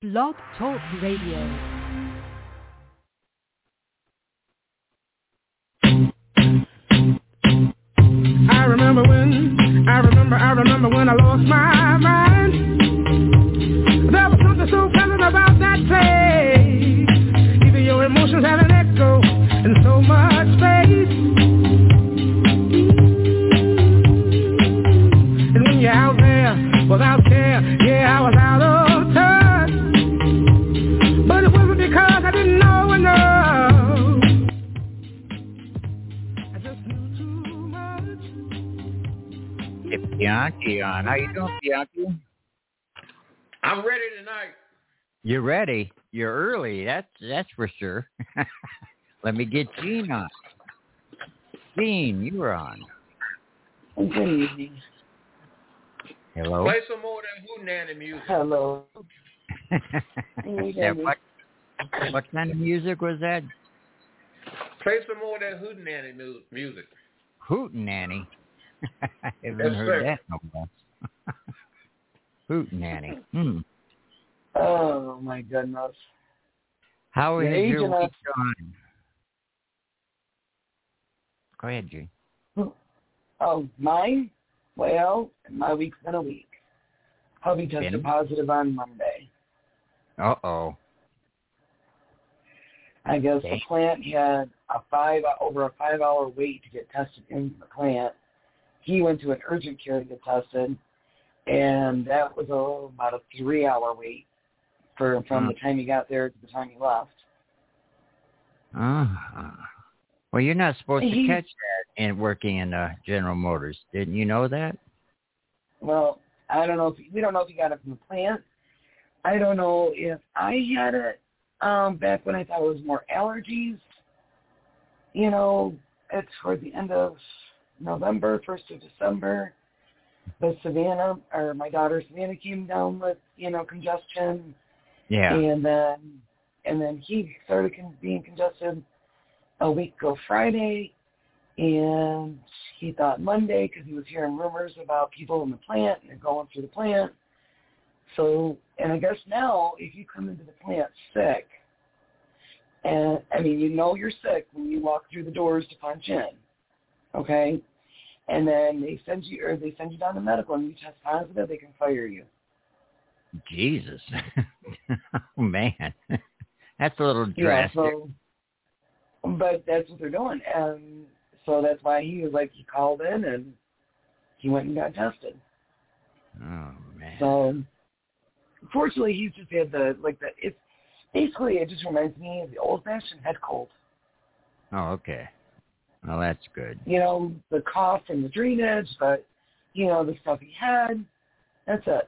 Blog Talk Radio. I remember when I lost my mind. There was something so pleasant about that place. Even your emotions have an echo in so much space. And when you're out there without care, yeah, I was out of touch. But it wasn't because I didn't know enough. I just knew too much. It's Bianchi on. How you doing, Bianchi? I'm ready tonight. You're ready. You're early. That's for sure. Let me get Gene on. Gene, you were on. Good evening. Hello. Play some more of that hootenanny music. Hello. Yeah, what kind of music was that? Play some more of that hootenanny music. Hootenanny. I haven't Yes, heard sir. that no more. Hootenanny. Oh my goodness. How is The your agent week going? Go ahead, Gene. Oh, mine? Well, my week's been a week. Hubby tested positive on Monday. Uh-oh. I guess Okay. the plant had over a 5-hour wait to get tested in the plant. He went to an urgent care to get tested, and that was about a 3-hour wait from the time he got there to the time he left. Well, you're not supposed to catch that in working in General Motors. Didn't you know that? Well, we don't know if he got it from the plant. I don't know if I had it back when I thought it was more allergies. You know, it's toward the end of November, 1st of December. But my daughter Savannah came down with, congestion. Yeah. And then he started being congested a week ago Friday. And he thought Monday because he was hearing rumors about people in the plant and going through the plant. So, and I guess now if you come into the plant sick, and I mean, you're sick when you walk through the doors to punch in, okay? And then they send you down to medical and you test positive, they can fire you. Jesus. Oh, man. That's a little drastic. Yeah, but that's what they're doing. And so that's why he called in and he went and got tested. Oh, man. So, fortunately, he's just had it just reminds me of the old-fashioned head cold. Oh, okay. Well, that's good. The cough and the drainage, but, the stuff he had, that's it.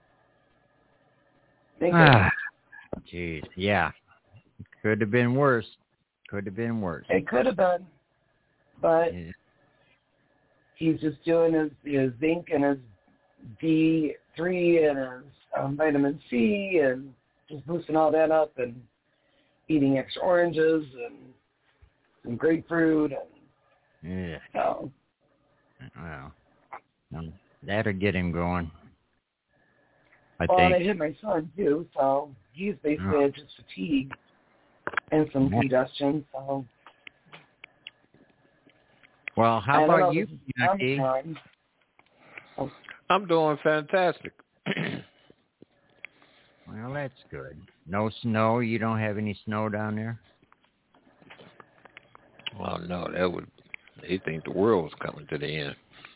Jeez, yeah. Could have been worse. It could have been, but he's just doing his zinc and his D3 and his vitamin C and just boosting all that up and eating extra oranges and some grapefruit and so. Well, that'll get him going. I And I hit my son too, so he's basically just fatigue and some congestion. So. Well, how about you, Bianchi? I'm doing fantastic. Well, that's good. No snow? You don't have any snow down there? Well, no, they think the world's coming to the end.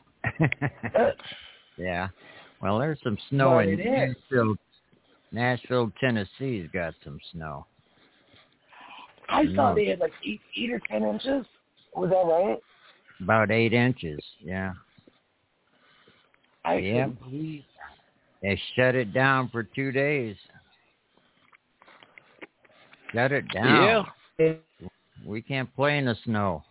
Yeah. Well, there's some snow in Nashville, Tennessee's got some snow. I saw they had 8 or 10 inches. Was that right? About 8 inches, yeah. I couldn't believe that. They shut it down for 2 days. Shut it down. Yeah. We can't play in the snow.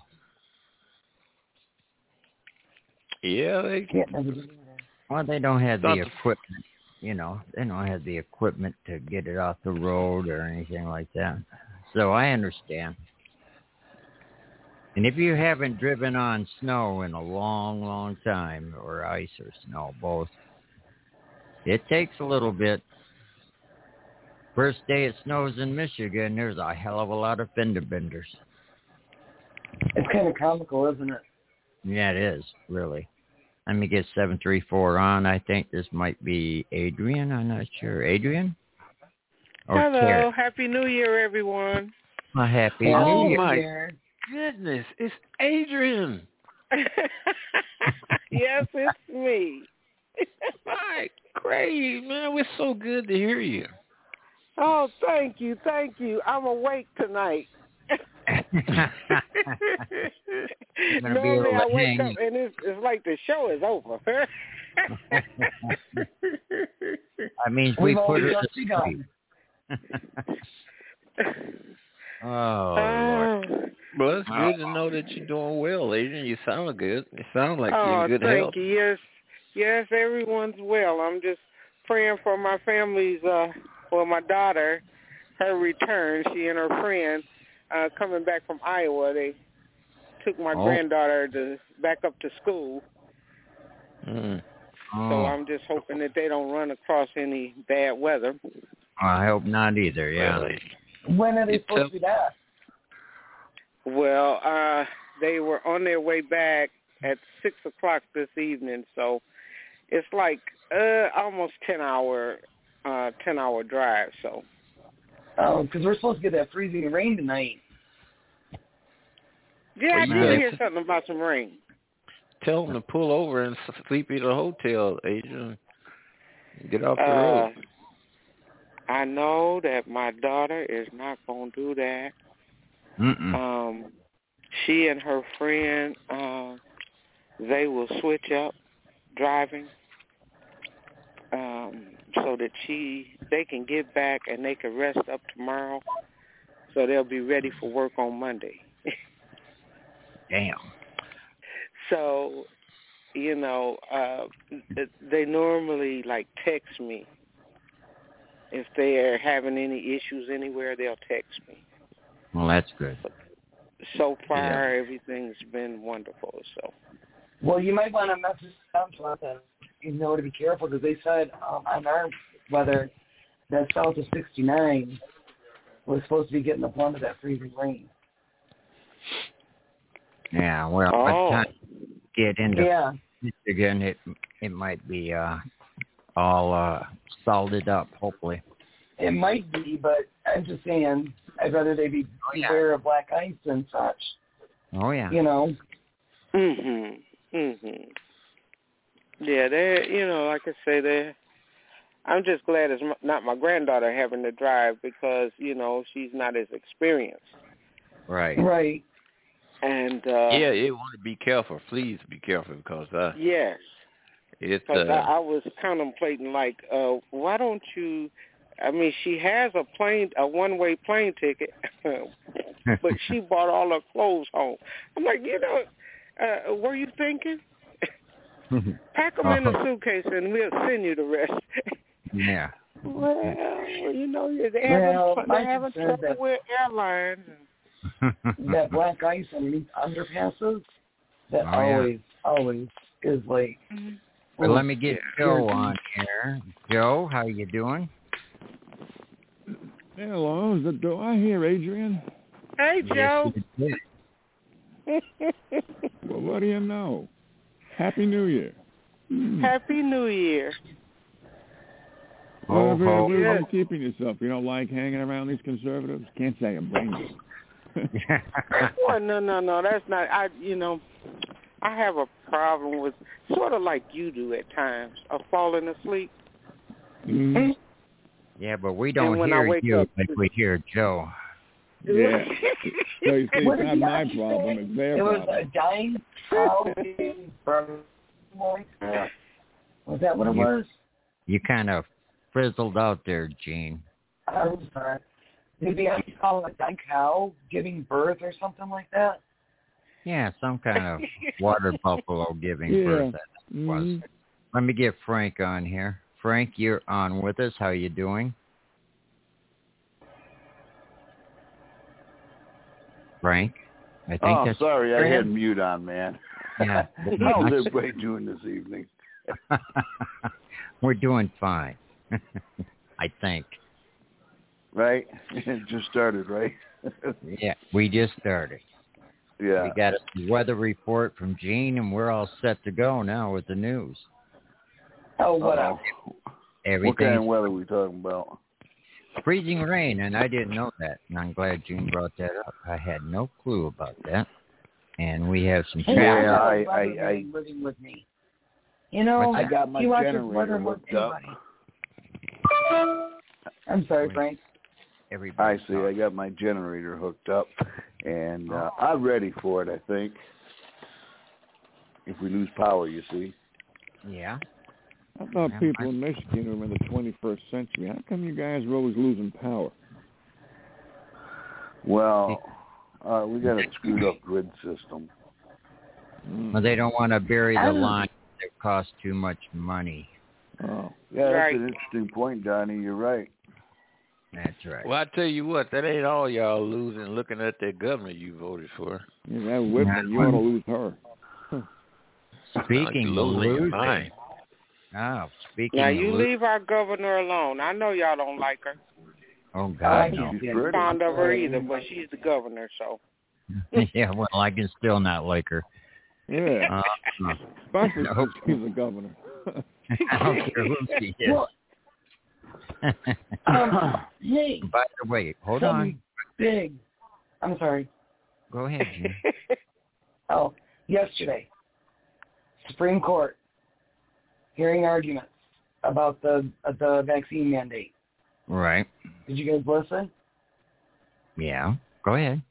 Yeah, they can't. Well, they don't have the equipment. They don't have the equipment to get it off the road or anything like that. So I understand. And if you haven't driven on snow in a long, long time, or ice or snow, both, it takes a little bit. First day it snows in Michigan, there's a hell of a lot of fender benders. It's kind of comical, isn't it? Yeah, it is, really. Let me get 734 on. I think this might be Adrian. I'm not sure. Adrian? Or Hello. Terry? Happy New Year, everyone. Happy Oh, New Year. my goodness. It's Adrian. Yes, it's me. My great, man. We're so good to hear you. Oh, thank you. I'm awake tonight. Normally I wake up and it's like the show is over. That means we put her to sleep. Oh, Lord. Well, it's good to know that you're doing well, Adrian. You sound good. You sound like you're in good health. Oh, thank you. Yes, everyone's well. I'm just praying for my family's, my daughter, her return. She and her friend coming back from Iowa. They took my granddaughter back up to school. Mm. So I'm just hoping that they don't run across any bad weather. I hope not either, yeah. Really. When are they supposed to be back? Well, they were on their way back at 6 o'clock this evening, so it's like almost 10-hour drive. So. Oh, because we're supposed to get that freezing rain tonight. Yeah, I did hear something about some rain. Tell them to pull over and sleep at a hotel, Adrian. Get off the road. I know that my daughter is not going to do that. She and her friend, they will switch up driving so that they can get back and they can rest up tomorrow so they'll be ready for work on Monday. Damn. So, they normally, text me. If they're having any issues anywhere, they'll text me. Well, that's good. So far, everything's been wonderful. So. Well, you might want to message them to let them know to be careful because they said on our weather that south of 69 was supposed to be getting the brunt of that freezing rain. Yeah, well, by the time you get into Michigan, it might be all salted up, hopefully. It might be, but I'm just saying, I'd rather they be beware of black ice and such. Oh, yeah. Yeah, they're, like I say, I'm just glad it's not my granddaughter having to drive because, she's not as experienced. Right. Right. And you want to be careful. Please be careful because yes. It's I was contemplating why don't you? I mean, she has a one-way plane ticket, but she bought all her clothes home. I'm like, were you thinking? Pack them in a suitcase and we'll send you the rest. Yeah. Well, they're having trouble with airlines. That black ice underneath underpasses, that always is like. Well, let me get Joe on here. Joe, how you doing? Hello, do I hear Adrian? Hey, Joe. Well, what do you know? Happy New Year. Happy New Year. Well, what are you keeping yourself? You don't like hanging around these conservatives? Can't say I blame you. Well, no, that's not. I have a problem with sort of like you do at times of falling asleep. Mm-hmm. Yeah, but we don't hear you like we hear Joe. Yeah. So you see, it's not my problem, it's their problem. It was a dying cow from... Was that what it was? You kind of frizzled out there, Gene. I'm sorry. Maybe I call it a dying cow giving birth or something like that? Yeah, some kind of water buffalo giving birth. That was. Let me get Frank on here. Frank, you're on with us. How you doing? Frank? I think that's... sorry, I had mute on, man. Yeah. How's everybody doing this evening? We're doing fine, I think. Right? It just started, right? Yeah, we just started. Yeah. We got a weather report from Gene, and we're all set to go now with the news. Oh, what else? What kind of weather are we talking about? Freezing rain, and I didn't know that, and I'm glad Gene brought that up. I had no clue about that. And we have some... Hey, I living with me. You know, I got my generator hooked up. I'm sorry, Frank. I see. I got my generator hooked up, and I'm ready for it, I think. If we lose power, you see. Yeah. I thought people in Michigan were in the 21st century. How come you guys are always losing power? Well, we got a screwed up grid system. Well, they don't want to bury the line. It costs too much money. Oh. Yeah, that's an interesting point, Donnie. You're right. That's right. Well, I tell you what, that ain't all y'all losing looking at that governor you voted for. Yeah, that Whitman, you ought to lose her. Speaking of losing. Speaking now, of you losing. leave our governor alone. I know y'all don't like her. Oh, God, no. I'm not fond of her either, but she's the governor, so. Yeah, well, I can still not like her. Yeah. Especially since she's the governor. I don't care who she is. Well, hey. By the way, hold on. Big. I'm sorry. Go ahead, Jim. Yesterday, Supreme Court hearing arguments about the vaccine mandate. Right. Did you guys listen? Yeah. Go ahead.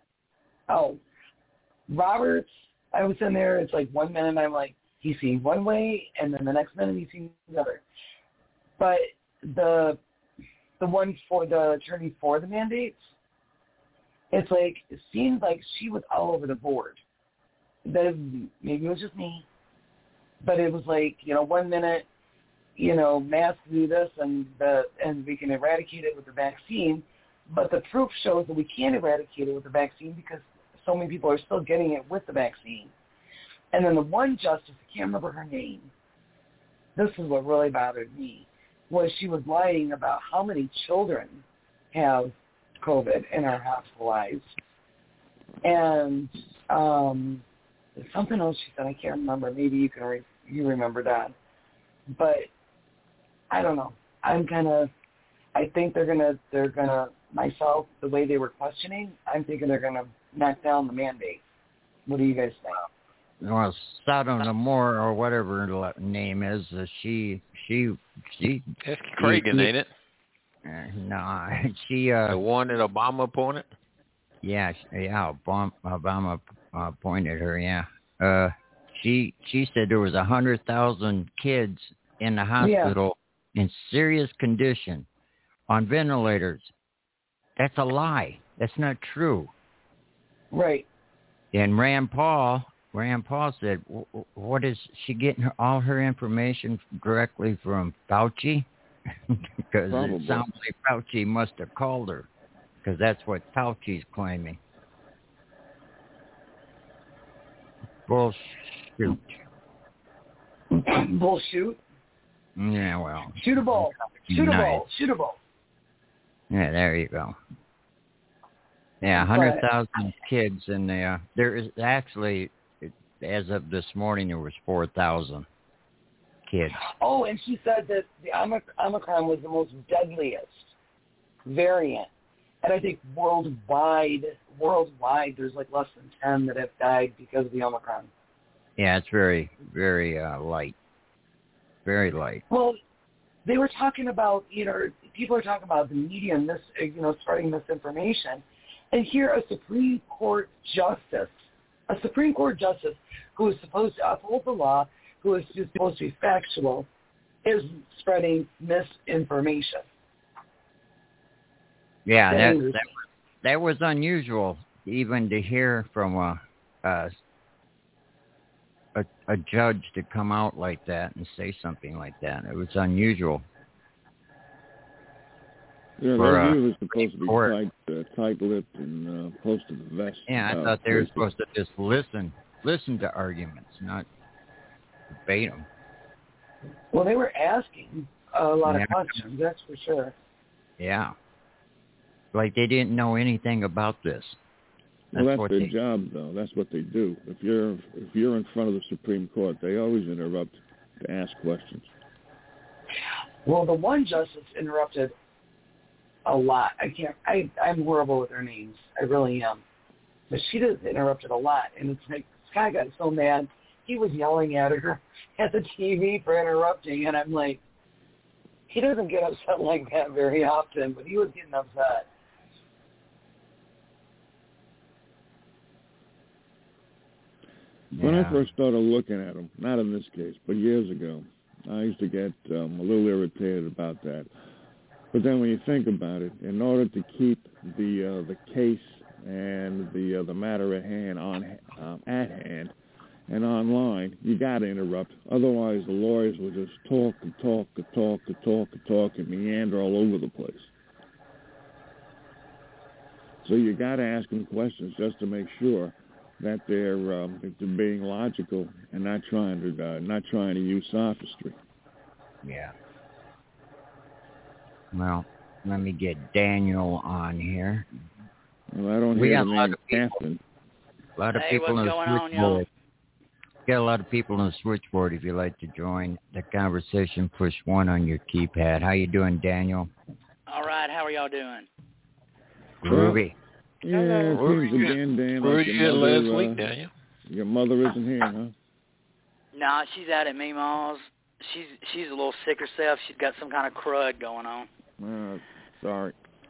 Roberts, I was in there, it's like 1 minute I'm like, he seems one way, and then the next minute he seems the other. But the one for the attorney for the mandates, it's like, it seemed like she was all over the board. Maybe it was just me, but it was like, 1 minute, masks do this and we can eradicate it with the vaccine, but the proof shows that we can't eradicate it with the vaccine because so many people are still getting it with the vaccine. And then the one justice, I can't remember her name, this is what really bothered me, was she was lying about how many children have COVID and are hospitalized. And something else she said, I can't remember. Maybe you remember that. But I don't know. I think they're gonna myself, the way they were questioning, I'm thinking they're gonna knock down the mandate. What do you guys think? Well, Sotomayor or whatever her name is, she. That's Cragen, ain't it? No, she. The one that Obama appointed. Yeah, Obama appointed her. Yeah. She said there was 100,000 kids in the hospital in serious condition on ventilators. That's a lie. That's not true. Right. And Rand Paul said, what is she getting all her information directly from Fauci? Because it sounds like Fauci must have called her, because that's what Fauci's claiming. Bullshit. Bullshit? Yeah, well. Shootable. Yeah, there you go. Yeah, 100,000 kids in there. There is actually, as of this morning, there was 4,000 kids. Oh, and she said that the Omicron was the most deadliest variant. And I think worldwide, there's like less than 10 that have died because of the Omicron. Yeah, it's very, very light. Very light. Well, they were talking about, people are talking about the media and this, spreading misinformation. And here a Supreme Court justice who is supposed to uphold the law, who is supposed to be factual, is spreading misinformation. Yeah, that was unusual, even to hear from a judge to come out like that and say something like that. It was unusual. Yeah, they're usually supposed to be tight-lipped and close to the vest. Yeah, I thought they were supposed to just listen to arguments, not debate them. Well, they were asking a lot of questions, that's for sure. Yeah. like they didn't know anything about this. That's their job, though. That's what they do. If you're in front of the Supreme Court, they always interrupt to ask questions. Well, the one justice interrupted a lot. I'm horrible with their names. I really am. But she interrupted a lot, and it's like this guy got so mad. He was yelling at her at the TV for interrupting, and I'm like, he doesn't get upset like that very often, but he was getting upset. When I first started looking at them, not in this case, but years ago, I used to get a little irritated about that. But then when you think about it, in order to keep the case and the matter at hand at hand and online, you got to interrupt. Otherwise, the lawyers will just talk and meander all over the place. So you got to ask them questions just to make sure that they're being logical and not trying to use sophistry. Yeah. Well, let me get Daniel on here. Well, I don't hear the name Captain. A lot of people in the switchboard. Got a lot of people in the switchboard. If you'd like to join the conversation, push 1 on your keypad. How you doing, Daniel? All right. How are y'all doing? Groovy. Yeah, things again, Dan. Where were you last week, Daniel? Your mother isn't here, huh? Nah, she's out at Meemaw's. She's a little sick herself. She's got some kind of crud going on. Sorry.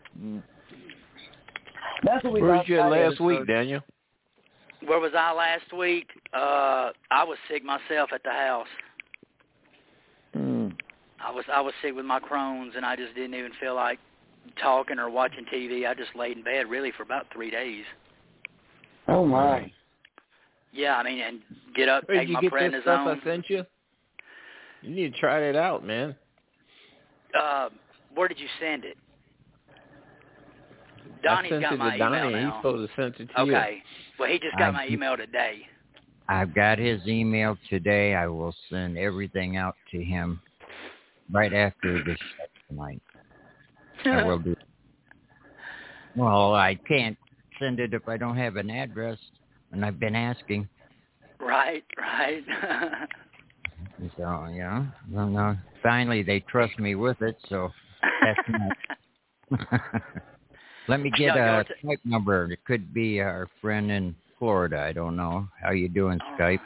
That's what we Where were you last week, Daniel? Where was I last week? I was sick myself at the house. I was sick with my Crohn's, and I just didn't even feel like talking or watching TV. I just laid in bed really for about 3 days. Oh my! Yeah, I mean, and get up, take my prednisone. Did you get this stuff I sent you? You need to try that out, man. Where did you send it? Donnie's got my email now. He's supposed to send it to you. Okay. Well, he just got my email today. I've got his email today. I will send everything out to him right after this show tonight. I will do. Well, I can't send it if I don't have an address, and I've been asking. Right. So, yeah. Well, finally, they trust me with it, so that's nice. Let me get a Skype number. It could be our friend in Florida. I don't know. How you doing, Skype?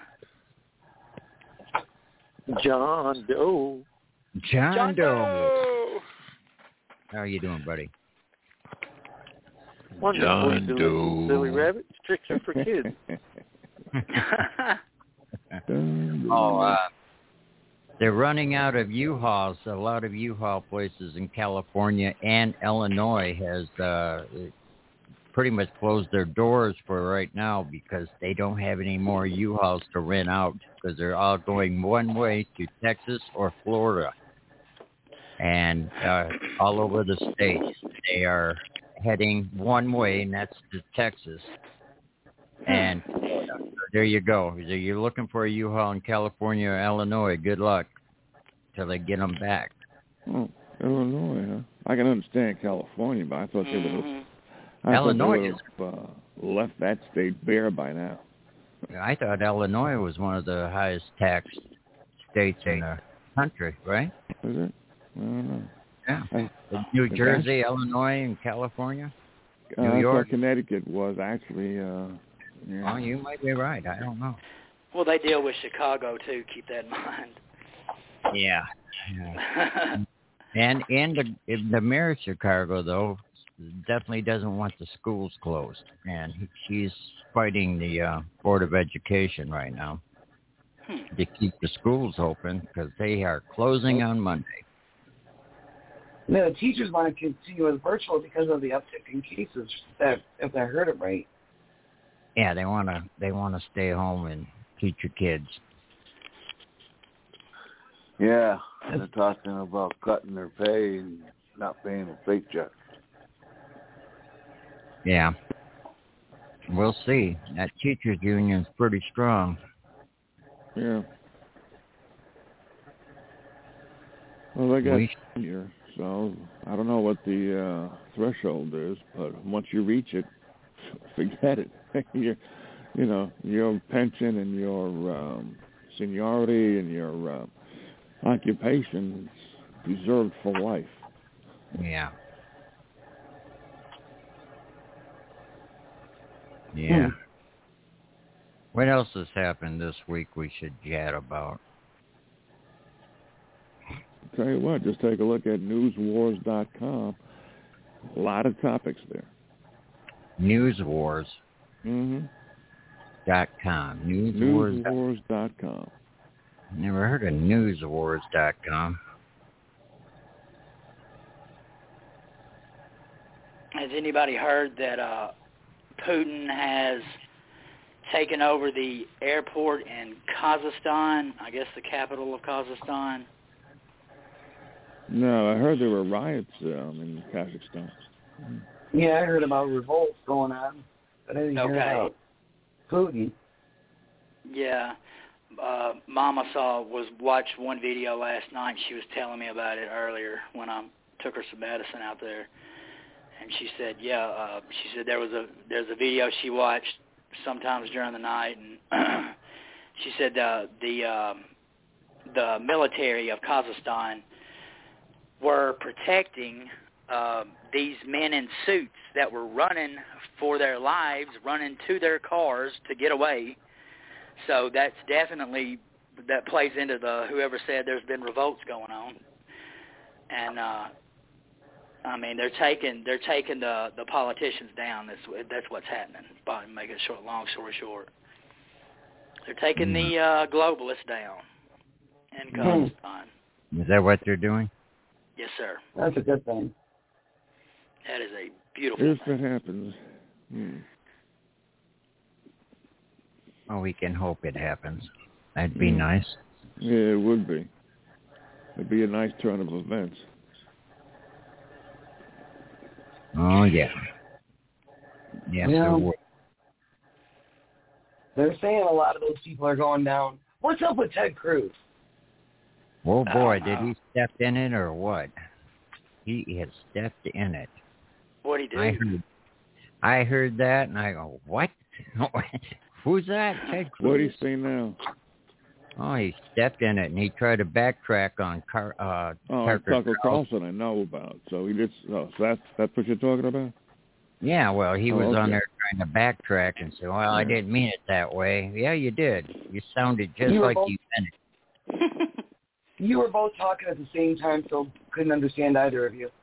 John Doe. John Doe. How are you doing, buddy? John Doe. Billy Rabbit. Tricks are for kids. They're running out of U-Hauls. A lot of U-Haul places in California and Illinois has pretty much closed their doors for right now because they don't have any more U-Hauls to rent out because they're all going one way to Texas or Florida. And all over the states, they are heading one way, and that's to Texas. And there you go. So you're looking for a U-Haul in California or Illinois. Good luck till they get them back. Oh, Illinois, huh? I can understand California, but I thought they would have. Illinois left that state bare by now. I thought Illinois was one of the highest taxed states in the country, right? Is it? I don't know. Yeah. New Jersey, Illinois, and California. New York. I thought Connecticut was actually. Oh, you might be right. I don't know. Well, they deal with Chicago too. Keep that in mind. Yeah. And the mayor of Chicago, though, definitely doesn't want the schools closed, and she's fighting the Board of Education right now to keep the schools open because they are closing on Monday. No, the teachers want to continue with virtual because of the uptick in cases. If I heard it right. Yeah, they want to stay home and teach your kids. Yeah, they're talking about cutting their pay and not paying a paycheck. Yeah, we'll see. That teachers union's pretty strong. Yeah. Well, they got here, So I don't know what the threshold is, but once you reach it, forget it. Your pension and your seniority and your occupation is reserved for life. Yeah. Yeah. What else has happened this week we should chat about? Tell you what, just take a look at newswars.com. A lot of topics there. Newswars. .com. Newswars.com. Never heard of newswars.com. Has anybody heard that Putin has taken over the airport in Kazakhstan, I guess the capital of Kazakhstan? No, I heard there were riots in Kazakhstan. Yeah, I heard about revolts going on, but I didn't hear about Putin. Yeah. Mama watched one video last night. She was telling me about it earlier when I took her some medicine out there. And she said, she said there's a video she watched sometimes during the night, and she said the military of Kazakhstan were protecting these men in suits that were running for their lives, running to their cars to get away. So that's definitely, that plays into the whoever said there's been revolts going on. And I mean, they're taking the politicians down. That's what's happening. But make it short, long story short, they're taking the globalists down in Kazakhstan. Is that what they're doing? Yes, sir. That's a good thing. That is a beautiful If thing. that happens. Well, we can hope it happens. That'd be nice. Yeah, it would be. It'd be a nice turn of events. Oh, yeah. Yes, Yeah. it would. They're saying a lot of those people are going down. What's up with Ted Cruz? Oh, boy, did he step in it or what? He has stepped in it. What'd he do? I heard that, and I go, what? Who's that? Ted Cruz? What do you see now? Oh, he stepped in it, and he tried to backtrack on Tucker Carlson I know about. So he did. So that's what you're talking about? Yeah, well, he was on okay. there trying to backtrack and say, well, I didn't mean it that way. Yeah, you did. You sounded just like you meant it. You were both talking at the same time, so couldn't understand either of you.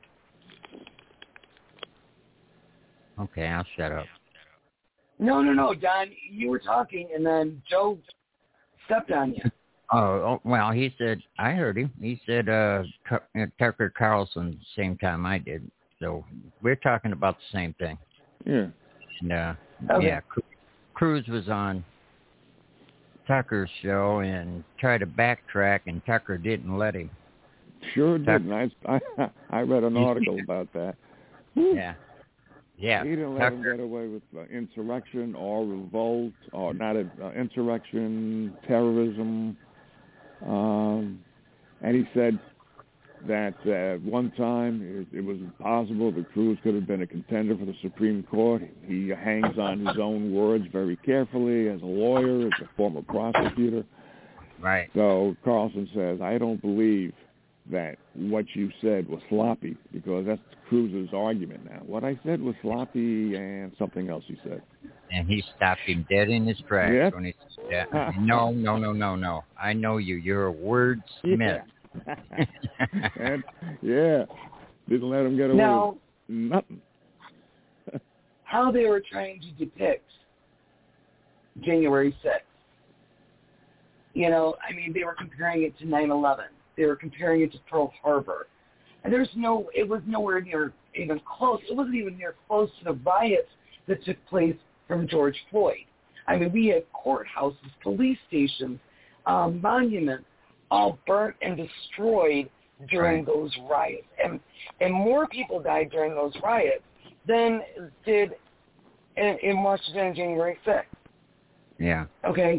Okay, I'll shut up. No, Don. You were talking, and then Joe stepped on you. Oh, well, he said, I heard him. He said Tucker Carlson same time I did. So we're talking about the same thing. Yeah. And, okay. yeah, Cruz was on Tucker's show and tried to backtrack, and Tucker didn't let him. Sure didn't. I read an article about that. Yeah. Yeah. He didn't let him get away with insurrection or revolt or not insurrection, terrorism. And he said that at one time it was impossible that Cruz could have been a contender for the Supreme Court. He hangs on his own words very carefully as a lawyer, as a former prosecutor. Right. So Carlson says, I don't believe that what you said was sloppy, because that's Cruz's argument now. What I said was sloppy and something else he said. And he stopped him dead in his tracks Yep. when he said that. No. I know you. You're a wordsmith. And, didn't let him get away with nothing. How they were trying to depict January 6th. You know, I mean, they were comparing it to 9/11. They were comparing it to Pearl Harbor. And it was nowhere near even close. It wasn't even near close to the riots that took place from George Floyd. I mean, we had courthouses, police stations, monuments, all burnt and destroyed during those riots. And more people died during those riots than did in Washington on January 6th. Yeah. Okay?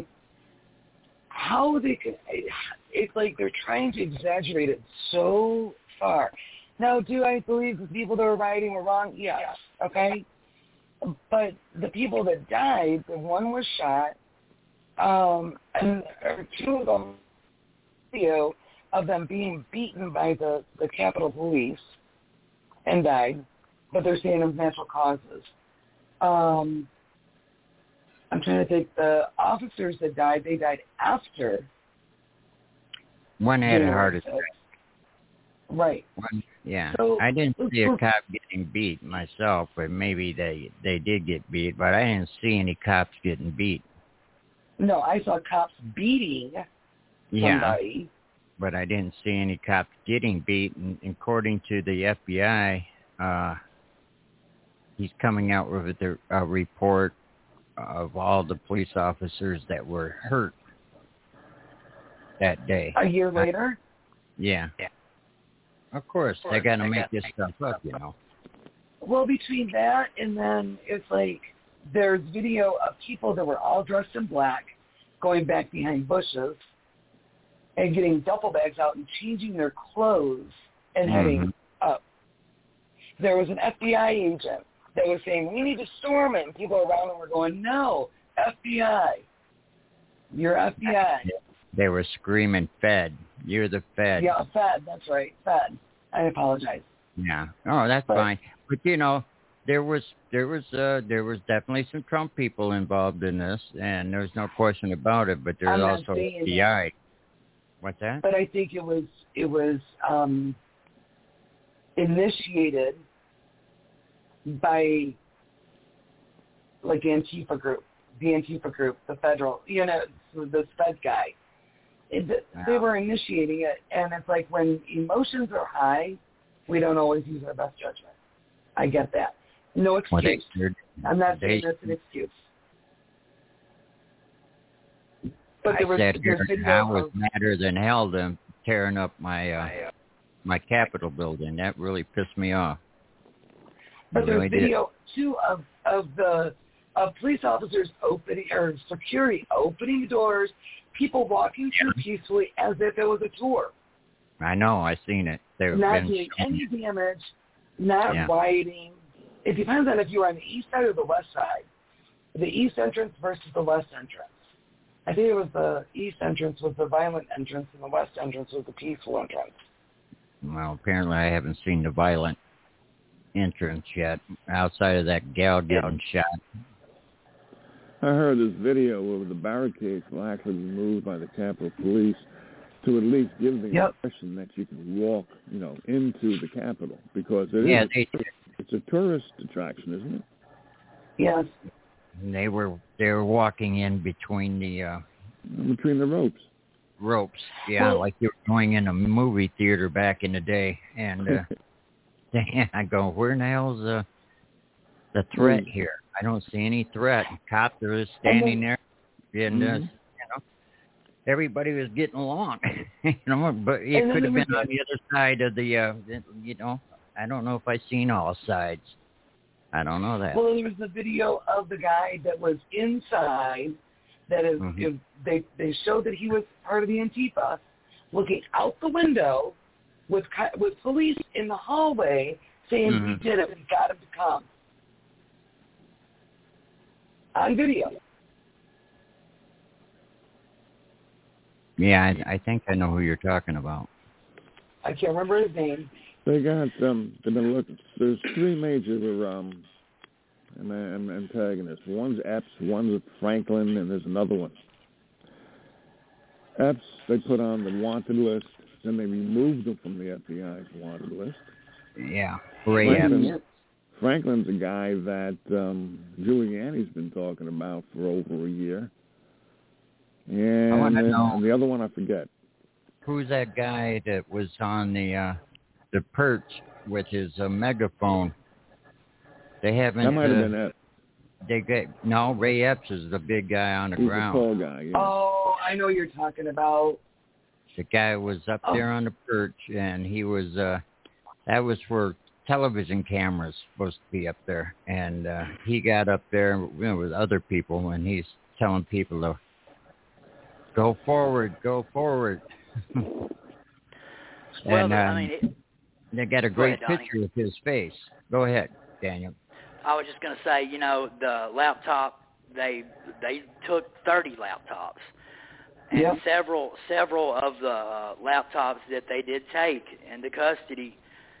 How they could, it's like they're trying to exaggerate it so far. Now, do I believe the people that were rioting were wrong? Yes. Okay. But the people that died, the one was shot, and two of them, video of them being beaten by the Capitol Police and died, but they're saying it was natural causes. I'm trying to think. The officers that died, they died after. One had a heart attack. Right. One, yeah. So, I didn't see a cop getting beat myself, but maybe they did get beat, but I didn't see any cops getting beat. No, I saw cops beating somebody. Yeah, but I didn't see any cops getting beat. And according to the FBI, he's coming out with a report of all the police officers that were hurt that day. A year later? Yeah. Of course, they got to make this stuff up, you know. Well, between that and then it's like there's video of people that were all dressed in black going back behind bushes and getting duffel bags out and changing their clothes and heading up. There was an FBI agent that was saying, we need to storm it. And people around them were going, no, FBI. You're FBI. They were screaming, Fed. You're the Fed. Yeah, Fed. That's right. Fed. I apologize. Yeah. Oh, that's fine. But, you know, there was definitely some Trump people involved in this, and there's no question about it, but there's also FBI. What's that? But I think it was initiated by, like, the Antifa group, the federal, you know, the Fed guy. They were initiating it, and it's like when emotions are high, we don't always use our best judgment. I get that. No excuse. I'm not saying that's an excuse. But I was madder than hell than tearing up my my Capitol building. That really pissed me off. But there's video too of police officers opening or security opening doors, people walking through peacefully as if it was a tour. I know, I've seen it. Not doing any damage, not rioting. It depends on if you're on the east side or the west side. The east entrance versus the west entrance. I think it was the east entrance was the violent entrance and the west entrance was the peaceful entrance. Well, apparently I haven't seen the violent entrance yet, outside of that gal getting shot. I heard this video where the barricades will actually be moved by the Capitol Police to at least give the impression that you can walk, you know, into the Capitol, because it's a tourist attraction, isn't it? Yes. They were walking in between the ropes. Ropes, yeah, like you were going in a movie theater back in the day, and I go, where in the hell's the threat here? I don't see any threat. Cops are just standing there, and you know, everybody was getting along. You know, but it could have been on the other side of the, you know, I don't know if I seen all sides. I don't know that. Well, there was a video of the guy that was inside. That is, they showed that he was part of the Antifa, looking out the window with police in the hallway saying, "We did it. We got him to come." On video. Yeah, I think I know who you're talking about. I can't remember his name. They got they've been looking. There's three major antagonists. One's Epps, one's Franklin, and there's another one. Epps, they put on the wanted list, then they removed him from the FBI's wanted list. Yeah, Franklin's a guy that Giuliani's been talking about for over a year. And the other one I forget. Who's that guy that was on the perch with his megaphone? They haven't. That might have been Epps. Ray Epps is the big guy on the ground. He's a tall guy. Yeah. Oh, I know you're talking about. The guy was up there on the perch, and he was. That was for television cameras supposed to be up there, and he got up there with other people, and he's telling people to go forward. Well, I mean, They got a great picture of his face. Go ahead, Daniel. I was just going to say, the laptop, they took 30 laptops. And several of the laptops that they did take into custody,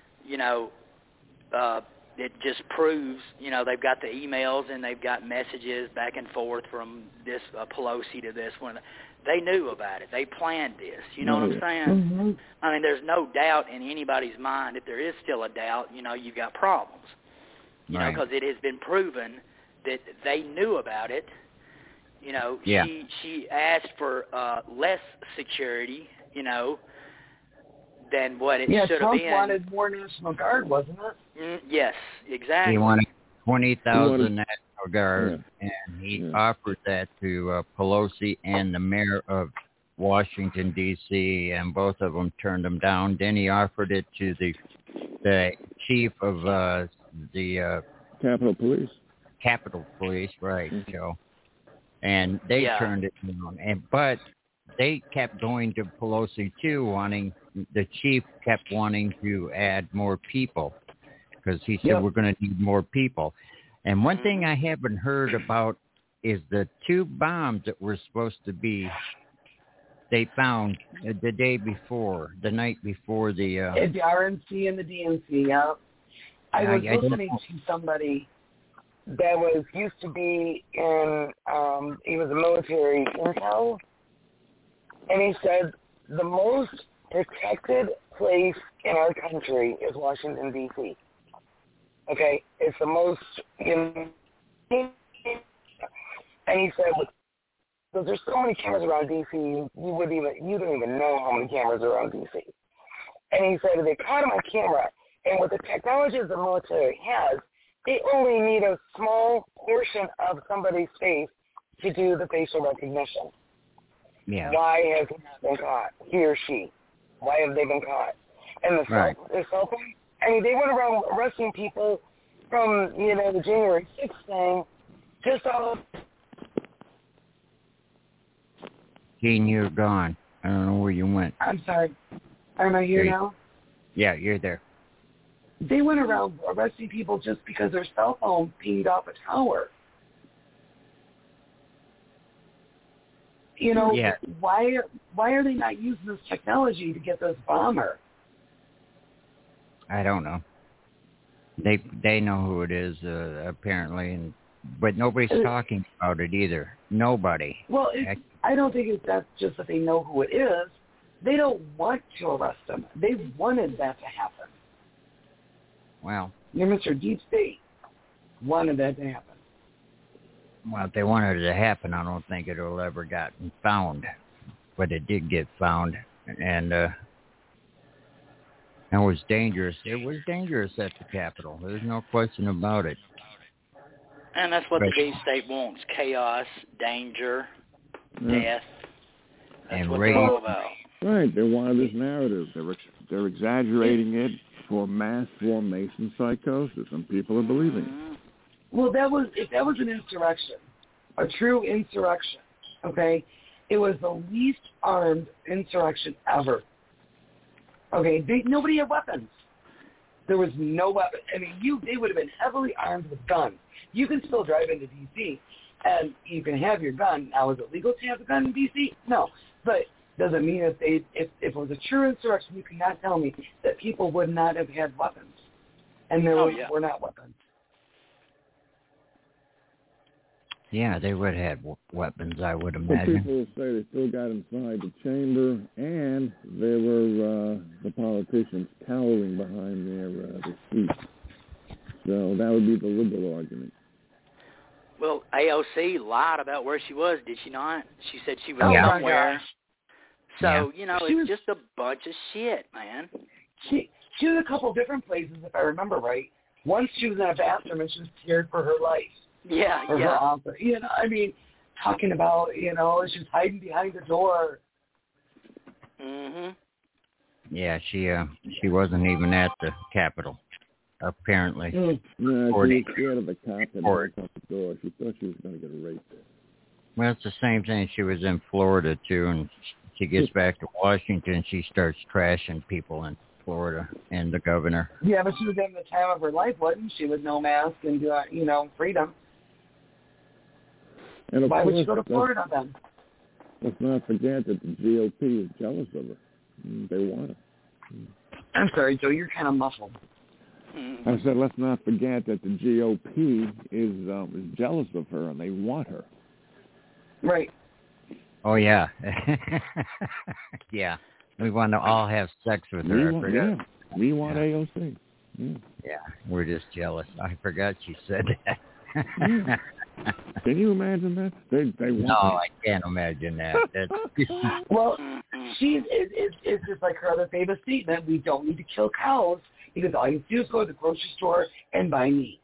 it just proves, they've got the emails and they've got messages back and forth from this Pelosi to this one. They knew about it. They planned this. You know what I'm saying? Mm-hmm. I mean, there's no doubt in anybody's mind. If there is still a doubt, you've got problems. Because it has been proven that they knew about it. She asked for less security, than what it should have Trump been. wanted more National Guard, wasn't it? Yes, exactly. He wanted 20,000 National Guard, and he offered that to Pelosi and the mayor of Washington, D.C., and both of them turned him down. Then he offered it to the chief of the Capitol Police. Capitol Police, right, Joe. And they turned it down. But they kept going to Pelosi, too, the chief kept wanting to add more people because he said we're going to need more people. And one thing I haven't heard about is the 2 bombs that were supposed to be, they found the night before the... At the RNC and the DNC, I was listening to somebody that used to be in, he was a military intel, and he said the most protected place in our country is Washington, D.C. Okay? It's the most, and he said, because there's so many cameras around D.C., you don't even know how many cameras are around D.C. And he said if they caught him on camera, and with the technology the military has, they only need a small portion of somebody's face to do the facial recognition. Yeah. Why has he not been caught? He or she. Why have they been caught? And the cell phone, I mean, they went around arresting people from, the January 6th thing, just all... Gene, you're gone. I don't know where you went. I'm sorry. Am I here now? Yeah, you're there. They went around arresting people just because their cell phone pinged off a tower. Why are they not using this technology to get this bomber? I don't know. They know who it is, apparently, but nobody's talking about it either. Nobody. Well, I don't think that's just that they know who it is. They don't want to arrest him. They wanted that to happen. Well, Mr. Deep State wanted that to happen. Well, if they wanted it to happen, I don't think it will ever gotten found. But it did get found, and it was dangerous. It was dangerous at the Capitol. There's no question about it. And that's what the Deep State wants: chaos, danger, death. That's and what rape. they're all about. Right. They wanted this narrative. They're exaggerating it for mass formation psychosis, and people are believing it. Well, if that was an insurrection, a true insurrection, okay, it was the least armed insurrection ever. Okay, nobody had weapons. There was no weapon. I mean, they would have been heavily armed with guns. You can still drive into D.C., and you can have your gun. Now, is it legal to have a gun in D.C.? No. But does it mean if it was a true insurrection, you cannot tell me that people would not have had weapons. And there were not weapons. Yeah, they would have weapons, I would But imagine. people say they still got inside the chamber, and there were the politicians cowering behind their seats. So that would be the liberal argument. Well, AOC lied about where she was, did she not? She said she was somewhere. So, it's just a bunch of shit, man. She was a couple different places, if I remember right. Once she was in a bathroom and she was scared for her life. Yeah, Her office. I mean, talking about, she was hiding behind the door. Mhm. Yeah, she wasn't even at the Capitol, apparently. Yeah, she was scared of the cop that broke up the door. She thought she was going to get raped. Well, it's the same thing. She was in Florida, too, and she gets back to Washington. She starts trashing people in Florida and the governor. Yeah, but she was having the time of her life, wasn't she, with no mask and, freedom. And why would she go to Florida then? Let's not forget that the GOP is jealous of her. They want her. I'm sorry, Joe, you're kind of muffled. I said, let's not forget that the GOP is jealous of her and they want her. Right. Oh, yeah. Yeah. We want to all have sex with her. We want AOC. Yeah, we're just jealous. I forgot you said that. Can you imagine that? They want No, I can't imagine that. Well, it's just like her other famous statement, we don't need to kill cows because all you do is go to the grocery store and buy meat.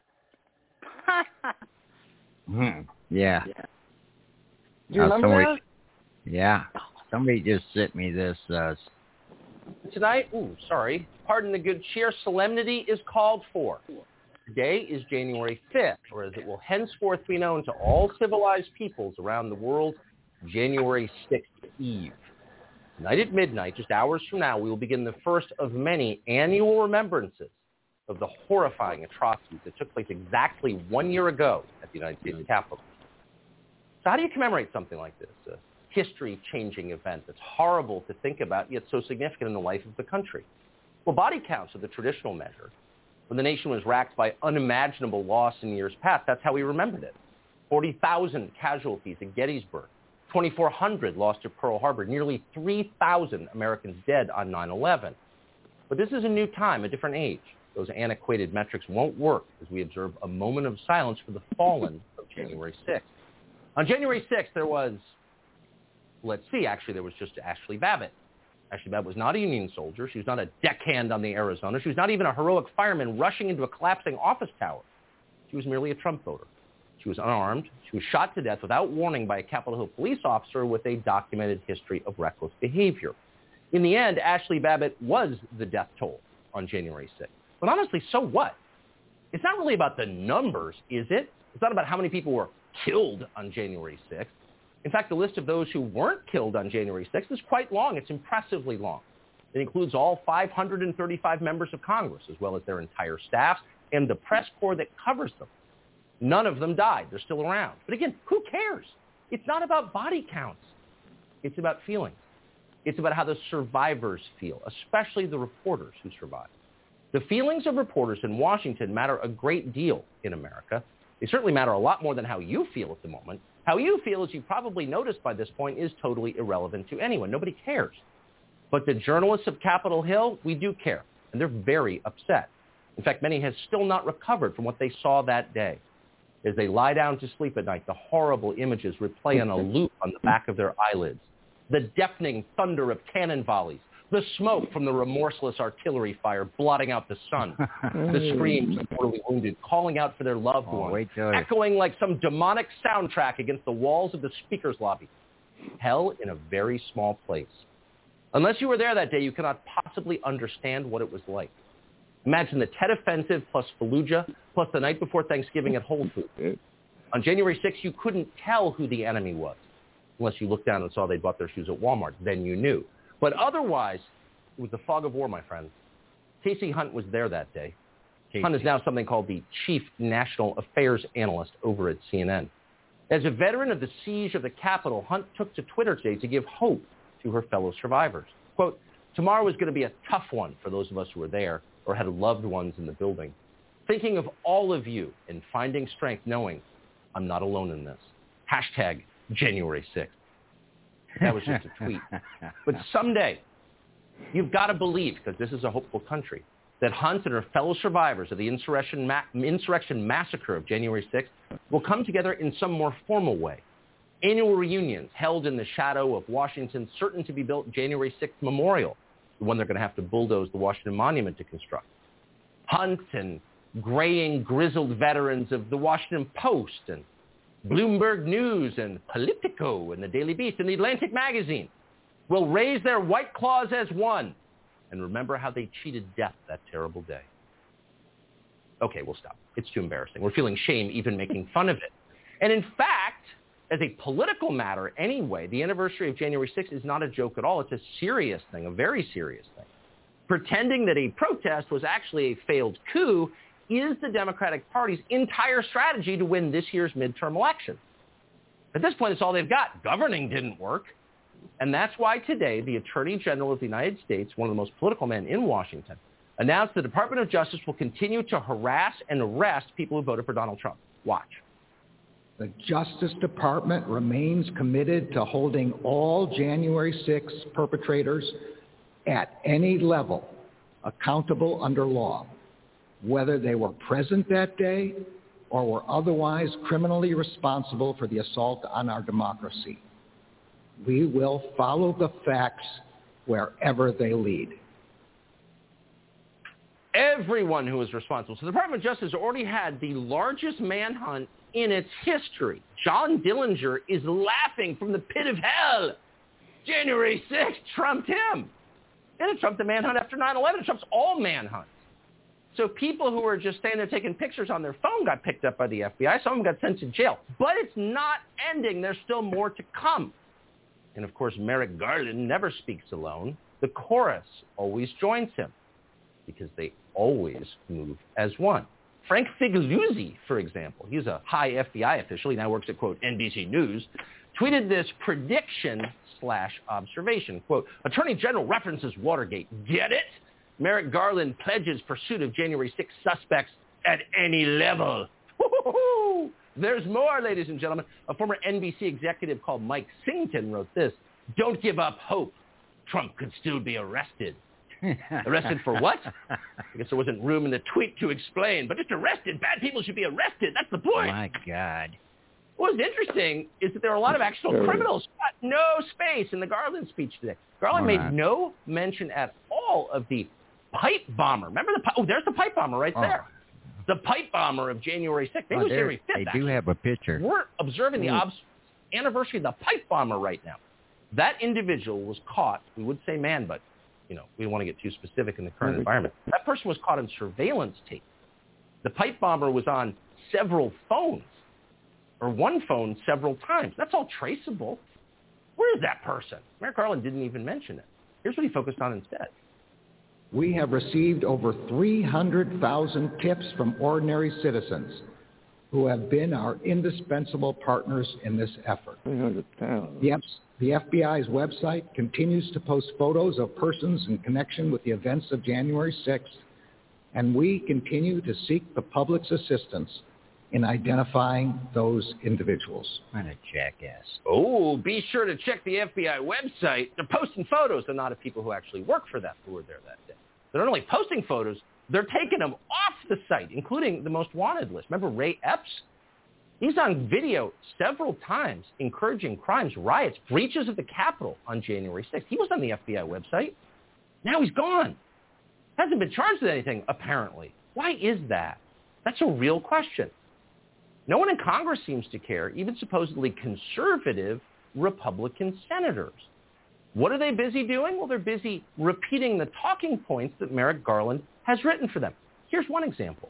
Yeah. Do you remember that? Yeah. Somebody just sent me this. Tonight, pardon the good cheer, solemnity is called for. Today is January 5th, or as it will henceforth be known to all civilized peoples around the world, January 6th Eve. Tonight at midnight, just hours from now, we will begin the first of many annual remembrances of the horrifying atrocities that took place exactly 1 year ago at the United States Capitol. So how do you commemorate something like this? A history-changing event that's horrible to think about, yet so significant in the life of the country. Well, body counts are the traditional measure. When the nation was racked by unimaginable loss in years past, that's how we remembered it. 40,000 casualties at Gettysburg, 2,400 lost at Pearl Harbor, nearly 3,000 Americans dead on 9/11. But this is a new time, a different age. Those antiquated metrics won't work as we observe a moment of silence for the fallen of January 6th. On January 6th, there was just Ashley Babbitt. Ashley Babbitt was not a Union soldier. She was not a deckhand on the Arizona. She was not even a heroic fireman rushing into a collapsing office tower. She was merely a Trump voter. She was unarmed. She was shot to death without warning by a Capitol Hill police officer with a documented history of reckless behavior. In the end, Ashley Babbitt was the death toll on January 6th. But honestly, so what? It's not really about the numbers, is it? It's not about how many people were killed on January 6th. In fact, the list of those who weren't killed on January 6th is quite long. It's impressively long. It includes all 535 members of Congress, as well as their entire staffs and the press corps that covers them. None of them died. They're still around. But again, who cares? It's not about body counts. It's about feelings. It's about how the survivors feel, especially the reporters who survived. The feelings of reporters in Washington matter a great deal in America. They certainly matter a lot more than how you feel at the moment. How you feel, as you probably noticed by this point, is totally irrelevant to anyone. Nobody cares. But the journalists of Capitol Hill, we do care, and they're very upset. In fact, many have still not recovered from what they saw that day. As they lie down to sleep at night, the horrible images replay on a loop on the back of their eyelids. The deafening thunder of cannon volleys, the smoke from the remorseless artillery fire blotting out the sun, the screams of mortally wounded calling out for their loved ones, echoing like some demonic soundtrack against the walls of the speaker's lobby. Hell in a very small place. Unless you were there that day, you cannot possibly understand what it was like. Imagine the Tet Offensive plus Fallujah plus the night before Thanksgiving at Whole Foods. On January 6th, you couldn't tell who the enemy was unless you looked down and saw they bought their shoes at Walmart. Then you knew. But otherwise, it was the fog of war, my friends. Casey Hunt was there that day. Hunt is now something called the Chief National Affairs Analyst over at CNN. As a veteran of the siege of the Capitol, Hunt took to Twitter today to give hope to her fellow survivors. Quote, tomorrow is going to be a tough one for those of us who were there or had loved ones in the building. Thinking of all of you and finding strength knowing I'm not alone in this. Hashtag January 6th. That was just a tweet. But someday, you've got to believe, because this is a hopeful country, that Hunt and her fellow survivors of the insurrection massacre of January 6th will come together in some more formal way. Annual reunions held in the shadow of Washington's certain-to-be-built January 6th memorial, the one they're going to have to bulldoze the Washington Monument to construct. Hunt and graying, grizzled veterans of the Washington Post and Bloomberg News and Politico and the Daily Beast and the Atlantic Magazine will raise their white claws as one and remember how they cheated death that terrible day. Okay, we'll stop. It's too embarrassing. We're feeling shame even making fun of it. And in fact, as a political matter anyway, the anniversary of January 6th is not a joke at all. It's a serious thing, a very serious thing. Pretending that a protest was actually a failed coup is the Democratic Party's entire strategy to win this year's midterm election. At this point, it's all they've got. Governing didn't work. And that's why today the Attorney General of the United States, one of the most political men in Washington, announced the Department of Justice will continue to harass and arrest people who voted for Donald Trump. Watch. The Justice Department remains committed to holding all January 6 perpetrators at any level accountable under law, whether they were present that day or were otherwise criminally responsible for the assault on our democracy. We will follow the facts wherever they lead. Everyone who is responsible. So the Department of Justice already had the largest manhunt in its history. John Dillinger is laughing from the pit of hell. January 6th trumped him. And it trumped the manhunt after 9/11. It trumps all manhunts. So people who were just standing there taking pictures on their phone got picked up by the FBI. Some of them got sent to jail. But it's not ending. There's still more to come. And, of course, Merrick Garland never speaks alone. The chorus always joins him because they always move as one. Frank Figliuzzi, for example, he's a high FBI official. He now works at, quote, NBC News, tweeted this prediction/observation. Quote, Attorney General references Watergate. Get it? Merrick Garland pledges pursuit of January 6 suspects at any level. Woo-hoo-hoo! There's more, ladies and gentlemen. A former NBC executive called Mike Singleton wrote this. Don't give up hope. Trump could still be arrested. Arrested for what? I guess there wasn't room in the tweet to explain, but just arrested. Bad people should be arrested. That's the point. Oh, my God. What's interesting is that there are a lot of actual criminals. No space in the Garland speech today. Garland made no mention at all of the pipe bomber. Remember there's the pipe bomber right there. The pipe bomber of January 6th. Maybe it was January 5th. They do have a picture. We're observing the anniversary of the pipe bomber right now. That individual was caught, we would say man, but we don't want to get too specific in the current environment. That person was caught on surveillance tape. The pipe bomber was on several phones, or one phone several times. That's all traceable. Where is that person? Merrick Garland didn't even mention it. Here's what he focused on instead. We have received over 300,000 tips from ordinary citizens who have been our indispensable partners in this effort. 300,000. The FBI's website continues to post photos of persons in connection with the events of January 6th, and we continue to seek the public's assistance in identifying those individuals. What a jackass. Oh, be sure to check the FBI website. They're posting photos. They're not of people who actually work for them who were there that day. They're not only posting photos, they're taking them off the site, including the most wanted list. Remember Ray Epps? He's on video several times encouraging crimes, riots, breaches of the Capitol on January 6th. He was on the FBI website. Now he's gone. Hasn't been charged with anything, apparently. Why is that? That's a real question. No one in Congress seems to care, even supposedly conservative Republican senators. What are they busy doing? Well, they're busy repeating the talking points that Merrick Garland has written for them. Here's one example.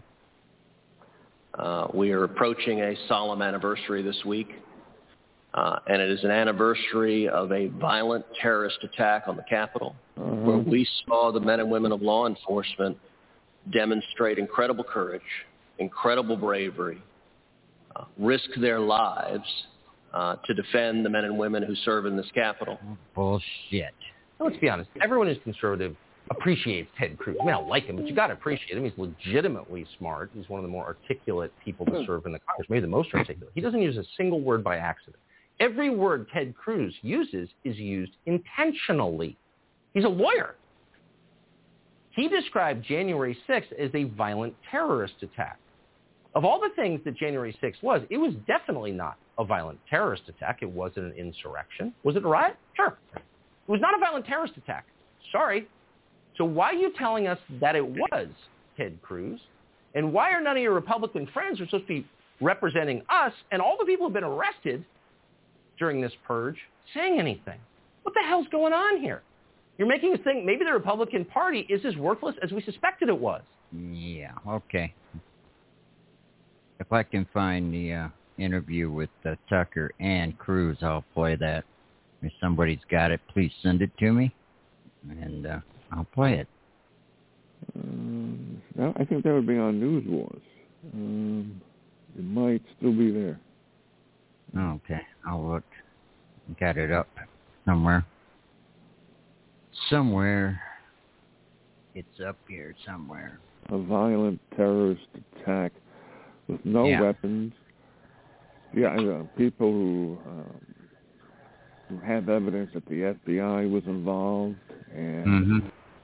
We are approaching a solemn anniversary this week, and it is an anniversary of a violent terrorist attack on the Capitol, where we saw the men and women of law enforcement demonstrate incredible courage, incredible bravery, risk their lives to defend the men and women who serve in this Capitol. Bullshit. Now, let's be honest. Everyone who's conservative appreciates Ted Cruz. I mean, I don't like him, but you got to appreciate him. He's legitimately smart. He's one of the more articulate people to serve in the Congress, maybe the most articulate. He doesn't use a single word by accident. Every word Ted Cruz uses is used intentionally. He's a lawyer. He described January 6th as a violent terrorist attack. Of all the things that January 6th was, it was definitely not a violent terrorist attack. It wasn't an insurrection. Was it a riot? Sure. It was not a violent terrorist attack. Sorry. So why are you telling us that it was, Ted Cruz? And why are none of your Republican friends who are supposed to be representing us and all the people who have been arrested during this purge saying anything? What the hell's going on here? You're making us think maybe the Republican Party is as worthless as we suspected it was. Yeah, okay. If I can find the interview with Tucker and Cruz, I'll play that. If somebody's got it, please send it to me, and I'll play it. I think that would be on News Wars. It might still be there. Okay, I'll look. Got it up somewhere. Somewhere. It's up here somewhere. A violent terrorist attack with no weapons. Yeah, people who have evidence that the FBI was involved, and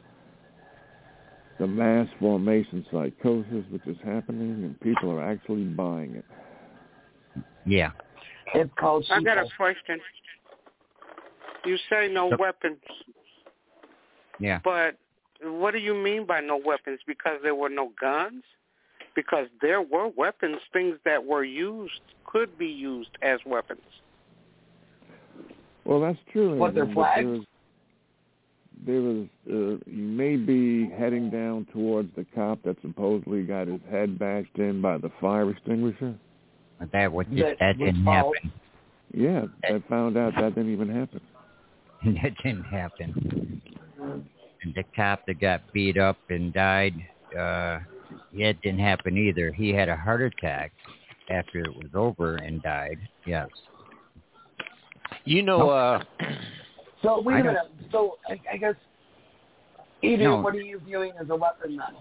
the mass formation psychosis which is happening, and people are actually buying it. Yeah. It's called I got a question. You say no weapons. Yeah. But what do you mean by no weapons? Because there were no guns? Because there were weapons, things that were used could be used as weapons. Well, that's true. What, they're flags? There was you may be heading down towards the cop that supposedly got his head bashed in by the fire extinguisher. But that didn't happen. Yeah, I found out that didn't even happen. That didn't happen. And the cop that got beat up and died, it didn't happen either. He had a heart attack after it was over and died. Yes. You know, So wait a minute. So I guess, Adrian, what are you viewing as a weapon then?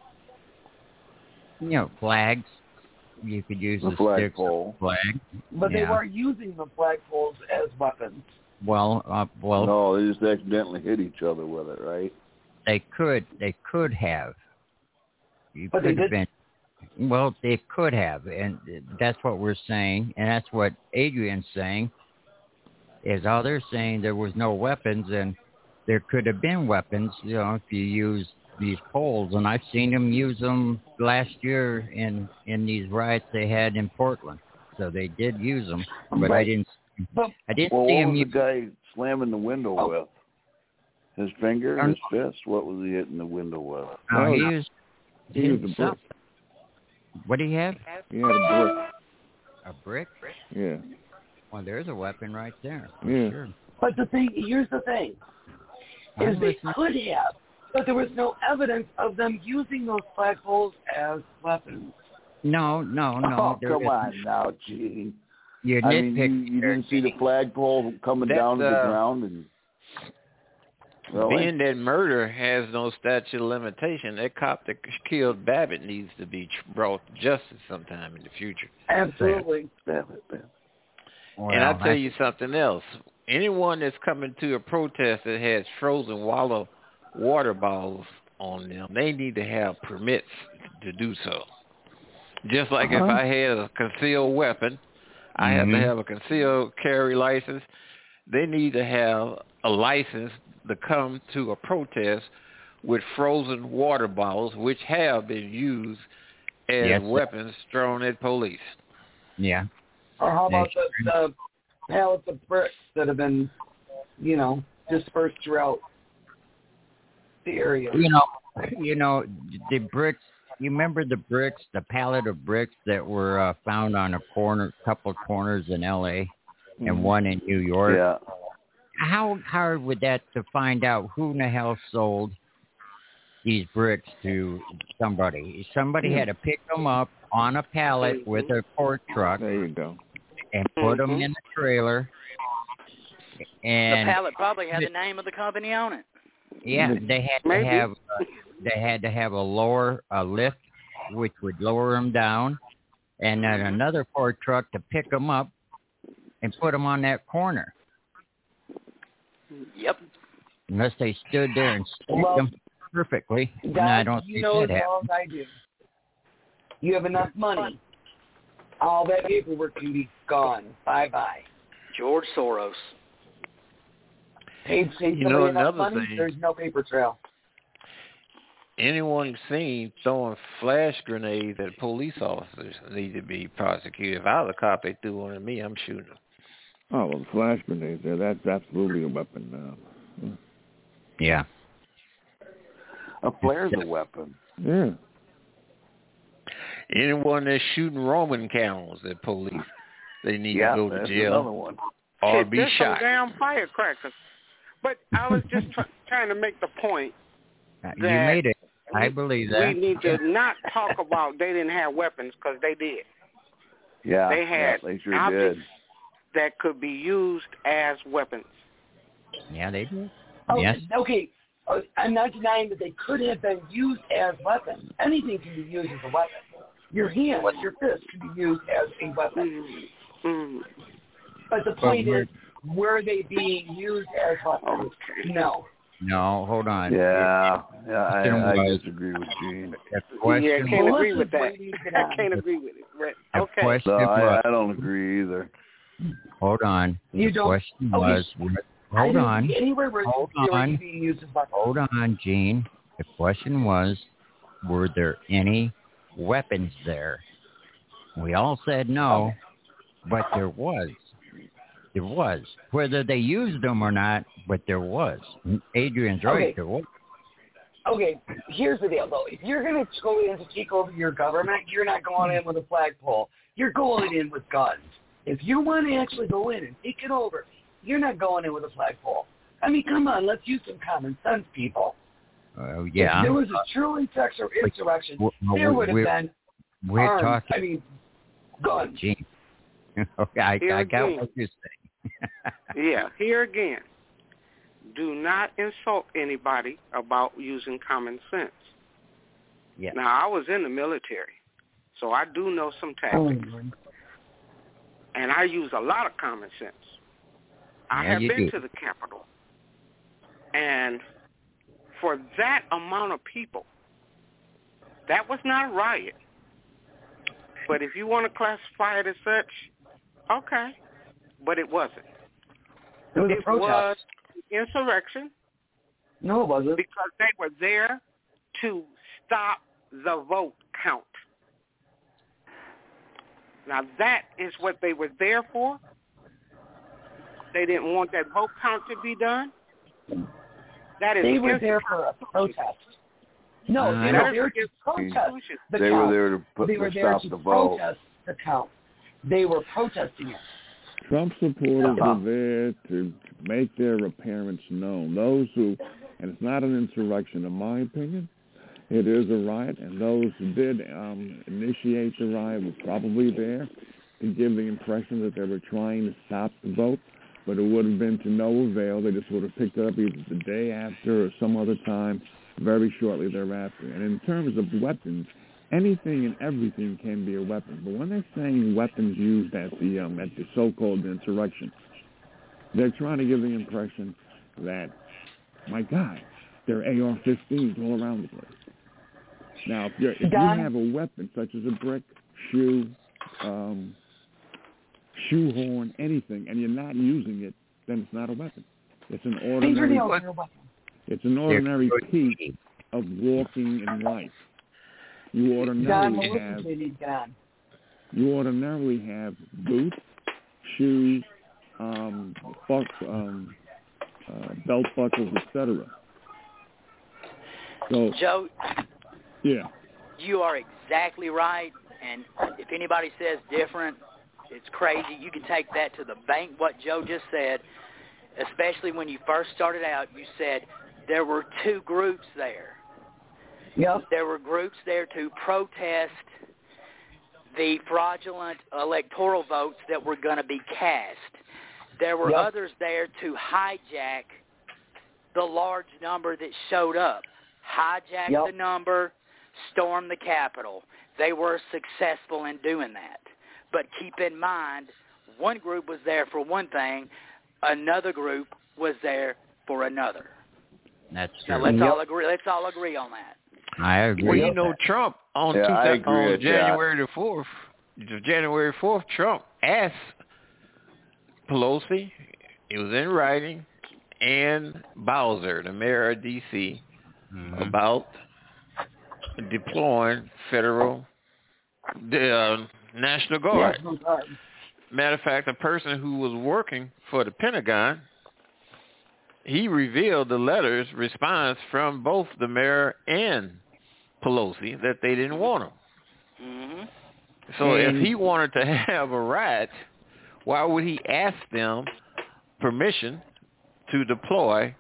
You know, flags. You could use the flagpole. Flag. But they weren't using the flagpoles as weapons. Well. No, they just accidentally hit each other with it, right? They could have. But they didn't. Well, they could have, and that's what we're saying, and that's what Adrian's saying. Is all they're saying there was no weapons, and there could have been weapons, you know, if you use these poles, and I've seen them use them last year in these riots they had in Portland. So they did use them, but I didn't see him. What was the guy slamming the window with? His finger, his fist? What was he hitting the window with? Oh, he used a brick. What did he have? He had a brick. A brick? Yeah. Well, there's a weapon right there. Yeah. Sure. But here's the thing, is they could have, but there was no evidence of them using those flagpoles as weapons. No. Oh, come on now, Gene. You didn't see the flagpole coming down to the ground and. Being that murder has no statute of limitation, that cop that killed Babbitt needs to be brought to justice sometime in the future. Absolutely. Babbitt. And I'll tell you something else. Anyone that's coming to a protest that has frozen water bottles on them, they need to have permits to do so. Just like if I had a concealed weapon, I have to have a concealed carry license. They need to have a license to come to a protest with frozen water bottles, which have been used as weapons thrown at police. Yeah. Or how about the pallets of bricks that have been, dispersed throughout the area? You know, the bricks. You remember the bricks, the pallet of bricks that were found on couple corners in L.A. and one in New York? Yeah. How hard would that to find out who in the hell sold these bricks to somebody? Somebody had to pick them up on a pallet with a port truck. There you go. And put them in the trailer. And the pallet probably had the name of the company on it. Yeah, they had to have a lift, which would lower them down, and then another port truck to pick them up and put them on that corner. Yep. Unless they stood there and stacked them perfectly. Guys, and I don't think as that well as I do. You have enough money. All that paperwork can be gone. Bye-bye. George Soros. Paid somebody enough money, there's no paper trail. Anyone seen throwing flash grenades at police officers need to be prosecuted. If I was a cop, they threw one at me, I'm shooting them. Oh, well, flash grenades, that's absolutely a weapon now. Yeah. A flare's a weapon. Yeah. Anyone that's shooting Roman candles at police, they need to go to jail. Another one. Or be shot. Some damn firecrackers. But I was just trying to make the point that you made it. I believe that. We need to not talk about they didn't have weapons, because they did. Yeah, they had they sure objects did. that could be used as weapons. Yeah, they did. Oh, yes. Okay, I'm not denying that they could have been used as weapons. Anything can be used as a weapon. Your hand, your fist can be used as a weapon. Mm-hmm. But the point is, were they being used as weapons? No. No, hold on. Yeah, I disagree with Gene. Yeah, I can't agree with that. I can't agree with it. But, okay. No, I don't agree either. Hold on. You don't. Question was. Hold on. Hold on, Gene. The question was, were there any weapons there? We all said no, but there was. There was. Whether they used them or not, but there was. Adrian's right. Okay. There was. Okay, here's the deal, though. If you're going to go in to take over your government, you're not going in with a flagpole. You're going in with guns. If you want to actually go in and take it over, you're not going in with a flagpole. I mean, come on, let's use some common sense, people. Yeah. If there was a true insurrection, there would have been arms, guns. Gene. Okay, I got what you're saying. Yeah, here again. Do not insult anybody about using common sense. Yeah. Now, I was in the military, so I do know some tactics. And I use a lot of common sense. I have been to the Capitol. And for that amount of people, that was not a riot. But if you want to classify it as such, okay. But it wasn't. It was a protest. Was insurrection. No, it wasn't. Because they were there to stop the vote count. Now, that is what they were there for. They didn't want that vote count to be done. That is they were there for a protest. No, they were there to protest the count. They were there to stop the vote. Protest the count. They were protesting it. Trump supporters were there to make their appearance known. Those who, and it's not an insurrection in my opinion, it is a riot, and those who did initiate the riot were probably there to give the impression that they were trying to stop the vote, but it would have been to no avail. They just would have picked it up either the day after or some other time very shortly thereafter. And in terms of weapons, anything and everything can be a weapon. But when they're saying weapons used at the so-called insurrection, they're trying to give the impression that, my God, there are AR-15s all around the place. Now, if you have a weapon such as a brick, shoehorn, anything, and you're not using it, then it's not a weapon. It's an ordinary. It's an ordinary piece of walking in life. You ordinarily have boots, shoes, belt buckles, etc. So, Joe, yeah, you are exactly right. And if anybody says different, it's crazy. You can take that to the bank. What Joe just said, especially when you first started out, you said there were two groups there. Yep. There were groups there to protest the fraudulent electoral votes that were going to be cast. There were others there to hijack the large number that showed up. Hijack the number, storm the Capitol. They were successful in doing that. But keep in mind, one group was there for one thing, another group was there for another. That's true. Now, let's all agree on that. I agree. Well, you know, Trump on January the 4th, Trump asked Pelosi, it was in writing, and Bowser, the mayor of D.C., about deploying federal National Guard. Matter of fact, a person who was working for the Pentagon, he revealed the letter's response from both the mayor and Pelosi that they didn't want him. Mm-hmm. So if he wanted to have a riot, why would he ask them permission to deploy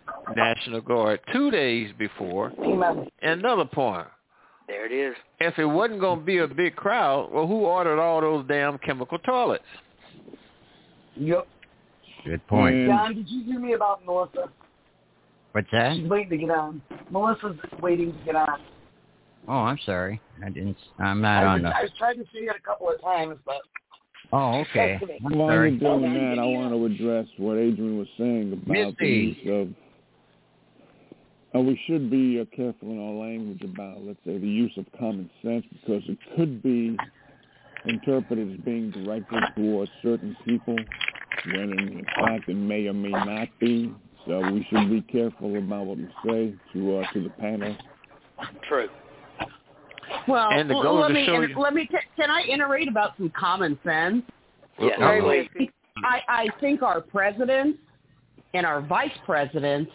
National Guard 2 days before. Amen. And another point. There it is. If it wasn't going to be a big crowd, well, who ordered all those damn chemical toilets? Yep. Good point. John, did you hear me about Melissa? What's that? She's waiting to get on. Melissa's waiting to get on. Oh, I'm sorry. I'm not on the... I was trying to say it a couple of times, but... Oh, okay. While you're doing that, I want to address what Adrian was saying about the use of... we should be careful in our language about, let's say, the use of common sense, because it could be interpreted as being directed towards certain people, when in fact it may or may not be. So we should be careful about what we say to the panel. True. Well, and can I iterate about some common sense? Yes. I think our president and our vice presidents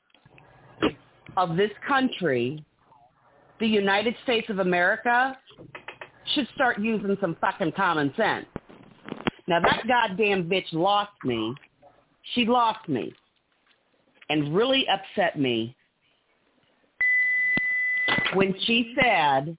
of this country, the United States of America, should start using some fucking common sense. Now, that goddamn bitch lost me. She lost me and really upset me when she said,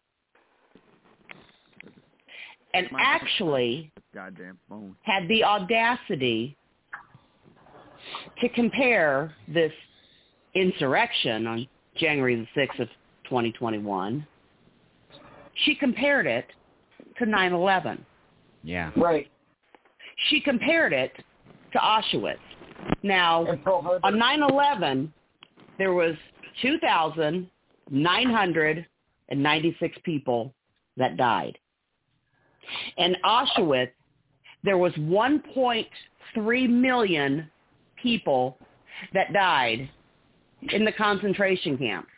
and actually had the audacity to compare this insurrection on January the 6th of 2021, she compared it to 9/11. Yeah. Right. She compared it to Auschwitz. Now, on 9/11, there was 2,996 people that died. In Auschwitz, there was 1.3 million people that died in the concentration camps.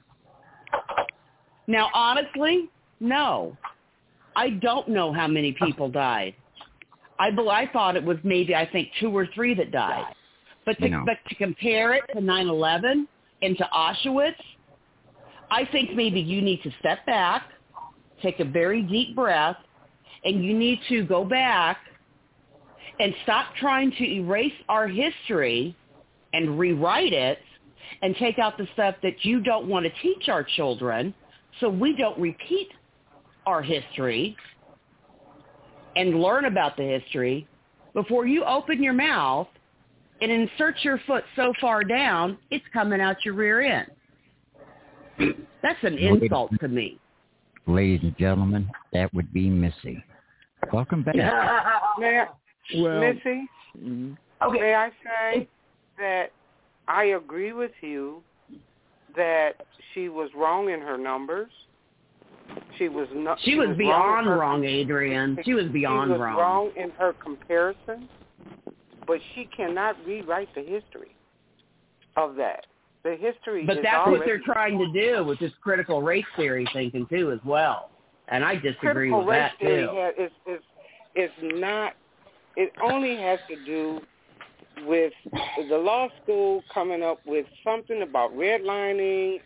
Now, honestly, no. I don't know how many people died. I thought it was maybe, 2 or 3 that died. But to compare it to 9/11 and to Auschwitz, I think maybe you need to step back, take a very deep breath, and you need to go back and stop trying to erase our history and rewrite it and take out the stuff that you don't want to teach our children so we don't repeat our history and learn about the history before you open your mouth and insert your foot so far down, it's coming out your rear end. That's an insult to me. Ladies and gentlemen, that would be Missy. Welcome back. Missy, okay. May I say that I agree with you that she was wrong in her numbers. She was beyond wrong, Adrian. She was beyond wrong. She was wrong in her comparison, but she cannot rewrite the history of that. The history But is that's already... what they're trying to do with this critical race theory thinking, too, as well. And I disagree with that, too. Critical race theory is not... It only has to do with the law school coming up with something about redlining.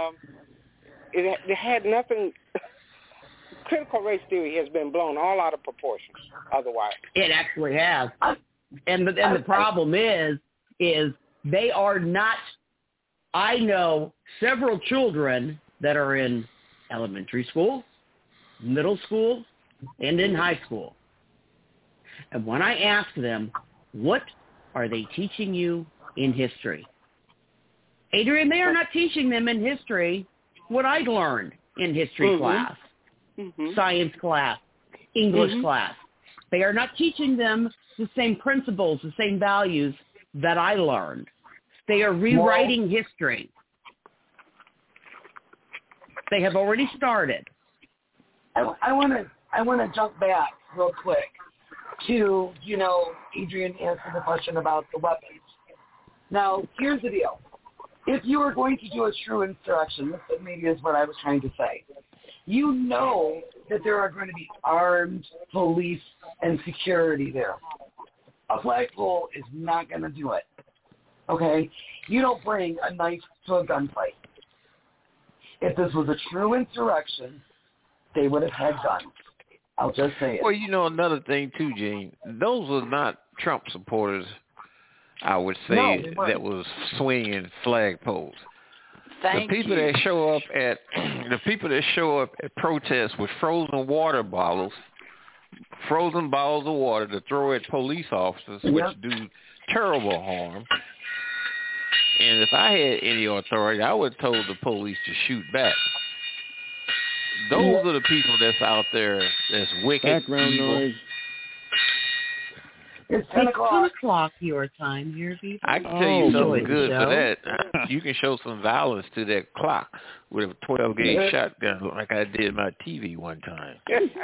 It had nothing... Critical race theory has been blown all out of proportion otherwise. It actually has. And the problem is they are not... I know several children that are in elementary school, middle school, and in high school. And when I ask them, what are they teaching you in history? Adrian, they are not teaching them in history what I learned in history class, science class, English class. They are not teaching them the same principles, the same values that I learned. They are rewriting history. They have already started. I want to jump back real quick to, Adrian answered the question about the weapons. Now, here's the deal. If you were going to do a true insurrection, this maybe is what I was trying to say, you know that there are going to be armed police and security there. A flagpole is not going to do it. Okay? You don't bring a knife to a gunfight. If this was a true insurrection, they would have had guns. I'll just say it. Well, another thing too, Gene. Those were not Trump supporters. I would say, that was swinging flagpoles. The people that show up at protests with frozen water bottles, frozen bottles of water to throw at police officers, which do terrible harm. And if I had any authority, I would have told the police to shoot back. Those are the people that's out there that's wicked, background evil. Noise. It's 10 o'clock your time here, people. I can tell you something good for that. You can show some violence to that clock with a 12-gauge shotgun like I did my TV one time.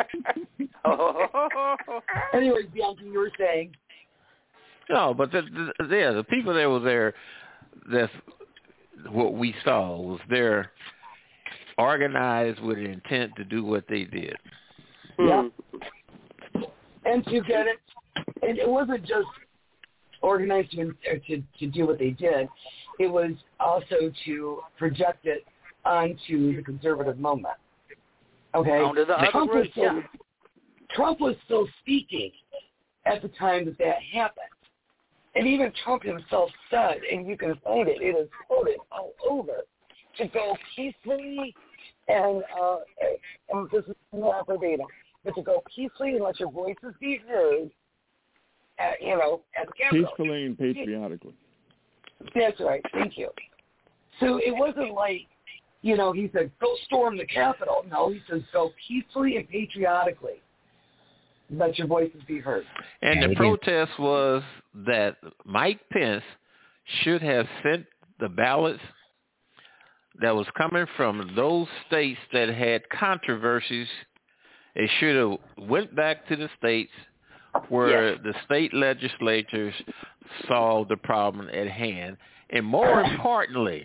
Anyways, Bianca, you were saying? No, but the people that were there, that's what we saw, was there organized with an intent to do what they did. Yeah. And to get it, and it wasn't just organized to do what they did. It was also to project it onto the conservative moment. Okay? Onto the other group, Trump was still speaking at the time that happened. And even Trump himself said, and you can find it, it is quoted all over, to go peacefully and this is not verbatim, but to go peacefully and let your voices be heard at the Capitol. Peacefully and patriotically. That's right. Thank you. So it wasn't like, he said, go storm the Capitol. No, he says, go peacefully and patriotically. Let your voices be heard. And the protest was that Mike Pence should have sent the ballots that was coming from those states that had controversies. It should have went back to the states where the state legislatures solved the problem at hand. And more importantly,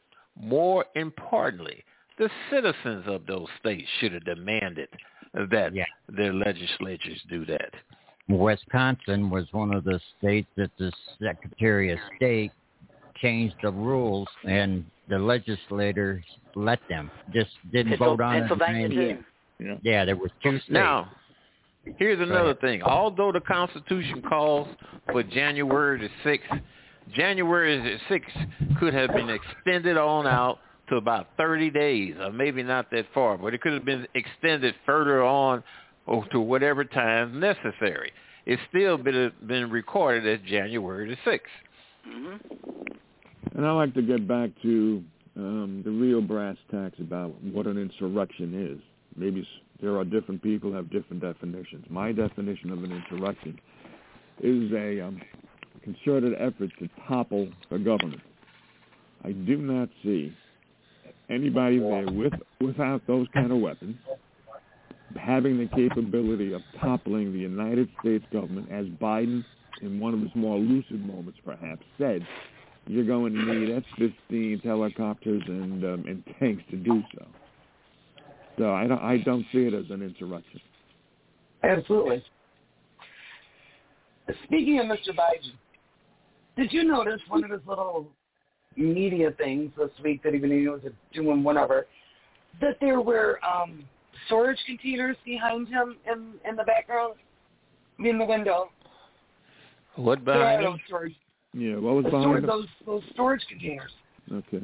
the citizens of those states should have demanded that their legislatures do that. Wisconsin was one of the states that the Secretary of State changed the rules, and the legislators let them. Just didn't vote on it. Pennsylvania too. Yeah, there was 2 states. Now, here's another thing. Although the Constitution calls for January the 6th, January the 6th could have been extended on out to about 30 days, or maybe not that far, but it could have been extended further on or to whatever time necessary. It's still been recorded as January the 6th. Mm-hmm. And I like to get back to the real brass tacks about what an insurrection is. Maybe there are different people who have different definitions. My definition of an insurrection is a concerted effort to topple the government. I do not see anybody there without those kind of weapons having the capability of toppling the United States government, as Biden, in one of his more lucid moments perhaps, said, you're going to need F-15 helicopters and tanks to do so. So I don't see it as an insurrection. Absolutely. Speaking of Mr. Biden, did you notice one of his little media things this week that even he was doing whatever, that there were storage containers behind him in the background, in the window? What behind him? Yeah, what was behind him? Those storage containers. Okay.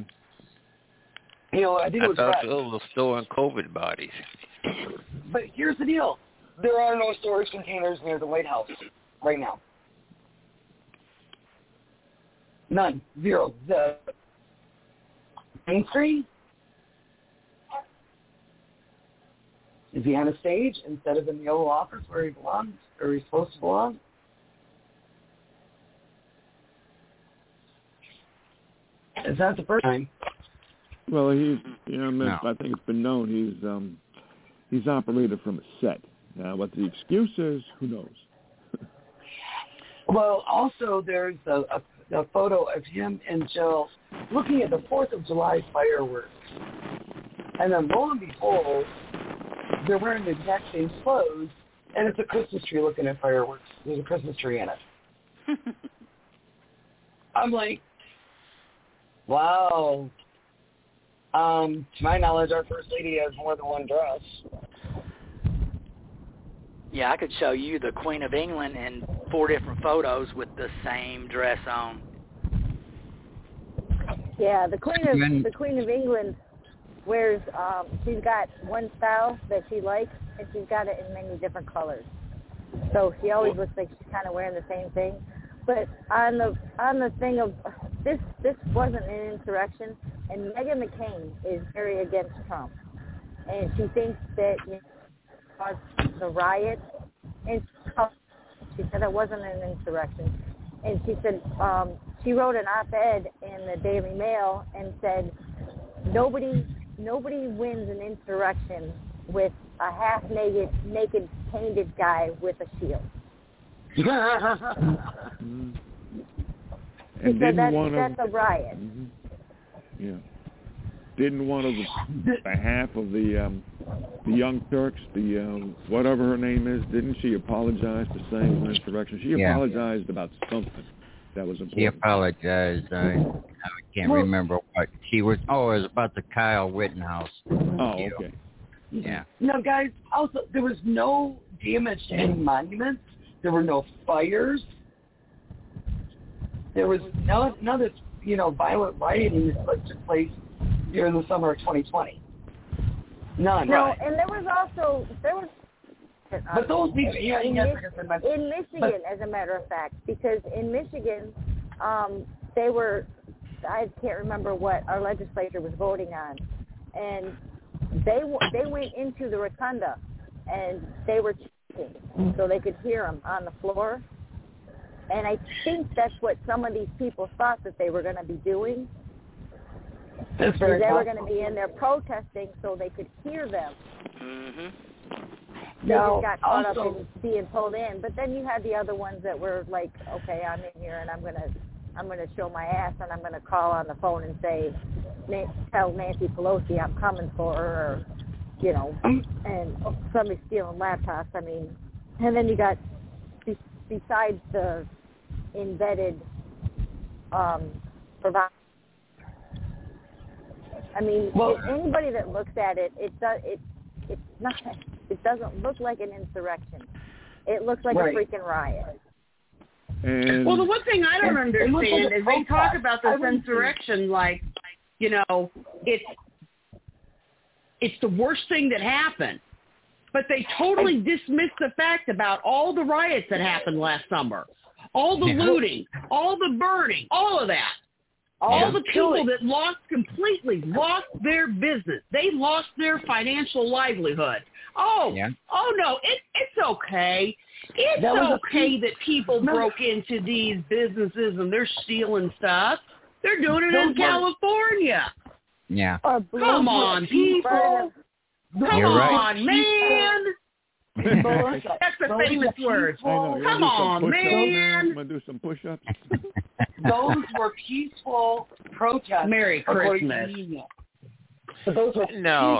I think it was thought those were storing COVID bodies. But here's the deal. There are no storage containers near the White House right now. None. Zero. The main screen? Is he on a stage instead of in the Oval Office where he belongs, or he's supposed to belong? It's not the first time. Well, I think it's been known he's operated from a set. Now, what the excuse is, who knows? Well, also there's a photo of him and Jill looking at the 4th of July fireworks. And then lo and behold, they're wearing the exact same clothes, and it's a Christmas tree looking at fireworks. There's a Christmas tree in it. I'm like, wow. To my knowledge, our First Lady has more than one dress. Yeah, I could show you the Queen of England in 4 different photos with the same dress on. Yeah, the Queen of England wears. She's got one style that she likes, and she's got it in many different colors. So she always looks like she's kind of wearing the same thing. But on the thing of this wasn't an insurrection, and Meghan McCain is very against Trump, and she thinks that caused the riot, and she said it wasn't an insurrection, and she said she wrote an op-ed in the Daily Mail and said nobody wins an insurrection with a half-naked painted guy with a shield. And that's a riot. Mm-hmm. Yeah. Didn't one of the half of the Young Turks, the whatever her name is, didn't she apologize for saying it was an insurrection? She apologized about something that was important. She apologized. I can't remember what she was. Oh, it was about the Kyle Rittenhouse. Oh, okay. Yeah. No, guys. Also, there was no damage to any monuments. There were no fires. There was none of this, violent rioting that took place during the summer of 2020. None. No, right. and there was. But those people, in Michigan, as a matter of fact, because in Michigan, they were. I can't remember what our legislature was voting on, and they went into the rotunda, and they were chanting so they could hear them on the floor. And I think that's what some of these people thought that they were going to be doing. They were going to be in there protesting so they could hear them. Mm-hmm. They just got caught up in being pulled in. But then you had the other ones that were like, okay, I'm in here and I'm going to show my ass and I'm going to call on the phone and say, tell Nancy Pelosi I'm coming for her, or, and somebody's stealing laptops. I mean, and then you got, besides the embedded provider. I mean, anybody that looks at it, it doesn't look like an insurrection. It looks like a freaking riot. Well, the one thing I don't understand is they talk about this insurrection like, it's the worst thing that happened. But they totally dismiss the fact about all the riots that happened last summer, all the looting, all the burning, all of that. All the people that completely lost their business. They lost their financial livelihood. Oh no, it's okay. It's okay that people broke into these businesses and they're stealing stuff. They're doing it in California. Yeah. Come on, people. Come on, man. That's the famous word. Come on, man. I'm going to do some push-ups. Those were peaceful protests. Merry Christmas. No.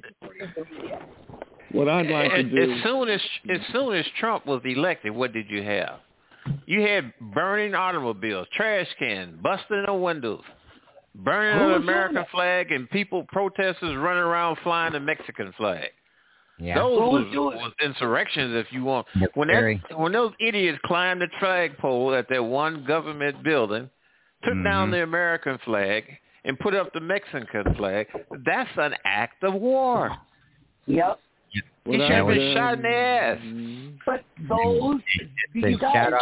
What I'd like to do... As soon as Trump was elected, what did you have? You had burning automobiles, trash cans, busting the windows, burning the American flag, and protesters running around flying the Mexican flag. Yeah. Those was insurrections, if you want. When those idiots climbed the flagpole at that one government building, took down the American flag, and put up the Mexican flag, that's an act of war. Yep. He should have been shot in the ass. But those, you guys,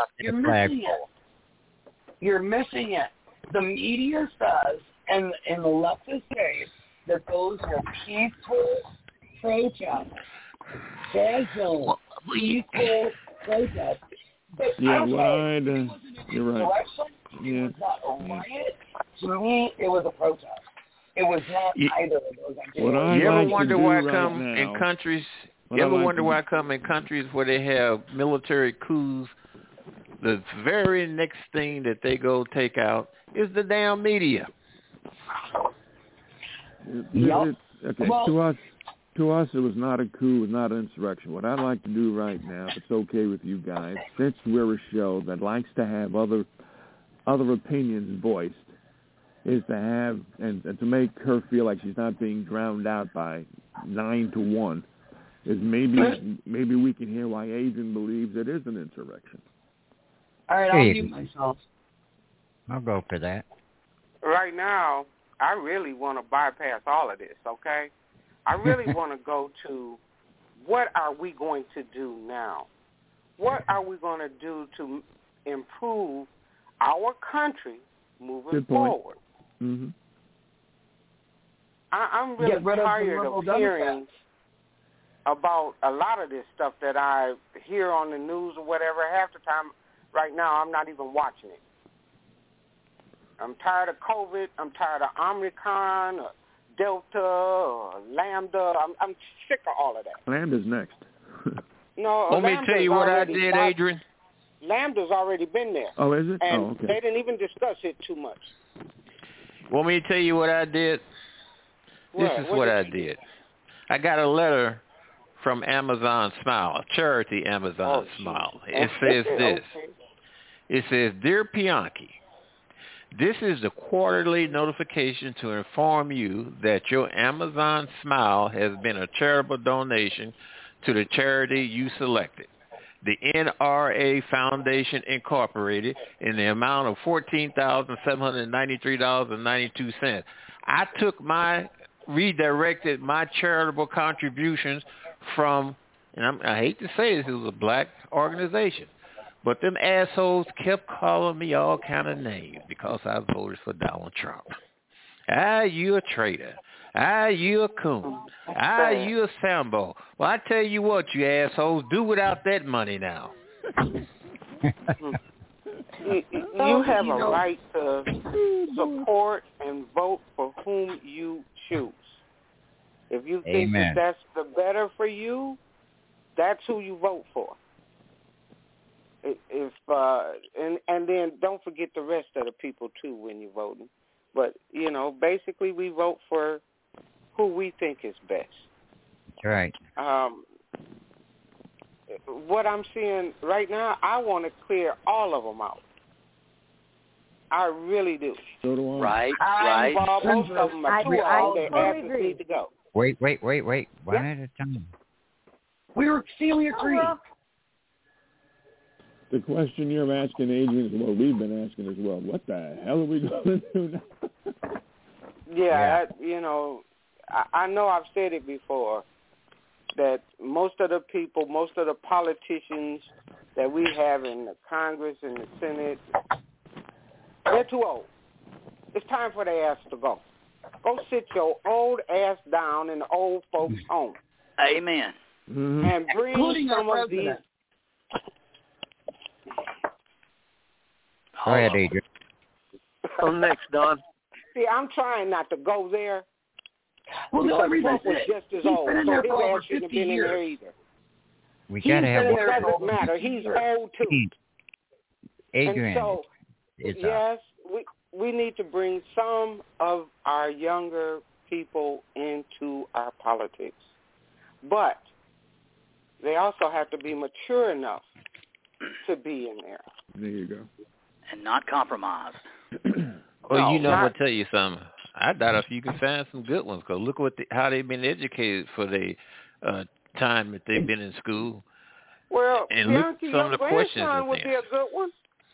you're missing it. The media says, and the leftists say, that those were peaceful protests. Casual, peaceful protests. Yeah, you're right. It was not a riot. To me, it was a protest. It was not either of those. You ever wonder why I come in countries? You ever wonder why I come in countries where they have military coups? The very next thing that they go take out is the damn media. To us, it was not a coup, it was not an insurrection. What I'd like to do right now, if it's okay with you guys, since we're a show that likes to have other opinions voiced, is to have and to make her feel like she's not being drowned out by 9-1. Is maybe we can hear why Adrian believes it is an insurrection. All right, I'll mute myself. I'll go for that. Right now, I really want to bypass all of this, okay? I really want to go to what are we going to do now? What are we going to do to improve our country moving forward? Mm-hmm. I'm really tired of hearing about a lot of this stuff that I hear on the news or whatever. Half the time right now I'm not even watching it. I'm tired of COVID. I'm tired of Omicron or Delta or Lambda. I'm sick of all of that. Lambda's next. No, let me tell you what I did, Adrian. Lambda's already been there. Oh, is it? And okay. They didn't even discuss it too much. Want me to tell you what I did? This is what I did. I got a letter from Amazon Smile, charity Amazon Smile. It says this. It says, Dear Pianki, this is the quarterly notification to inform you that your Amazon Smile has been a charitable donation to the charity you selected, the NRA Foundation Incorporated, in the amount of $14,793.92. I redirected my charitable contributions from, and I hate to say this, it was a black organization, but them assholes kept calling me all kind of names because I voted for Donald Trump. You a traitor. You a coon. You a Sambo. Well, I tell you what, you assholes, do without that money now. You have a right to support and vote for whom you choose. If you think that that's the better for you, that's who you vote for. And then don't forget the rest of the people too when you're voting. But basically we vote for who we think is best. Right. What I'm seeing right now, I want to clear all of them out. I really do. So do I. Right. Most of them are too old. Their asses need to go. Wait. One at a time. We agree. The question you're asking, Adrian, is what we've been asking as well. What the hell are we going to do now? Yeah. I know I've said it before, that most of the people, most of the politicians that we have in the Congress and the Senate, they're too old. It's time for their ass to go. Go sit your old ass down in the old folks' home. Amen. Mm-hmm. And bring some of these. Go ahead, Adrian. I'm next, Don. See, I'm trying not to go there. Well, the only reason Trump was just as old, so his ass shouldn't have been in there either. We gotta have. It doesn't matter. He's old too. Adrian. And so, yes, we need to bring some of our younger people into our politics, but they also have to be mature enough to be in there. There you go. And not compromised. Well, I'm going to tell you something. I doubt if you can find some good ones, because look how they've been educated for the time that they've been in school. Well, and look at some of the questions would be a good one.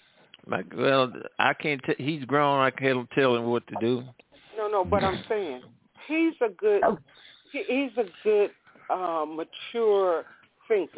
I can't. He's grown. I can't tell him what to do. No, but I'm saying he's a good mature thinker.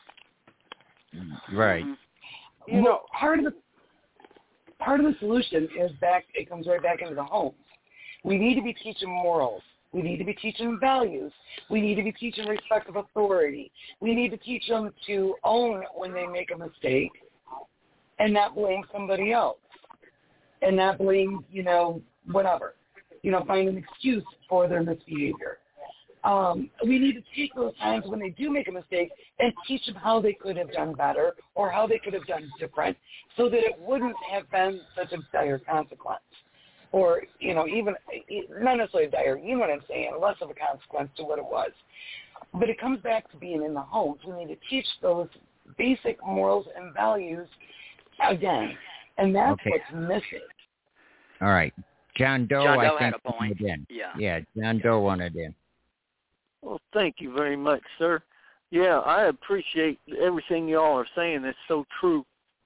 Right. Part of the solution is it comes right back into the home. We need to be teaching morals. We need to be teaching values. We need to be teaching respect of authority. We need to teach them to own when they make a mistake and not blame somebody else. And not blame, whatever. Find an excuse for their misbehavior. We need to take those times when they do make a mistake and teach them how they could have done better or how they could have done different so that it wouldn't have been such a dire consequence. Or, even, not necessarily dire, you know what I'm saying, less of a consequence to what it was. But it comes back to being in the homes. We need to teach those basic morals and values again. And that's what's missing. All right. John Doe, I think, had a point. In. Yeah, John Doe wanted in. Well, thank you very much, sir. Yeah, I appreciate everything y'all are saying. It's so true.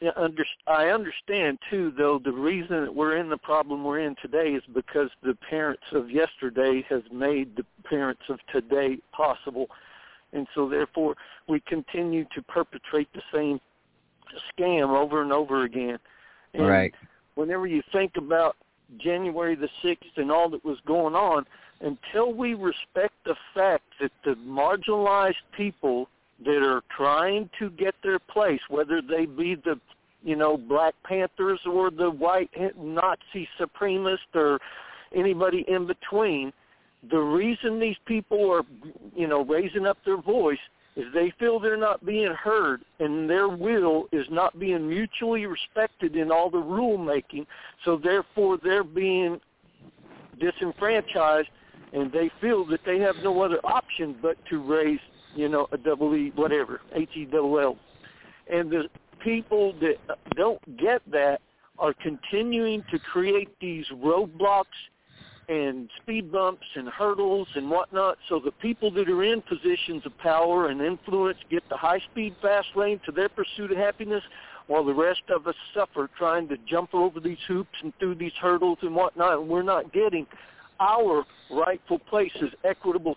I understand too, though, the reason that we're in the problem we're in today is because the parents of yesterday has made the parents of today possible, and so therefore we continue to perpetrate the same scam over and over again. And right. Whenever you think about January the 6th and all that was going on, until we respect the fact that the marginalized people that are trying to get their place, whether they be the, Black Panthers or the white Nazi supremacist or anybody in between, the reason these people are, raising up their voice is they feel they're not being heard and their will is not being mutually respected in all the rulemaking, so therefore they're being disenfranchised and they feel that they have no other option but to raise, a double E, whatever, H-E-double-L. And the people that don't get that are continuing to create these roadblocks and speed bumps and hurdles and whatnot, so the people that are in positions of power and influence get the high-speed fast lane to their pursuit of happiness, while the rest of us suffer trying to jump over these hoops and through these hurdles and whatnot, and we're not getting our rightful place as equitable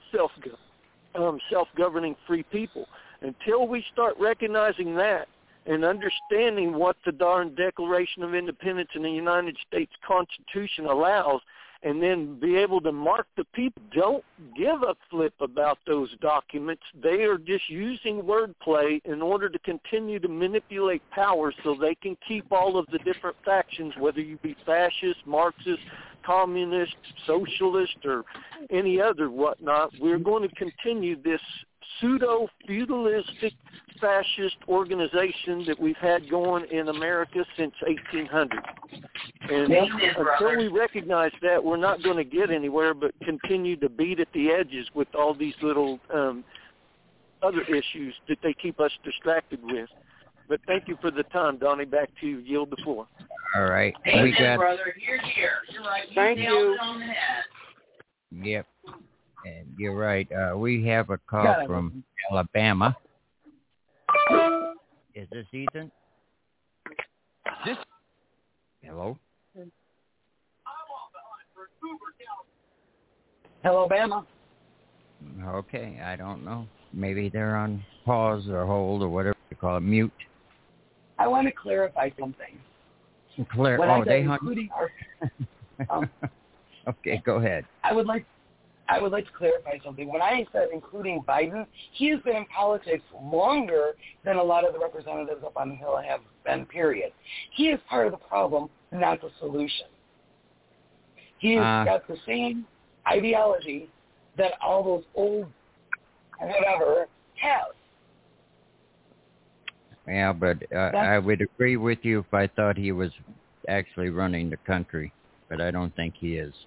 self-governing free people. Until we start recognizing that and understanding what the darn Declaration of Independence in the United States Constitution allows, and then be able to mark the people, don't give a flip about those documents. They are just using wordplay in order to continue to manipulate power so they can keep all of the different factions, whether you be fascist, Marxist, communist, socialist, or any other whatnot. We're going to continue this pseudo-feudalistic fascist organization that we've had going in America since 1800. And until we recognize that, we're not going to get anywhere but continue to beat at the edges with all these little other issues that they keep us distracted with. But thank you for the time, Donnie. Back to you. Yield the floor. All right. Amen, brother. Here's here. You're right. Thank you. On the head. Yep. And you're right. We have a call from Alabama. Is this Ethan? Hello? Hello, Bama. Okay, I don't know. Maybe they're on pause or hold or whatever you call it, mute. I want to clarify something. They hung. Our, okay, go ahead. I would like to clarify something. When I said including Biden, he has been in politics longer than a lot of the representatives up on the Hill have been, period. He is part of the problem, not the solution. He has got the same ideology that all those old whatever have. Yeah, but I would agree with you if I thought he was actually running the country, but I don't think he is.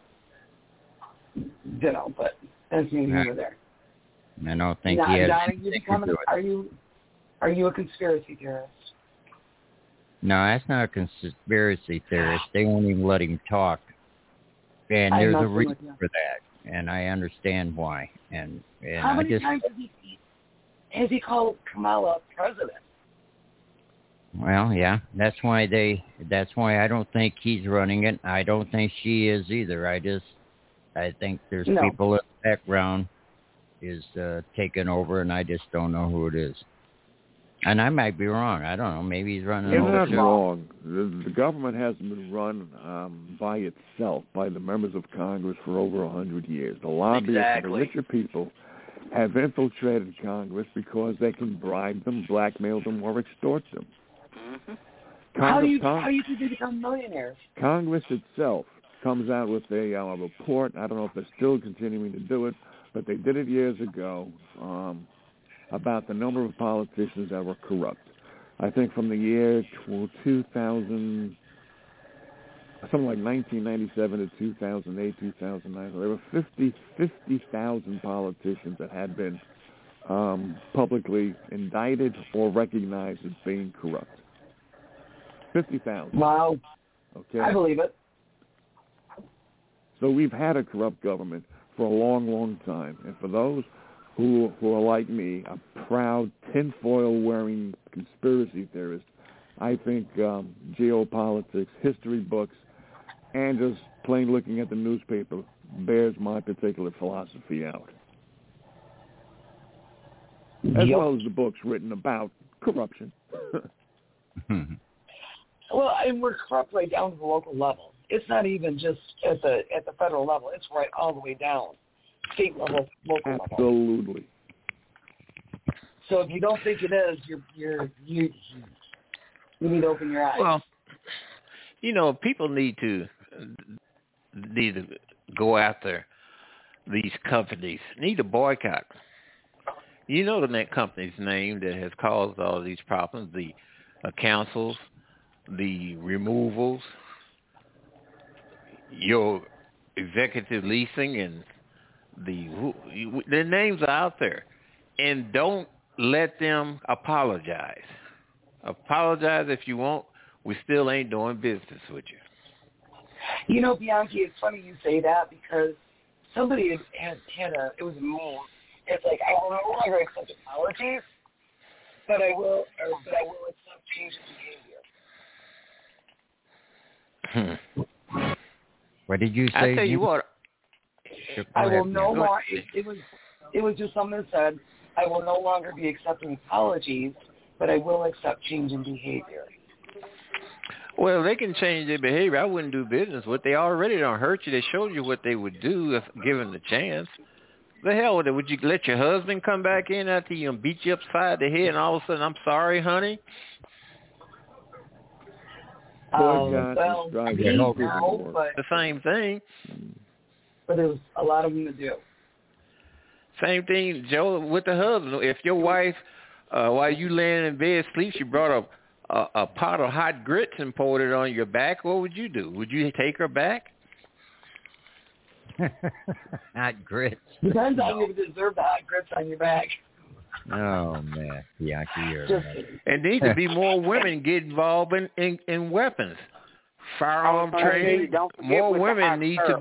But that's neither here nor there. I don't think he has. Are you a conspiracy theorist? No, that's not a conspiracy theorist. They won't even let him talk, and there's a reason for that, and I understand why. And how many times has he called Kamala president? Well, yeah, that's why I don't think he's running it. I don't think she is either. I think there's people in the background is taking over, and I just don't know who it is. And I might be wrong. I don't know. Maybe he's running You're over. not wrong. The government hasn't been run by itself, by the members of Congress for over 100 years. The lobbyists and the richer people have infiltrated Congress because they can bribe them, blackmail them, or extort them. Mm-hmm. How do you think they become millionaires? Congress itself comes out with a report. I don't know if they're still continuing to do it, but they did it years ago about the number of politicians that were corrupt. I think from the year 2000, something like 1997 to 2008, 2009, there were 50,000 politicians that had been publicly indicted or recognized as being corrupt. 50,000. Wow. Okay. I believe it. So we've had a corrupt government for a long, long time. And for those who are like me, a proud tinfoil-wearing conspiracy theorist, I think geopolitics, history books, and just plain looking at the newspaper bears my particular philosophy out. As well as the books written about corruption. Well, and we're corrupt right down to the local level. It's not even just at the federal level. It's right all the way down, state level, local level. Absolutely. So if you don't think it is, you need to open your eyes. Well, people need to go after these companies. Need to boycott. You know the company's name that has caused all these problems: the councils, the removals, your executive leasing, and the names are out there. And don't let them apologize. Apologize if you want. We still ain't doing business with you. Bianchi, it's funny you say that because somebody had it was a meme. It's like, I will no longer accept apologies, but I will accept change in behavior. What did you say? I tell you what. I will no longer. It was just something that said, I will no longer be accepting apologies, but I will accept change in behavior. Well, they can change their behavior. I wouldn't do business with. They already don't hurt you. They showed you what they would do if given the chance. The hell with it. Would you let your husband come back in after you beat you upside the head and all of a sudden, I'm sorry, honey? The same thing. But there was a lot of them to do. Same thing, Joe, with the husband. If your wife, while you laying in bed asleep, she brought a pot of hot grits and poured it on your back, what would you do? Would you take her back? Hot grits. Depends on if you deserve the hot grits on your back. Oh, man. Bianchi, and there need to be more women get involved in weapons. Firearm training. More women need to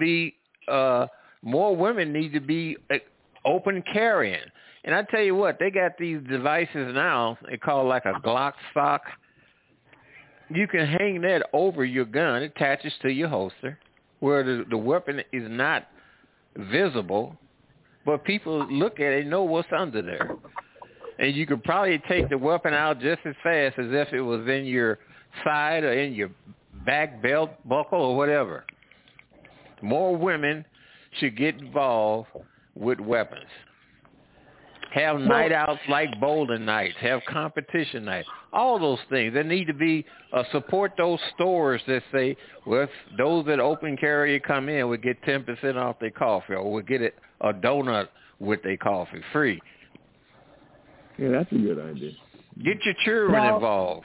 be open carrying. And I tell you what, they got these devices now, they call like a Glock stock. You can hang that over your gun, it attaches to your holster, where the weapon is not visible, but people look at it and know what's under there. And you could probably take the weapon out just as fast as if it was in your side or in your back belt buckle or whatever. More women should get involved with weapons. Have night outs like bowling nights. Have competition nights. All those things. There need to be support those stores that say, well, if those that open carry come in would get 10% off their coffee, or would get a donut with their coffee free. Yeah, that's a good idea. Get your children involved.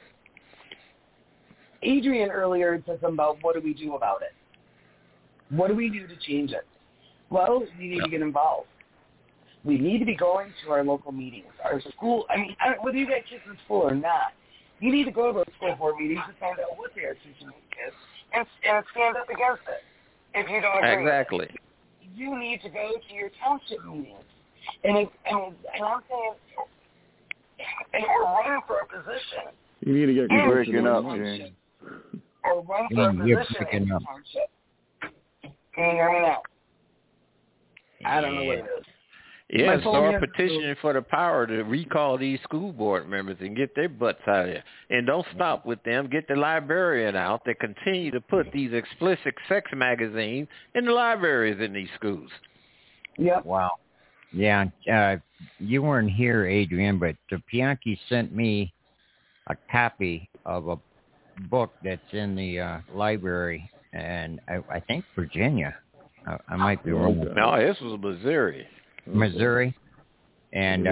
Adrian earlier said something about what do we do about it? What do we do to change it? Well, we need to get involved. We need to be going to our local meetings, our school. Whether you got kids in school or not, you need to go to those school board meetings to find out what they are teaching these kids and stand up against it. If you don't agree, exactly, you need to go to your township meetings. And I'm saying, and we're running for a position. You need to get breaking up, Jane. Or run for a position in the township. Can you hear me now? I don't know what it is. Yeah, start petitioning for the power to recall these school board members and get their butts out of here. And don't stop with them. Get the librarian out that continue to put these explicit sex magazines in the libraries in these schools. Yep. Wow. Yeah, you weren't here, Adrian, but Bianchi sent me a copy of a book that's in the library, and I think Virginia. I might be wrong. No, this was Missouri. Missouri, and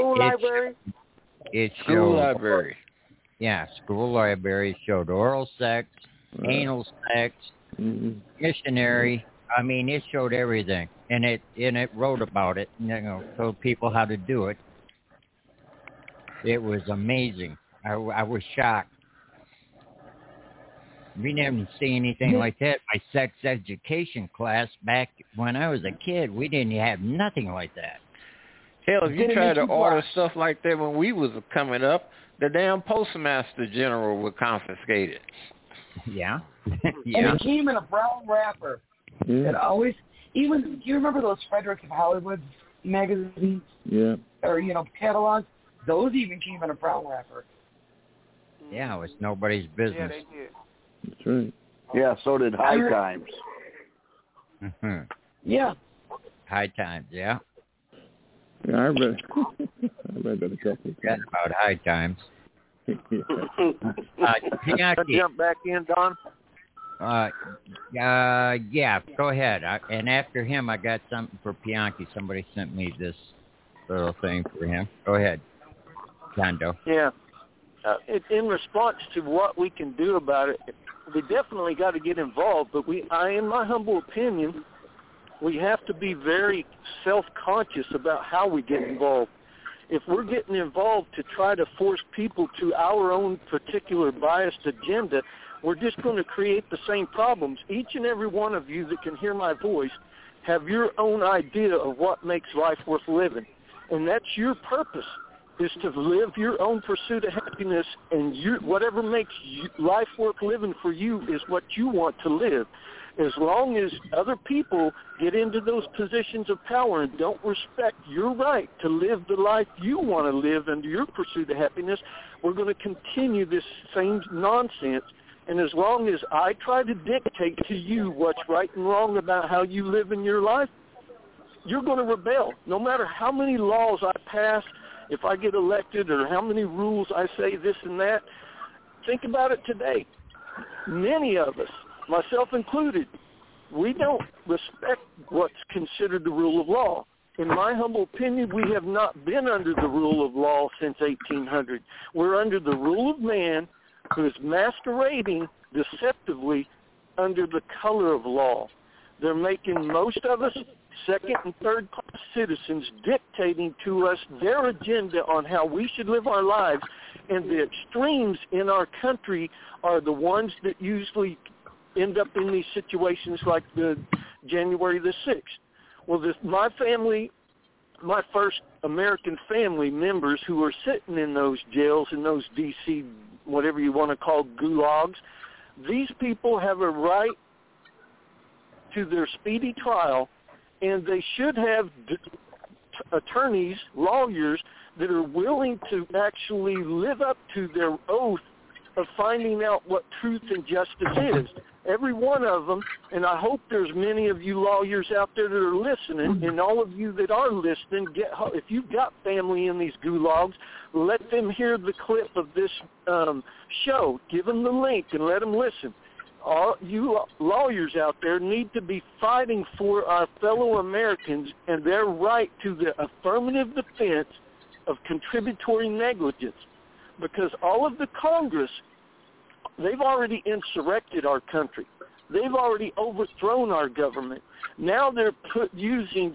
it showed school library. Yeah, school library showed oral sex, anal sex, missionary. I mean, it showed everything, and it wrote about it. Told people how to do it. It was amazing. I was shocked. We didn't see anything like that. My sex education class back when I was a kid, we didn't have nothing like that. Hell, if you tried to order stuff like that when we was coming up, The damn Postmaster General was confiscated. Yeah. Yeah. And it came in a brown wrapper. It always, even, do you remember those Frederick of Hollywood magazines? Yeah. Or, catalogs? Those even came in a brown wrapper. Yeah, it was nobody's business. Yeah, they did. That's right. Yeah, so did High Times. Mm-hmm. Yeah. High Times, yeah. Yeah, I read that a couple of times. That's about High Times. Jump back in, Don? Yeah, go ahead. And after him, I got something for Pianki. Somebody sent me this little thing for him. Go ahead, Kondo. Yeah. In response to what we can do about it, we definitely got to get involved, but in my humble opinion, we have to be very self-conscious about how we get involved. If we're getting involved to try to force people to our own particular biased agenda, we're just going to create the same problems. Each and every one of you that can hear my voice have your own idea of what makes life worth living, and that's your purpose, is to live your own pursuit of happiness, and whatever makes life worth living for you is what you want to live. As long as other people get into those positions of power and don't respect your right to live the life you want to live under your pursuit of happiness, we're going to continue this same nonsense. And as long as I try to dictate to you what's right and wrong about how you live in your life, you're going to rebel. No matter how many laws I pass, if I get elected, or how many rules I say this and that, think about it today. Many of us, myself included, we don't respect what's considered the rule of law. In my humble opinion, we have not been under the rule of law since 1800. We're under the rule of man, who is masquerading deceptively under the color of law. They're making most of us second and third class citizens, dictating to us their agenda on how we should live our lives, and the extremes in our country are the ones that usually end up in these situations like the January the 6th. Well, my family, my first American family members who are sitting in those jails, in those D.C., whatever you want to call gulags, these people have a right to their speedy trial, and they should have attorneys, lawyers, that are willing to actually live up to their oath of finding out what truth and justice is. Every one of them, and I hope there's many of you lawyers out there that are listening, and all of you that are listening, if you've got family in these gulags, let them hear the clip of this show. Give them the link and let them listen. All you lawyers out there need to be fighting for our fellow Americans and their right to the affirmative defense of contributory negligence, because all of the Congress, they've already insurrected our country. They've already overthrown our government. Now they're using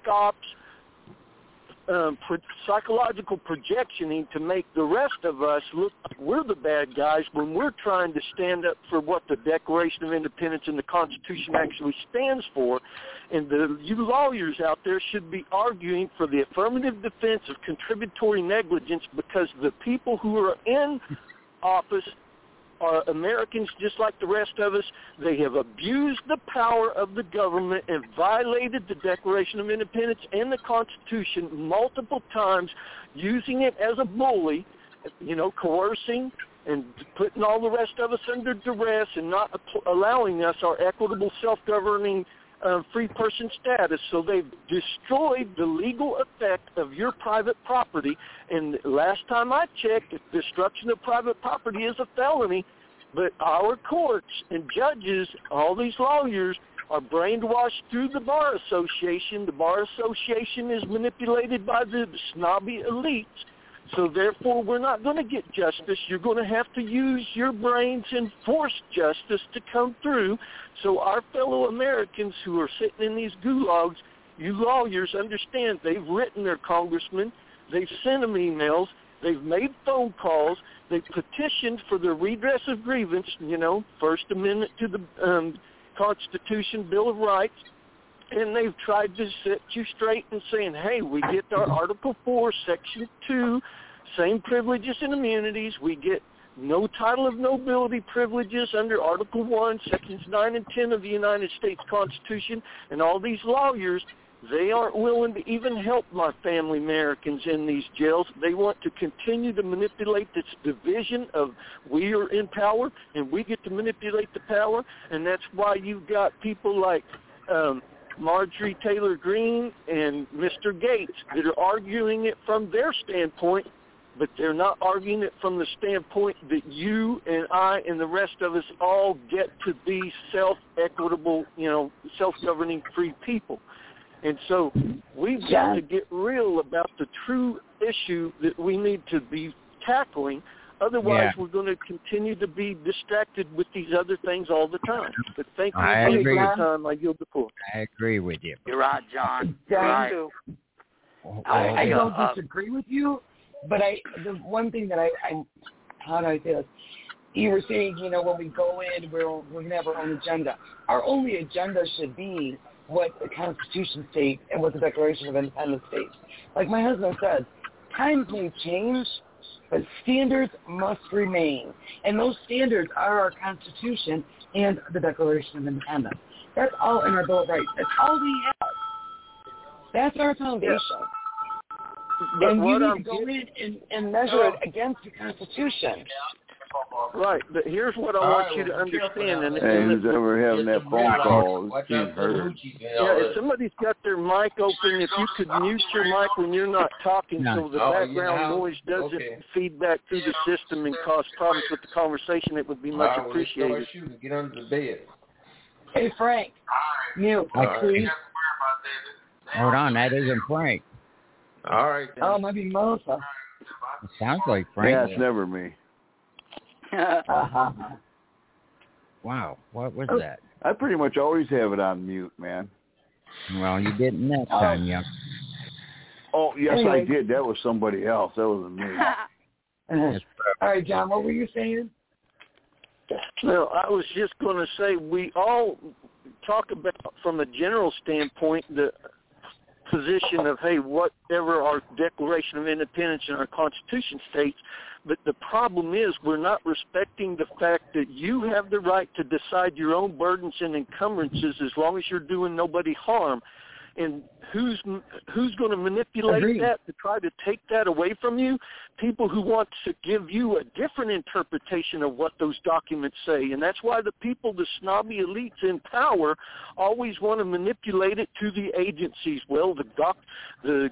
psychological projectioning to make the rest of us look like we're the bad guys when we're trying to stand up for what the Declaration of Independence and the Constitution actually stands for. And you lawyers out there should be arguing for the affirmative defense of contributory negligence, because the people who are in office are Americans just like the rest of us. They have abused the power of the government and violated the Declaration of Independence and the Constitution multiple times, using it as a bully, coercing and putting all the rest of us under duress and not allowing us our equitable self-governing free person status. So they've destroyed the legal effect of your private property. And last time I checked, destruction of private property is a felony. But our courts and judges, all these lawyers, are brainwashed through the Bar Association. The Bar Association is manipulated by the snobby elites. So therefore, we're not going to get justice. You're going to have to use your brains and force justice to come through. So our fellow Americans who are sitting in these gulags, you lawyers understand they've written their congressmen, they've sent them emails, they've made phone calls, they've petitioned for the redress of grievance, First Amendment to the Constitution, Bill of Rights, and they've tried to set you straight and saying, hey, we get our Article 4, Section 2, same privileges and immunities. We get no title of nobility privileges under Article 1, Sections 9 and 10 of the United States Constitution. And all these lawyers, they aren't willing to even help my family Americans in these jails. They want to continue to manipulate this division of we are in power and we get to manipulate the power. And that's why you've got people like Marjorie Taylor Greene and Mr. Gates that are arguing it from their standpoint, but they're not arguing it from the standpoint that you and I and the rest of us all get to be self-equitable, self-governing free people. And so we've got to get real about the true issue that we need to be tackling. Otherwise, we're going to continue to be distracted with these other things all the time. But thank you for your time. I yield the floor. I agree with you. You're right, John. You're right. I don't up. disagree with you, but the one thing that how do I say this? You were saying, when we go in, we're going to have our own agenda. Our only agenda should be what the Constitution states and what the Declaration of Independence states. Like my husband said, times may change, but standards must remain. And those standards are our Constitution and the Declaration of Independence. That's all in our Bill of Rights. That's all we have. That's our foundation. But and you need to go in and measure it against the Constitution. Right, but here's what I want you to understand. Who's ever having that phone call? If somebody's got their mic open, if you could mute your mic when you're not talking so the background noise doesn't feed back through the system and cause problems with the conversation, it would be much appreciated. Get under the bed. Hey, Frank, mute, please. Hold on, that isn't Frank. All right. Oh, it might be Melissa. It sounds like Frank. Yeah, it's never me. Wow, what was that? I pretty much always have it on mute, man. Well, you didn't that time, yeah. Oh, yes, anyway. I did. That was somebody else. That wasn't me. All right, John, what were you saying? No, I was just going to say we all talk about, from a general standpoint, the position of, hey, whatever our Declaration of Independence and our Constitution states, but the problem is we're not respecting the fact that you have the right to decide your own burdens and encumbrances as long as you're doing nobody harm. And who's going to manipulate that to try to take that away from you? People who want to give you a different interpretation of what those documents say. And that's why the people, the snobby elites in power, always want to manipulate it to the agencies. Well, the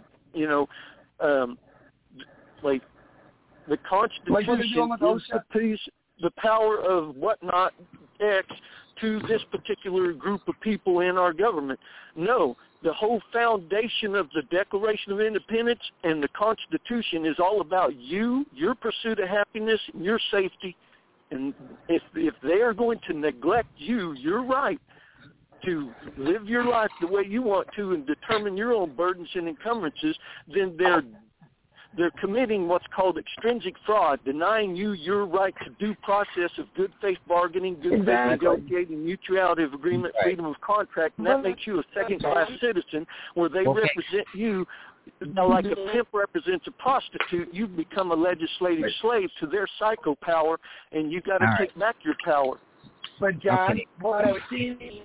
Constitution is the power of whatnot X to this particular group of people in our government. No. The whole foundation of the Declaration of Independence and the Constitution is all about you, your pursuit of happiness, and your safety. And if they are going to neglect you, your right to live your life the way you want to and determine your own burdens and encumbrances, then they're committing what's called extrinsic fraud, denying you your right to due process of good faith bargaining, good faith negotiating, mutuality of agreement, freedom of contract, and that makes you a second-class citizen where they represent you like a pimp represents a prostitute. You become a legislative slave to their psycho power, and you got to take back your power. But, John, what I was saying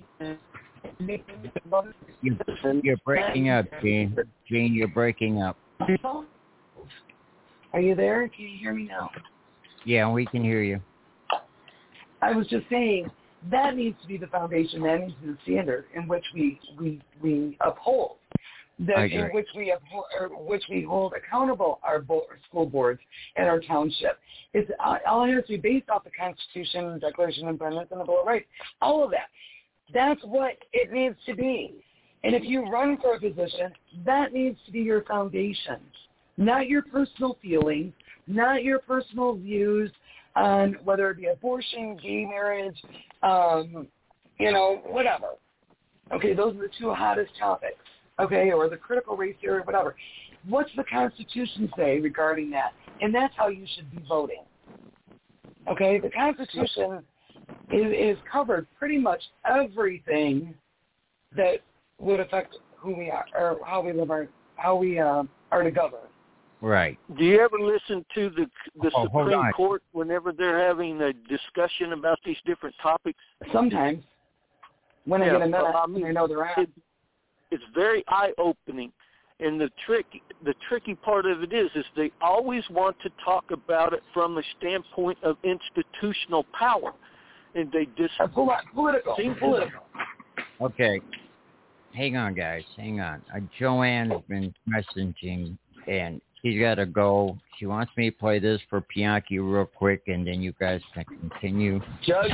You're breaking up, Gene. Gene, you're breaking up. Are you there? Can you hear me now? Yeah, we can hear you. I was just saying that needs to be the foundation. That needs to be the standard in which we uphold. In which we hold accountable our school boards and our township. It's all it has to be based off the Constitution, Declaration of Independence, and the Bill of Rights. All of that. That's what it needs to be. And if you run for a position, that needs to be your foundation. Not your personal feelings, not your personal views on whether it be abortion, gay marriage, whatever. Okay, those are the two hottest topics, okay, or the critical race theory, whatever. What's the Constitution say regarding that? And that's how you should be voting. Okay, the Constitution is covered pretty much everything that would affect who we are or how we live how we are to govern. Right. Do you ever listen to the Supreme Court whenever they're having a discussion about these different topics? Sometimes. When I get a minute, I know they're at. It's very eye-opening. And the tricky part of it is they always want to talk about it from the standpoint of institutional power. And they just... Political. Okay. Hang on, guys. Hang on. Joanne has been messaging, and she's got to go. She wants me to play this for Bianchi real quick, and then you guys can continue. Judge,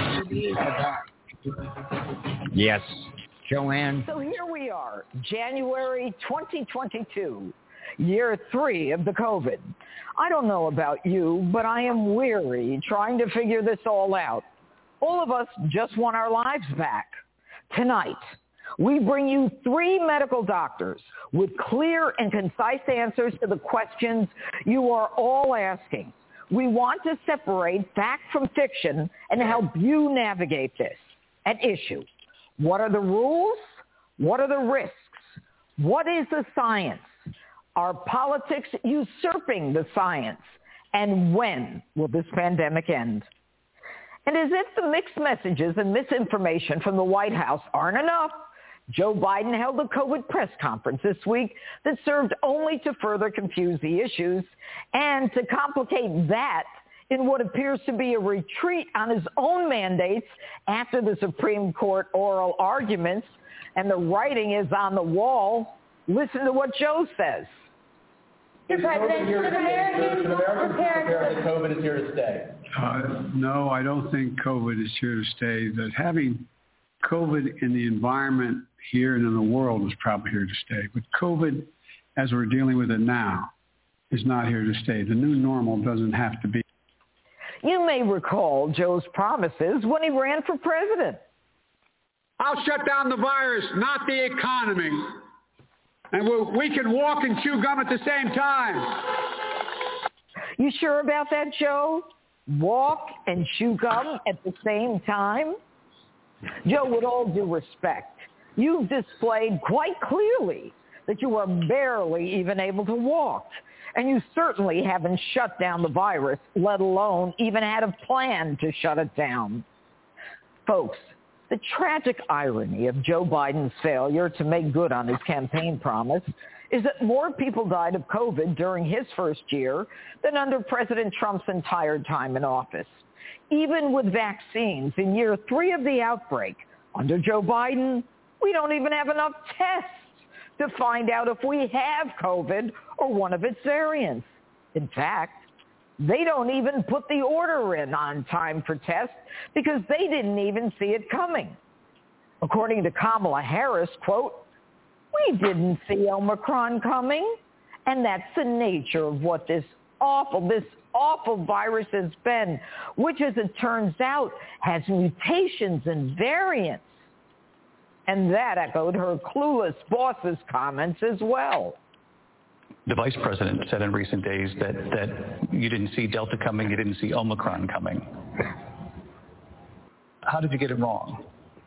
yes. Joanne? So here we are, January 2022, year 3 of the COVID. I don't know about you, but I am weary trying to figure this all out. All of us just want our lives back. Tonight, we bring you 3 medical doctors with clear and concise answers to the questions you are all asking. We want to separate fact from fiction and help you navigate this at issue. What are the rules? What are the risks? What is the science? Are politics usurping the science? And when will this pandemic end? And as if the mixed messages and misinformation from the White House aren't enough, Joe Biden held a COVID press conference this week that served only to further confuse the issues and to complicate that in what appears to be a retreat on his own mandates after the Supreme Court oral arguments, and the writing is on the wall. Listen to what Joe says. Mr. President, should Americans prepare that COVID is here to stay? No, I don't think COVID is here to stay. That having COVID in the environment here and in the world is probably here to stay. But COVID, as we're dealing with it now, is not here to stay. The new normal doesn't have to be. You may recall Joe's promises when he ran for president. I'll shut down the virus, not the economy. And we can walk and chew gum at the same time. You sure about that, Joe? Walk and chew gum at the same time? Joe, with all due respect, you've displayed quite clearly that you are barely even able to walk. And you certainly haven't shut down the virus, let alone even had a plan to shut it down. Folks, the tragic irony of Joe Biden's failure to make good on his campaign promise is that more people died of COVID during his first year than under President Trump's entire time in office. Even with vaccines in year 3 of the outbreak, under Joe Biden, we don't even have enough tests to find out if we have COVID or one of its variants. In fact, they don't even put the order in on time for tests because they didn't even see it coming. According to Kamala Harris, quote, "We didn't see Omicron coming." And that's the nature of what this awful virus has been, which, as it turns out, has mutations and variants. And that echoed her clueless boss's comments as well. The vice president said in recent days that you didn't see Delta coming, you didn't see Omicron coming. How did you get it wrong?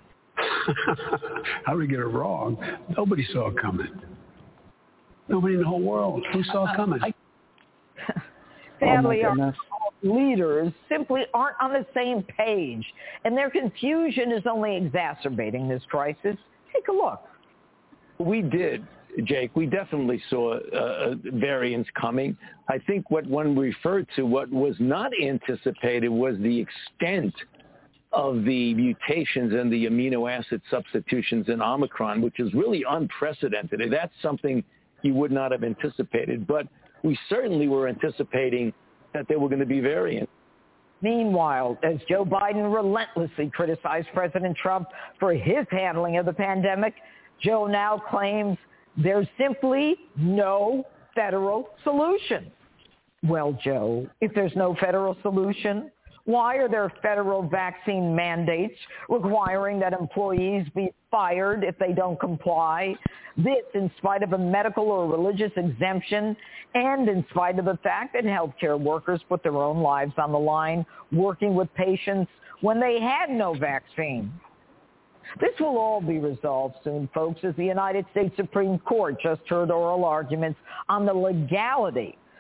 How did we get it wrong? Nobody saw it coming. Nobody in the whole world. Who saw it coming? Sadly, our leaders simply aren't on the same page, and their confusion is only exacerbating this crisis. Take a look. We did, Jake. We definitely saw variants coming. I think what one referred to, what was not anticipated, was the extent of the mutations and the amino acid substitutions in Omicron, which is really unprecedented. And that's something you would not have anticipated. But we certainly were anticipating that there were going to be variants. Meanwhile, as Joe Biden relentlessly criticized President Trump for his handling of the pandemic, Joe now claims there's simply no federal solution. Well, Joe, if there's no federal solution, why are there federal vaccine mandates requiring that employees be fired if they don't comply? This in spite of a medical or religious exemption and in spite of the fact that healthcare workers put their own lives on the line working with patients when they had no vaccine. This will all be resolved soon, folks, as the United States Supreme Court just heard oral arguments on the legality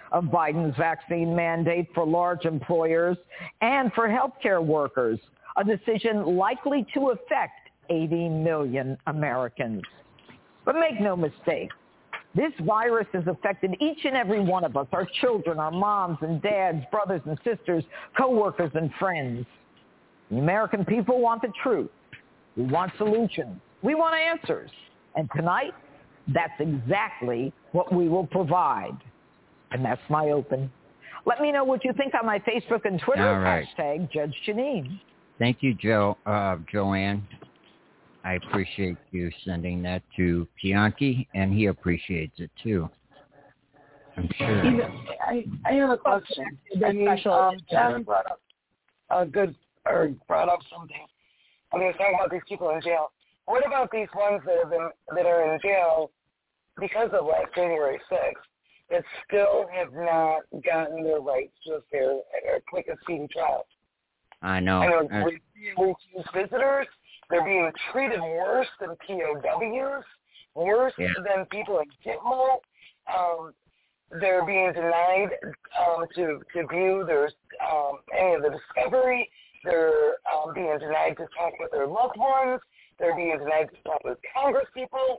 of Biden's vaccine mandate for large employers and for healthcare workers, a decision likely to affect 80 million Americans. But make no mistake, this virus has affected each and every one of us, our children, our moms and dads, brothers and sisters, co-workers and friends. The American people want the truth. We want solutions. We want answers. And tonight, that's exactly what we will provide. And that's my open. Let me know what you think on my Facebook and Twitter. All right. Hashtag Judge Jeanine. Thank you, Joanne. I appreciate you sending that to Bianchi, and he appreciates it too. I'm sure. I have a question. John brought up brought up something. I mean, talking about these people in jail. What about these ones that are in jail because of like January 6th that still have not gotten their rights to a fair or quick and speedy trial? I know. Refused visitors. They're being treated worse than POWs, worse than people in Gitmo. They're being denied to view any of the discovery. They're being denied to talk with their loved ones. They're being denied to talk with Congress people.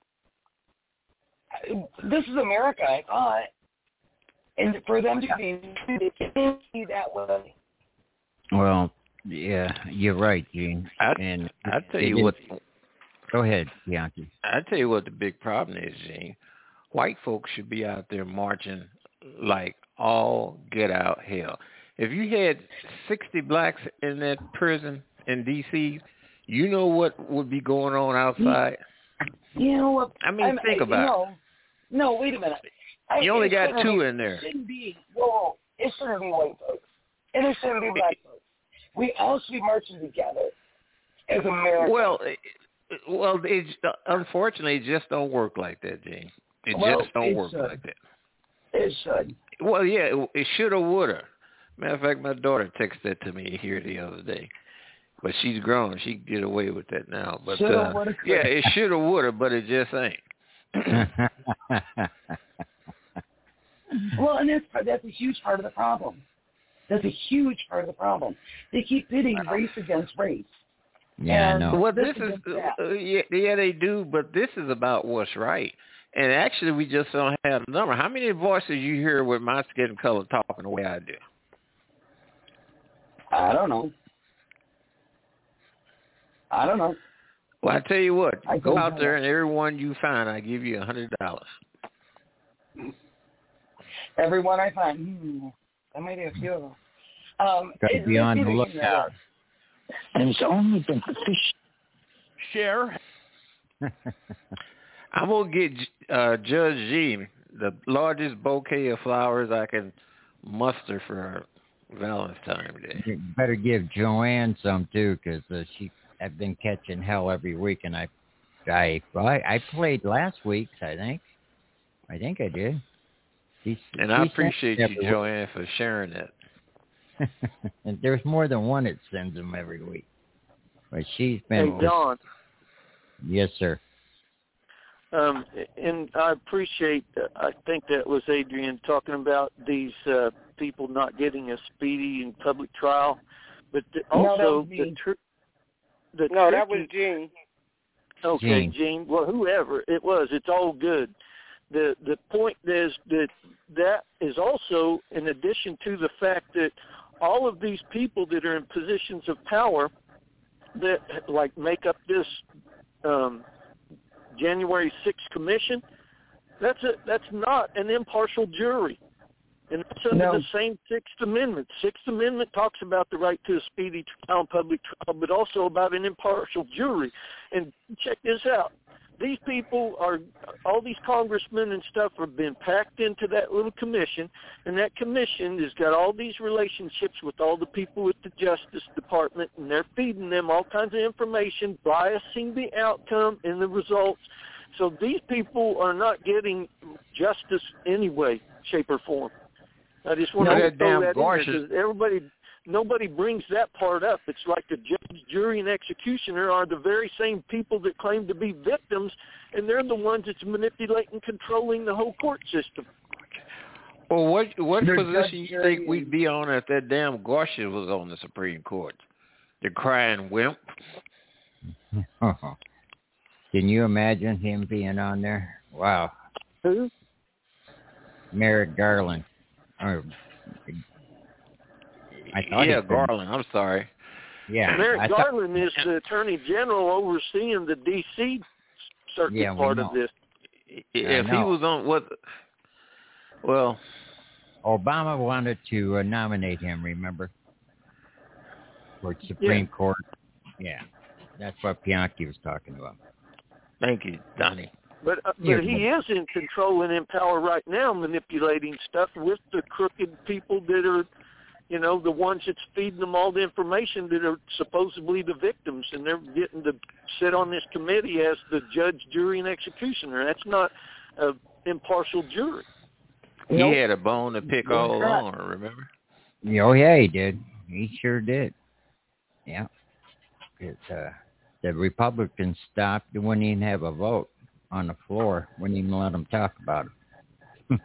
This is America, I thought. And for them to be that way. Well, yeah, you're right, Gene. I'll tell you what. Go ahead, Bianchi. I'll tell you what the big problem is, Gene. White folks should be out there marching like all get out hell. If you had 60 blacks in that prison in D.C., you know what would be going on outside? You know what? I mean, think about it. No, wait a minute. You only got two in there. It shouldn't be white folks. And it shouldn't be black folks. We all should be marching together as Americans. Well, unfortunately, it just don't work like that, Gene. It just don't work like that. It should. Well, yeah, it should have, would have. Matter of fact, my daughter texted that to me here the other day. But she's grown. She can get away with that now. But yeah, it should have, would have, but it just ain't. Well, and that's a huge part of the problem. That's a huge part of the problem. They keep pitting race against race. Yeah, I know. Well, this is yeah, they do, but this is about what's right. And actually, we just don't have a number. How many voices you hear with my skin color talking the way I do? I don't know. Well, I tell you what, go out there and everyone you find, I give you $100. Everyone I find, I might have a few of them. Got to be on the lookout. And it's only been fish. Share. I'm going to get Judge G the largest bouquet of flowers I can muster for Valentine's Day. You better give Joanne some too, because I've been catching hell every week, and I played last week. I think I did. And I appreciate you, Joanne, for sharing that. And there's more than one that sends them every week. But she's been. Hey, Don. Yes, sir. And I appreciate, I think that was Adrian talking about these people not getting a speedy and public trial. But also that was Gene. Okay, Gene. Well, whoever it was, it's all good. The point is that is also in addition to the fact that all of these people that are in positions of power that like make up this January 6th commission, that's not an impartial jury. And that's under the same Sixth Amendment. Sixth Amendment talks about the right to a speedy trial and public trial, but also about an impartial jury. And check this out. These people all these congressmen and stuff have been packed into that little commission, and that commission has got all these relationships with all the people at the Justice Department, and they're feeding them all kinds of information, biasing the outcome and the results. So these people are not getting justice any way, shape, or form. I just want to throw that in there because nobody brings that part up. It's like the judge, jury, and executioner are the very same people that claim to be victims, and they're the ones that's manipulating, controlling the whole court system. Well, what position you think we'd be on if that damn Gorsuch was on the Supreme Court? The crying wimp. Can you imagine him being on there? Wow. Who? Merrick Garland. Or, Garland. I'm sorry. Yeah. Merrick Garland is the Attorney General overseeing the D.C. circuit part of this. If he was on well, Obama wanted to nominate him, remember? For Supreme Court. Yeah. That's what Bianchi was talking about. Thank you, Donnie. But he is in control and in power right now, manipulating stuff with the crooked people that are, the ones that's feeding them all the information that are supposedly the victims, and they're getting to sit on this committee as the judge, jury, and executioner. That's not an impartial jury. He had a bone to pick all along, remember? Oh, yeah, he did. He sure did. Yeah. The Republicans stopped. They wouldn't even have a vote on the floor. Wouldn't even let them talk about it.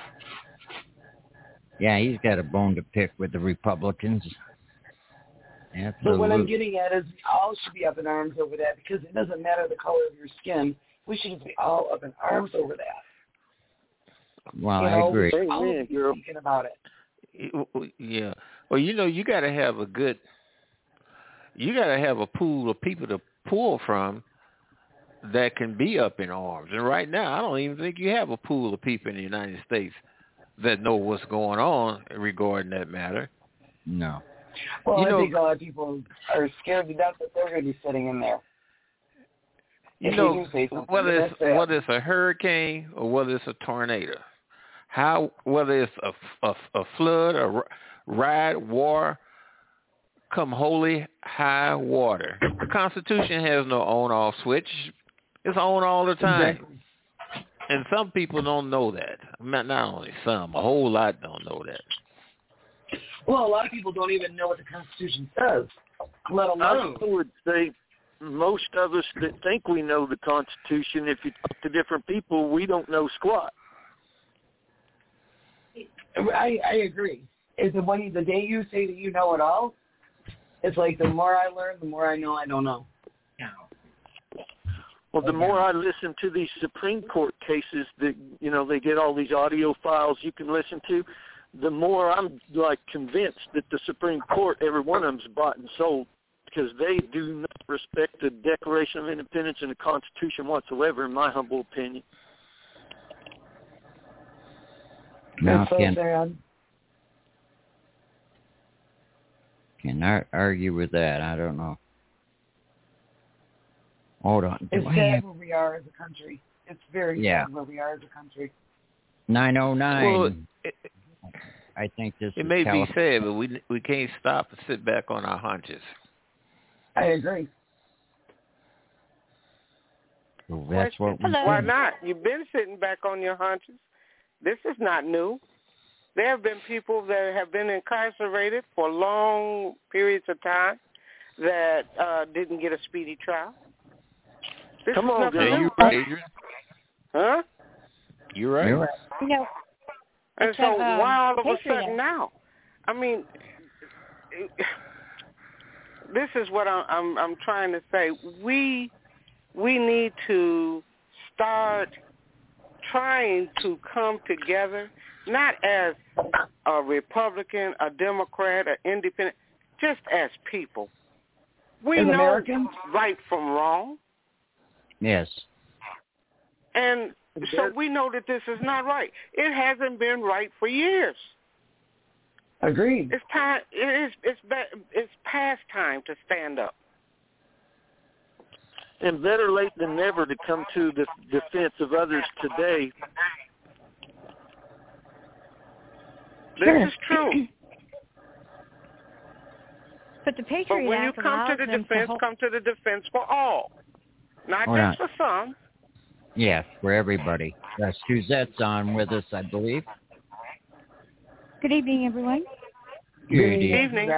Yeah, he's got a bone to pick with the Republicans. Absolutely. But what I'm getting at is we all should be up in arms over that, because it doesn't matter the color of your skin. We should be all up in arms over that. Well, I agree. You're thinking about it. Yeah. Well, you got to have a pool of people to pull from that can be up in arms. And right now, I don't even think you have a pool of people in the United States that know what's going on regarding that matter. No. Well, I think a lot of people are scared to death that they're going to be sitting in there. Whether it's a hurricane or whether it's a tornado, whether it's a flood, a riot, war, come holy high water, the Constitution has no on-off switch. It's on all the time. Exactly. And some people don't know that. Not only some, a whole lot don't know that. Well, a lot of people don't even know what the Constitution says, let alone. I would say most of us that think we know the Constitution, if you talk to different people, we don't know squat. I agree. Is the day you say that you know it all, it's like the more I learn, the more I know I don't know. Well, the more I listen to these Supreme Court cases that, they get all these audio files you can listen to, the more I'm convinced that the Supreme Court, every one of them is bought and sold, because they do not respect the Declaration of Independence and the Constitution whatsoever, in my humble opinion. Now, can I argue with that? I don't know. Hold on. It's sad where we are as a country. It's very sad where we are as a country. 909. Well, I think this it may be sad, but we can't stop and sit back on our haunches. I agree. So that's what we Why not? You've been sitting back on your haunches. This is not new. There have been people that have been incarcerated for long periods of time that didn't get a speedy trial. Come on, girl. You're right, Adrian. Huh? You're right. And so why all of a sudden now? I mean, this is what I'm trying to say. We need to start trying to come together, not as a Republican, a Democrat, an independent, just as people. We know Americans? Right from wrong. Yes. And so we know that this is not right. It hasn't been right for years. Agreed. It's time. It's past time to stand up. And better late than never to come to the defense of others today. This is true. But the Patriot when you Act come to the defense, come to the defense for all, not just for some. Yes, for everybody. Suzette's on with us, I believe. Good evening, everyone. Good evening.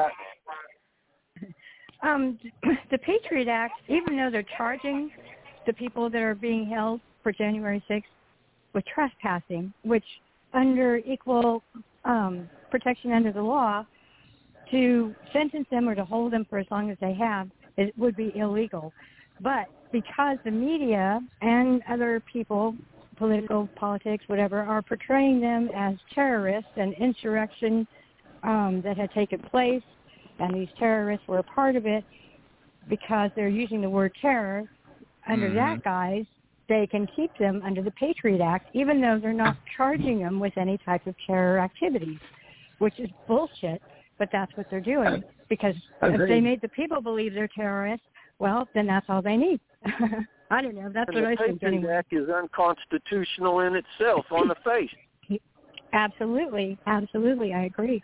The Patriot Act, even though they're charging the people that are being held for January 6th with trespassing, which under equal protection under the law, to sentence them or to hold them for as long as they have, it would be illegal. But because the media and other people, politics, whatever, are portraying them as terrorists and insurrection that had taken place, and these terrorists were a part of it, because they're using the word terror, under that guise, they can keep them under the Patriot Act, even though they're not charging them with any type of terror activities, which is bullshit, but that's what they're doing. Because if they made the people believe they're terrorists, well, then that's all they need. I don't know. That's what I think. The Patriot Act is unconstitutional in itself on the face. Absolutely. Absolutely. I agree.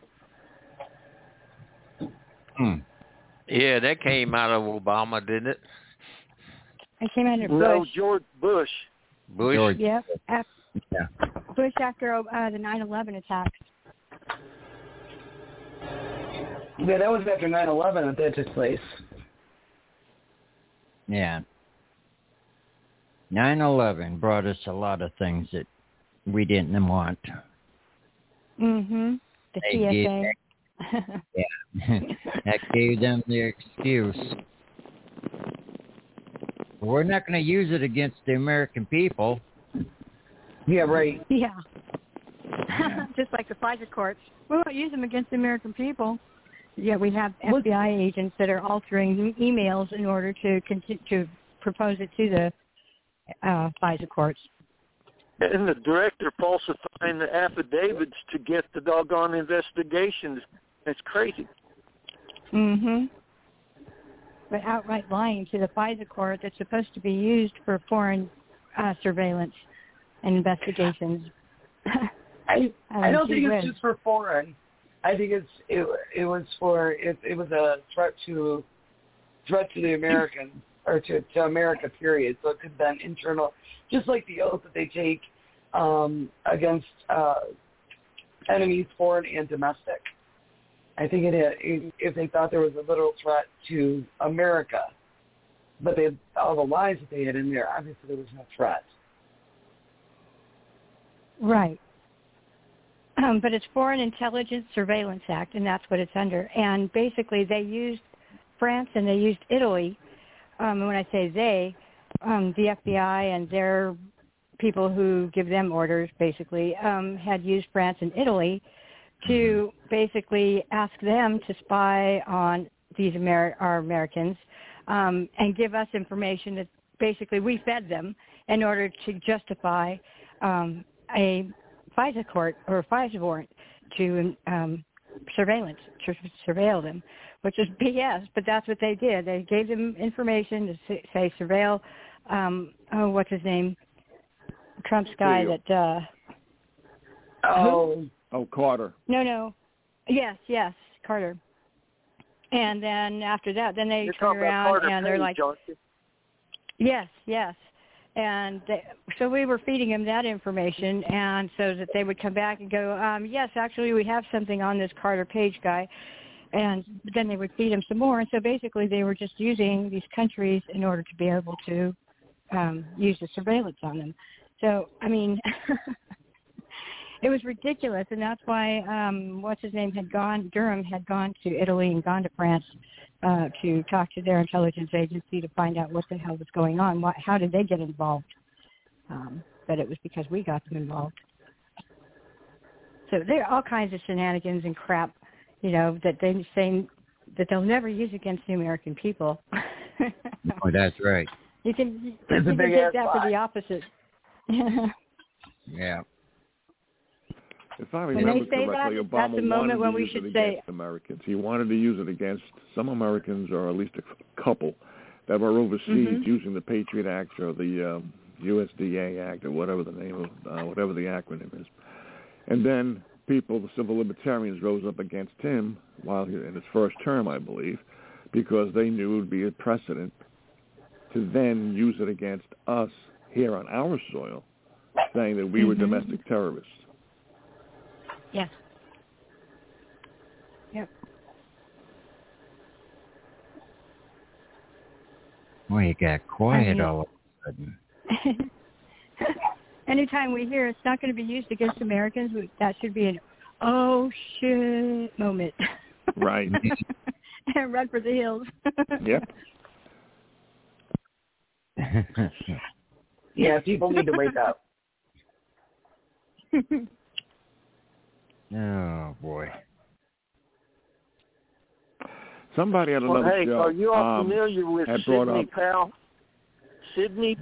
Yeah, that came out of Obama, didn't it? It came out of Bush. No, George Bush. Bush? Yep. Bush after the 9/11 attacks. Yeah, that was after 9/11 that took place. Yeah. 9/11 brought us a lot of things that we didn't want. The TSA. Yeah. That gave them the excuse. We're not going to use it against the American people. Yeah, right. Yeah. Just like the FISA courts. We won't use them against the American people. Yeah, we have FBI agents that are altering emails in order to propose it to the FISA courts. And the director falsifying the affidavits to get the doggone investigations. It's crazy. But outright lying to the FISA court that's supposed to be used for foreign surveillance and investigations. I don't think it's just for foreign. I think it was a threat to the Americans or to America, period. So it could have been internal, just like the oath that they take against enemies, foreign and domestic. I think if they thought there was a literal threat to America, but all the lies that they had in there, obviously there was no threat. Right. But it's Foreign Intelligence Surveillance Act, and that's what it's under. And basically they used France and they used Italy. And when I say they, the FBI and their people who give them orders, basically, had used France and Italy to basically ask them to spy on these our Americans and give us information that basically we fed them in order to justify a FISA court or a FISA warrant to surveillance, to surveil them, which is BS, but that's what they did. They gave them information to say surveil, what's his name? Trump's guy that... Carter. No. Yes, Carter. And then after that, then they turn around and they're like... Yes. And so we were feeding them that information, and so that they would come back and go, yes, actually we have something on this Carter Page guy. And then they would feed them some more. And so basically they were just using these countries in order to be able to use the surveillance on them. So, I mean, it was ridiculous. And that's why, Durham had gone to Italy and gone to France to talk to their intelligence agency to find out what the hell was going on. How did they get involved? But it was because we got them involved. So there are all kinds of shenanigans and crap, that they're saying that they'll never use against the American people. Oh, that's right. You can take that for the opposite. Yeah. If I remember correctly, Obama wanted to use it against Americans. He wanted to use it against some Americans, or at least a couple, that were overseas using the Patriot Act or the USDA Act or whatever the name of, whatever the acronym is. And then people, the civil libertarians, rose up against him while in his first term, I believe, because they knew it would be a precedent to then use it against us here on our soil, saying that we were domestic terrorists. Yes. Yep. Well, you got quiet all of a sudden. anytime we hear it's not going to be used against Americans, that should be an oh shit moment. Right. And run for the hills. Yep. Yeah, people need to wake up. Oh boy. Somebody had another hey, show. Are you all familiar with Sidney Powell? Sidney,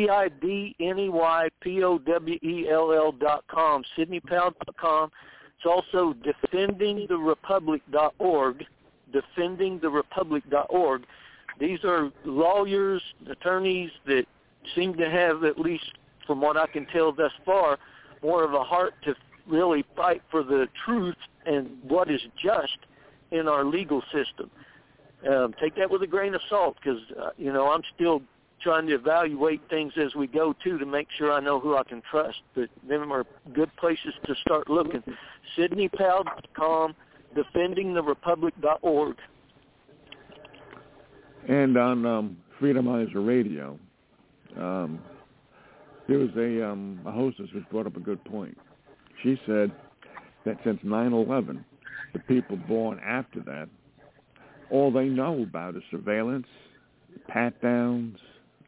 CIDNEYPOWELL.com, SidneyPowell.com. It's also defendingtherepublic.org, defendingtherepublic.org. These are lawyers, attorneys that seem to have, at least from what I can tell thus far, more of a heart to really fight for the truth and what is just in our legal system. Take that with a grain of salt because, I'm still trying to evaluate things as we go, too, to make sure I know who I can trust. But them are good places to start looking. SidneyPowell.com, defendingtherepublic.org. And on Freedomizer Radio, there was a hostess which brought up a good point. She said that since 9/11, the people born after that, all they know about is surveillance, pat-downs,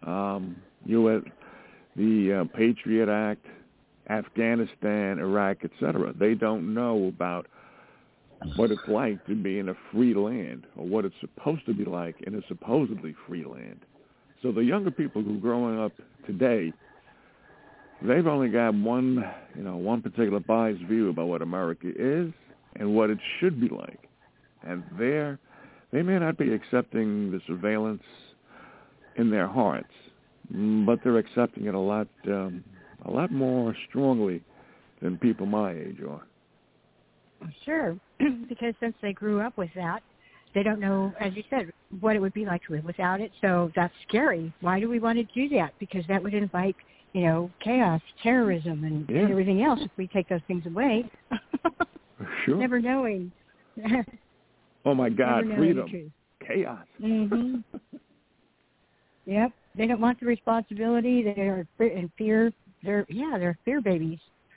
the Patriot Act, Afghanistan, Iraq, etc. They don't know about what it's like to be in a free land or what it's supposed to be like in a supposedly free land. So the younger people who are growing up today, they've only got one particular biased view about what America is and what it should be like. And they may not be accepting the surveillance in their hearts, but they're accepting it a lot more strongly than people my age are. Sure, because since they grew up with that, they don't know, as you said, what it would be like to live without it. So that's scary. Why do we want to do that? Because that would invite, chaos, terrorism, and everything else if we take those things away. Sure. Never knowing. Oh, my God, freedom. Chaos. Mm-hmm. Yep. They don't want the responsibility. They're in fear. They're fear babies.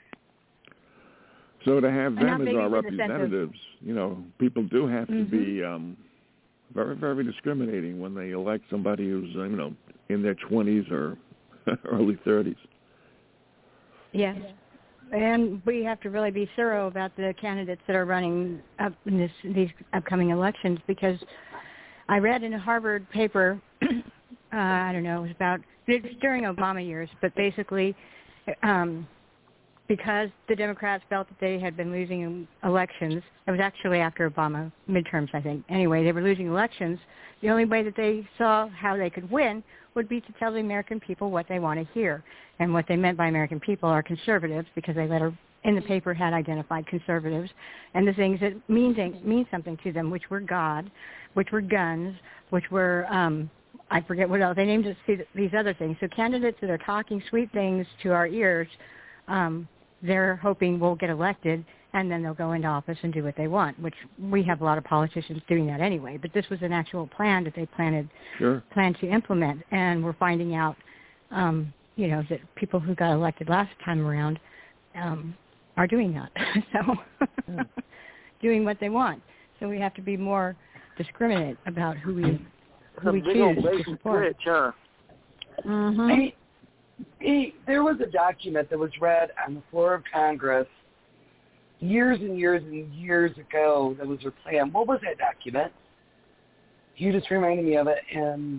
So to have them as our representatives, people do have to be very, very discriminating when they elect somebody who's, in their 20s or early 30s. Yes. And we have to really be thorough about the candidates that are running up in these upcoming elections, because I read in a Harvard paper, I don't know, it was during Obama years, but basically because the Democrats felt that they had been losing elections, it was actually after Obama midterms, I think. Anyway, they were losing elections. The only way that they saw how they could win would be to tell the American people what they want to hear. And what they meant by American people are conservatives, because they in the paper had identified conservatives and the things that mean something to them, which were God, which were guns, which were, I forget what else. They named it, these other things. So candidates that are talking sweet things to our ears, they're hoping will get elected, and then they'll go into office and do what they want, which we have a lot of politicians doing that anyway. But this was an actual plan that they planned to implement, and we're finding out, that people who got elected last time around are doing that. So doing what they want. So we have to be more discriminate about who we choose to support. Mm-hmm. There was a document that was read on the floor of Congress years and years and years ago that was their plan. What was that document? You just reminded me of it, and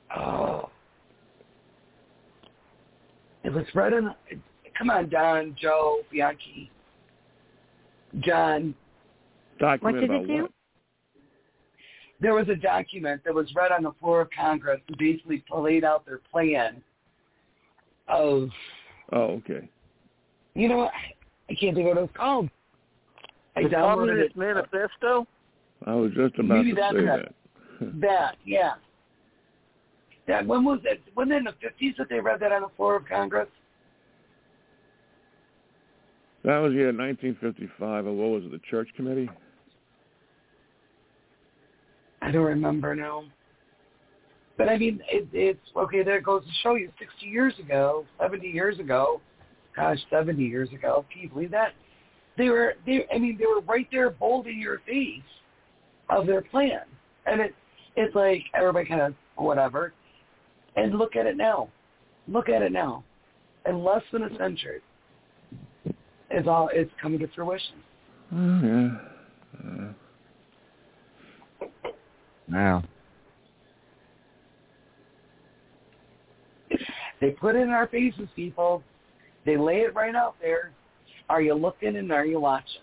it was read on. Come on, Don, Joe, Bianchi, John. Document what did it do? What? There was a document that was read on the floor of Congress that basically laid out their plan of... Oh, okay. You know what? I can't think of what it was called. The Communist Manifesto? I was just about to say that. That, yeah. That, when was it? Wasn't it in the 50s that they read that on the floor of Congress? That was, 1955. And what was it, the Church Committee? I don't remember now. But, I mean, it's okay, there goes to show you 60 years ago, 70 years ago, 70 years ago. Can you believe that? They were right there, bold in your face of their plan, and it's like everybody kind of whatever. And look at it now. Look at it now. In less than a century, it's coming to fruition. Oh yeah. Wow. They put it in our faces, people. They lay it right out there. Are you looking and are you watching?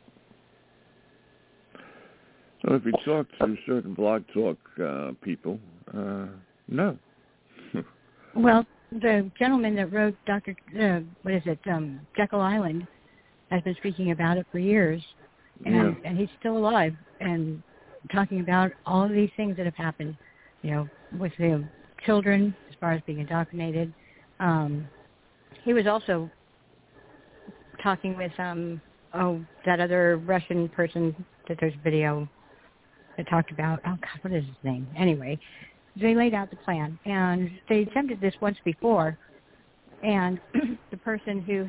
So if you talk to certain Blog Talk people, no. Well, the gentleman that wrote Jekyll Island has been speaking about it for years, and he's still alive and talking about all of these things that have happened, with the children as far as being indoctrinated. He was also talking with that other Russian person that there's a video that talked about. Oh God, what is his name? Anyway, they laid out the plan, and they attempted this once before, and the person who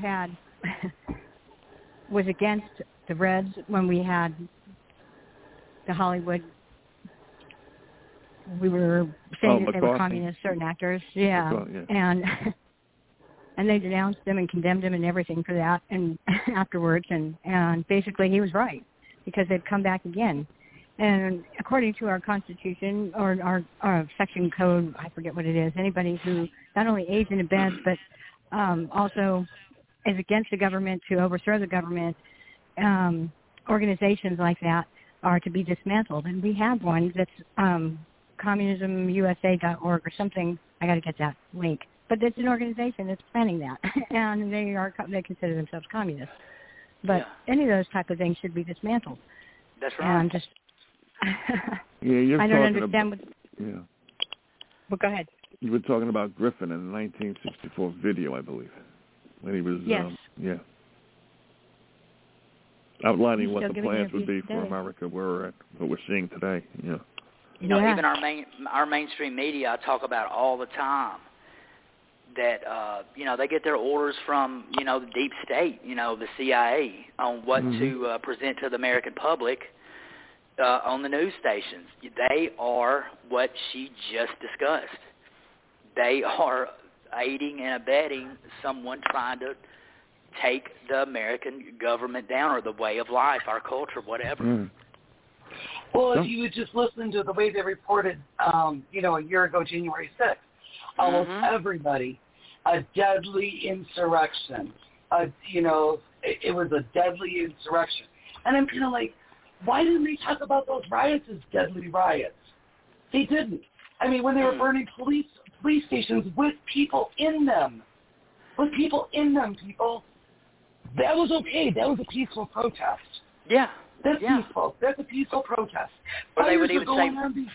was against the Reds when we had the Hollywood. We were saying that they were communists, certain actors, and they denounced them and condemned them and everything for that, and afterwards, and basically he was right, because they'd come back again. And according to our Constitution, or our section code, I forget what it is, anybody who not only aids and abets, but also is against the government to overthrow the government, organizations like that are to be dismantled. And we have one that's communismusa.org or something. I got to get that link. But it's an organization that's planning that, and they consider themselves communists. But any of those type of things should be dismantled. That's right. And just you're I don't understand. Well, go ahead. You were talking about Griffin in the 1964 video, I believe, when he was outlining what the plans would be for America, where what we're seeing today. Even our mainstream media talk about all the time that they get their orders from the deep state, the CIA, on what to present to the American public on the news stations. They are what she just discussed. They are aiding and abetting someone trying to take the American government down, or the way of life, our culture, whatever. Well, if you would just listen to the way they reported, a year ago, January 6th, almost everybody, a deadly insurrection. It was a deadly insurrection. And I'm kind of like, why didn't they talk about those riots as deadly riots? They didn't. I mean, when they were burning police stations with people in them, people, that was okay. That was a peaceful protest. Yeah. That's peaceful. That's a peaceful protest. Or they would even say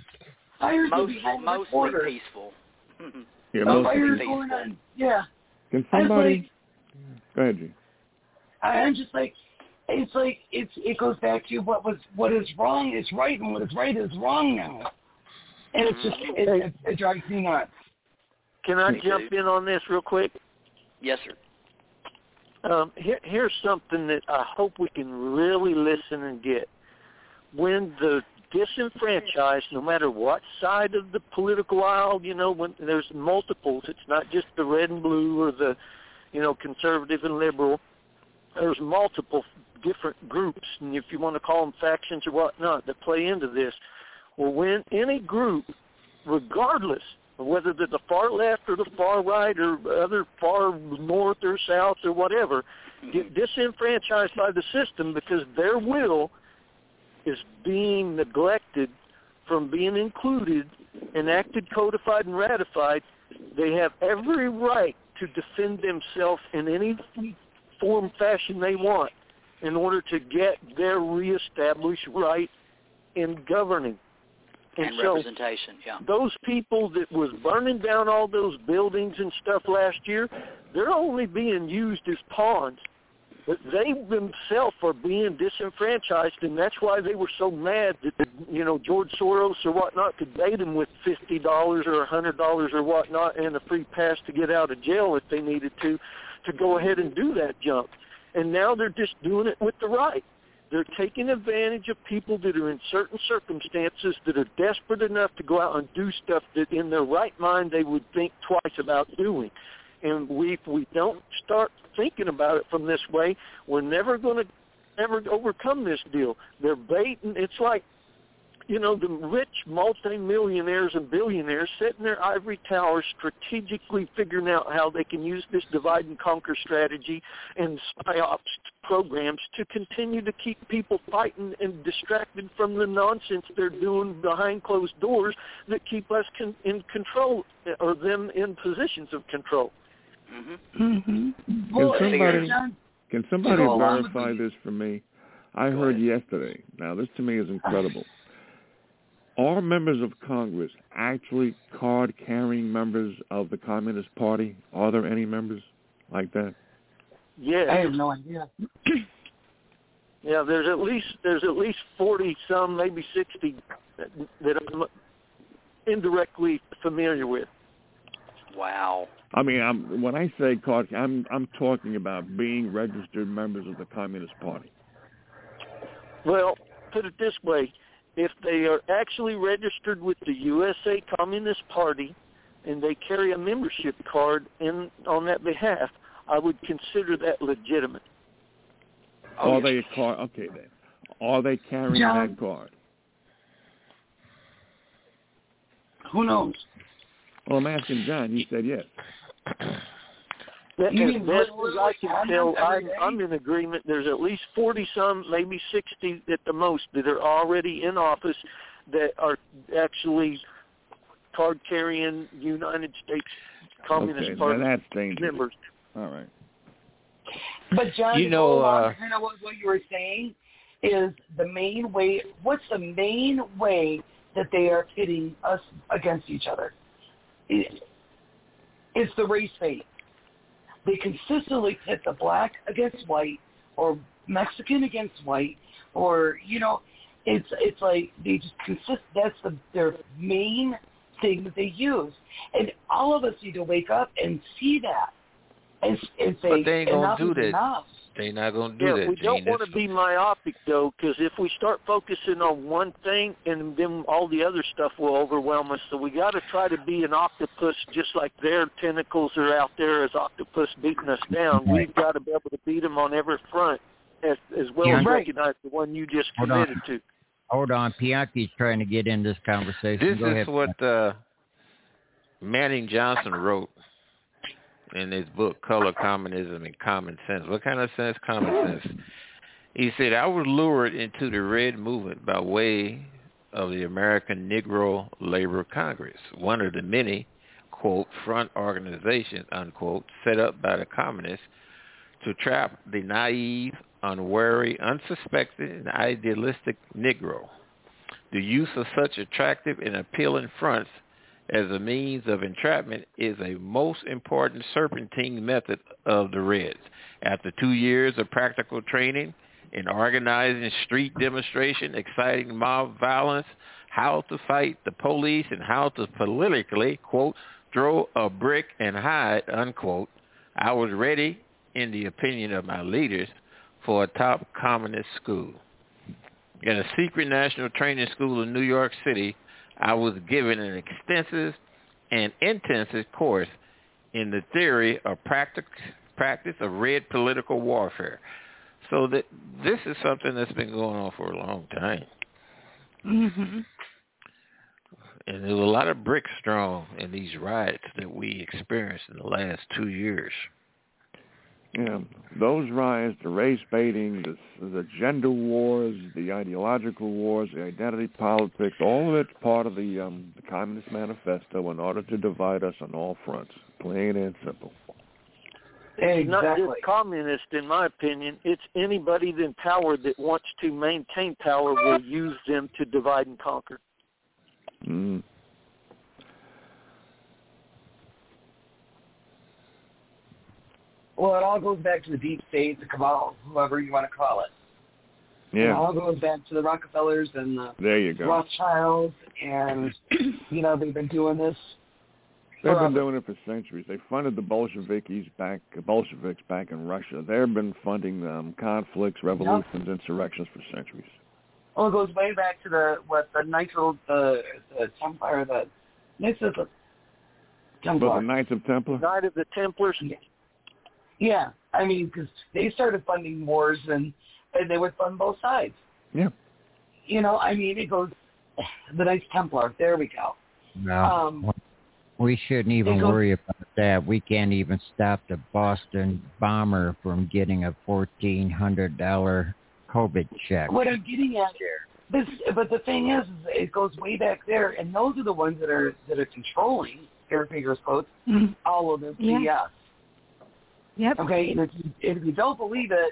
mostly peaceful. Fires going on. Yeah. Can somebody? Go ahead, G. I'm just like, it goes back to what is wrong is right, and what is right is wrong now. And it's just it drives me nuts. Can I jump in on this real quick? Yes, sir. Here's something that I hope we can really listen and get. When the disenfranchised, no matter what side of the political aisle, when there's multiples, it's not just the red and blue or the, conservative and liberal. There's multiple different groups, and if you want to call them factions or whatnot, that play into this. Well, when any group, regardless of whether they're the far left or the far right or other far north or south or whatever, get disenfranchised by the system because their will is being neglected from being included, enacted, codified, and ratified, they have every right to defend themselves in any form, fashion they want in order to get their reestablished right in governing. And representation, Those people that was burning down all those buildings and stuff last year, they're only being used as pawns. But they themselves are being disenfranchised, and that's why they were so mad that, George Soros or whatnot could bait them with $50 or $100 or whatnot and a free pass to get out of jail if they needed to to go ahead and do that junk. And now they're just doing it with the right. They're taking advantage of people that are in certain circumstances that are desperate enough to go out and do stuff that in their right mind they would think twice about doing. And if we don't start thinking about it from this way, we're never going to ever overcome this deal. They're baiting. It's like, you know, the rich multimillionaires and billionaires sit in their ivory towers strategically figuring out how they can use this divide and conquer strategy and psyops programs to continue to keep people fighting and distracted from the nonsense they're doing behind closed doors that keep us in control, or them in positions of control. Can somebody verify this for me? I heard yesterday. Now, this to me is incredible. Are members of Congress actually card-carrying members of the Communist Party? Are there any members like that? Yeah, I have no idea. Yeah, there's at least 40 some, maybe 60 that I'm indirectly familiar with. Wow. I mean, when I say card, I'm talking about being registered members of the Communist Party. Well, put it this way. If they are actually registered with the USA Communist Party and they carry a membership card on that behalf, I would consider that legitimate. Are they a card? Okay, then. Are they carrying that card? Who knows? Well, I'm asking John. He said yes. As best as I can tell, I'm in agreement. There's at least 40-some, maybe 60 at the most, that are already in office that are actually card-carrying United States Communist Party members. All right. But, John, you know, kind of what you were saying is the main way. What's the main way that they are pitting us against each other? It's the race bait. They consistently pit the black against white, or Mexican against white, or, you know, it's like they just that's their main thing that they use. And all of us need to wake up and see that. And say, but they ain't going to do that. Enough. They're not going to do that, we don't want to be myopic, though, because if we start focusing on one thing, and then all the other stuff will overwhelm us. So we got to try to be an octopus, just like their tentacles are out there as octopus beating us down. We've got to be able to beat them on every front, as well as recognize the one you just committed to. Hold on. Pianki's trying to get in this conversation. This is what Manning Johnson wrote in his book, Color, Communism, and Common Sense. What kind of sense? Common sense. He said, I was lured into the Red Movement by way of the American Negro Labor Congress, one of the many, quote, front organizations, unquote, set up by the communists to trap the naive, unwary, unsuspecting, and idealistic Negro. The use of such attractive and appealing fronts as a means of entrapment is a most important serpentine method of the Reds. After 2 years of practical training in organizing street demonstration, exciting mob violence, how to fight the police, and how to politically, quote, throw a brick and hide, unquote, I was ready, in the opinion of my leaders, for a top communist school. In a secret national training school in New York City, I was given an extensive and intensive course in the theory of practice of red political warfare. So that this is something that's been going on for a long time. Mm-hmm. And there was a lot of bricks thrown in these riots that we experienced in the last 2 years. Yeah, those riots, the race baiting, the gender wars, the ideological wars, the identity politics, all of it's part of the Communist Manifesto in order to divide us on all fronts, plain and simple. It's not just communist, in my opinion. It's anybody in power that wants to maintain power will use them to divide and conquer. Mm. Well, it all goes back to the deep state, the cabal, whoever you want to call it. Yeah. It all goes back to the Rockefellers and the there you go. Rothschilds, and, you know, they've been doing this They've been doing it for centuries. They funded the Bolsheviks back in Russia. They've been funding conflicts, revolutions, insurrections for centuries. Well, it goes way back to the Knights of the Templar, the Knights of the Templar. The Knights of Templar? Knight of the Templars? Yeah. I mean, because they started funding wars, and they would fund both sides. Yeah. You know, I mean, it goes, the Knights Templar, there we go. No, we shouldn't even worry about that. We can't even stop the Boston bomber from getting a $1,400 COVID check. What I'm getting at here, but the thing is, it goes way back there, and those are the ones that are controlling, air fingers quotes, all of this BS. Yep. Okay, and if you don't believe it,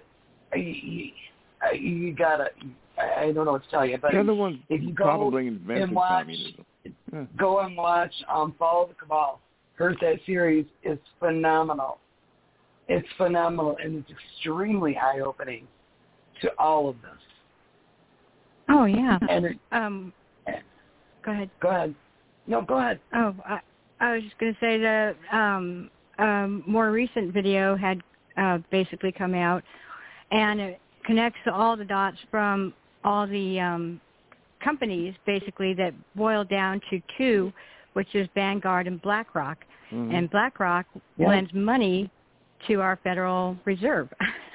you gotta. I don't know what to tell you, but they're the ones if you go probably invented and watch, communism. go and watch Follow the Cabal. Heard that series is phenomenal. It's phenomenal, and it's extremely eye-opening to all of this. Oh yeah. And go ahead. Go ahead. No, go ahead. Oh, I was just going to say the more recent video had basically come out, and it connects all the dots from all the companies basically that boil down to two, which is Vanguard and BlackRock. Mm-hmm. And BlackRock lends money to our Federal Reserve.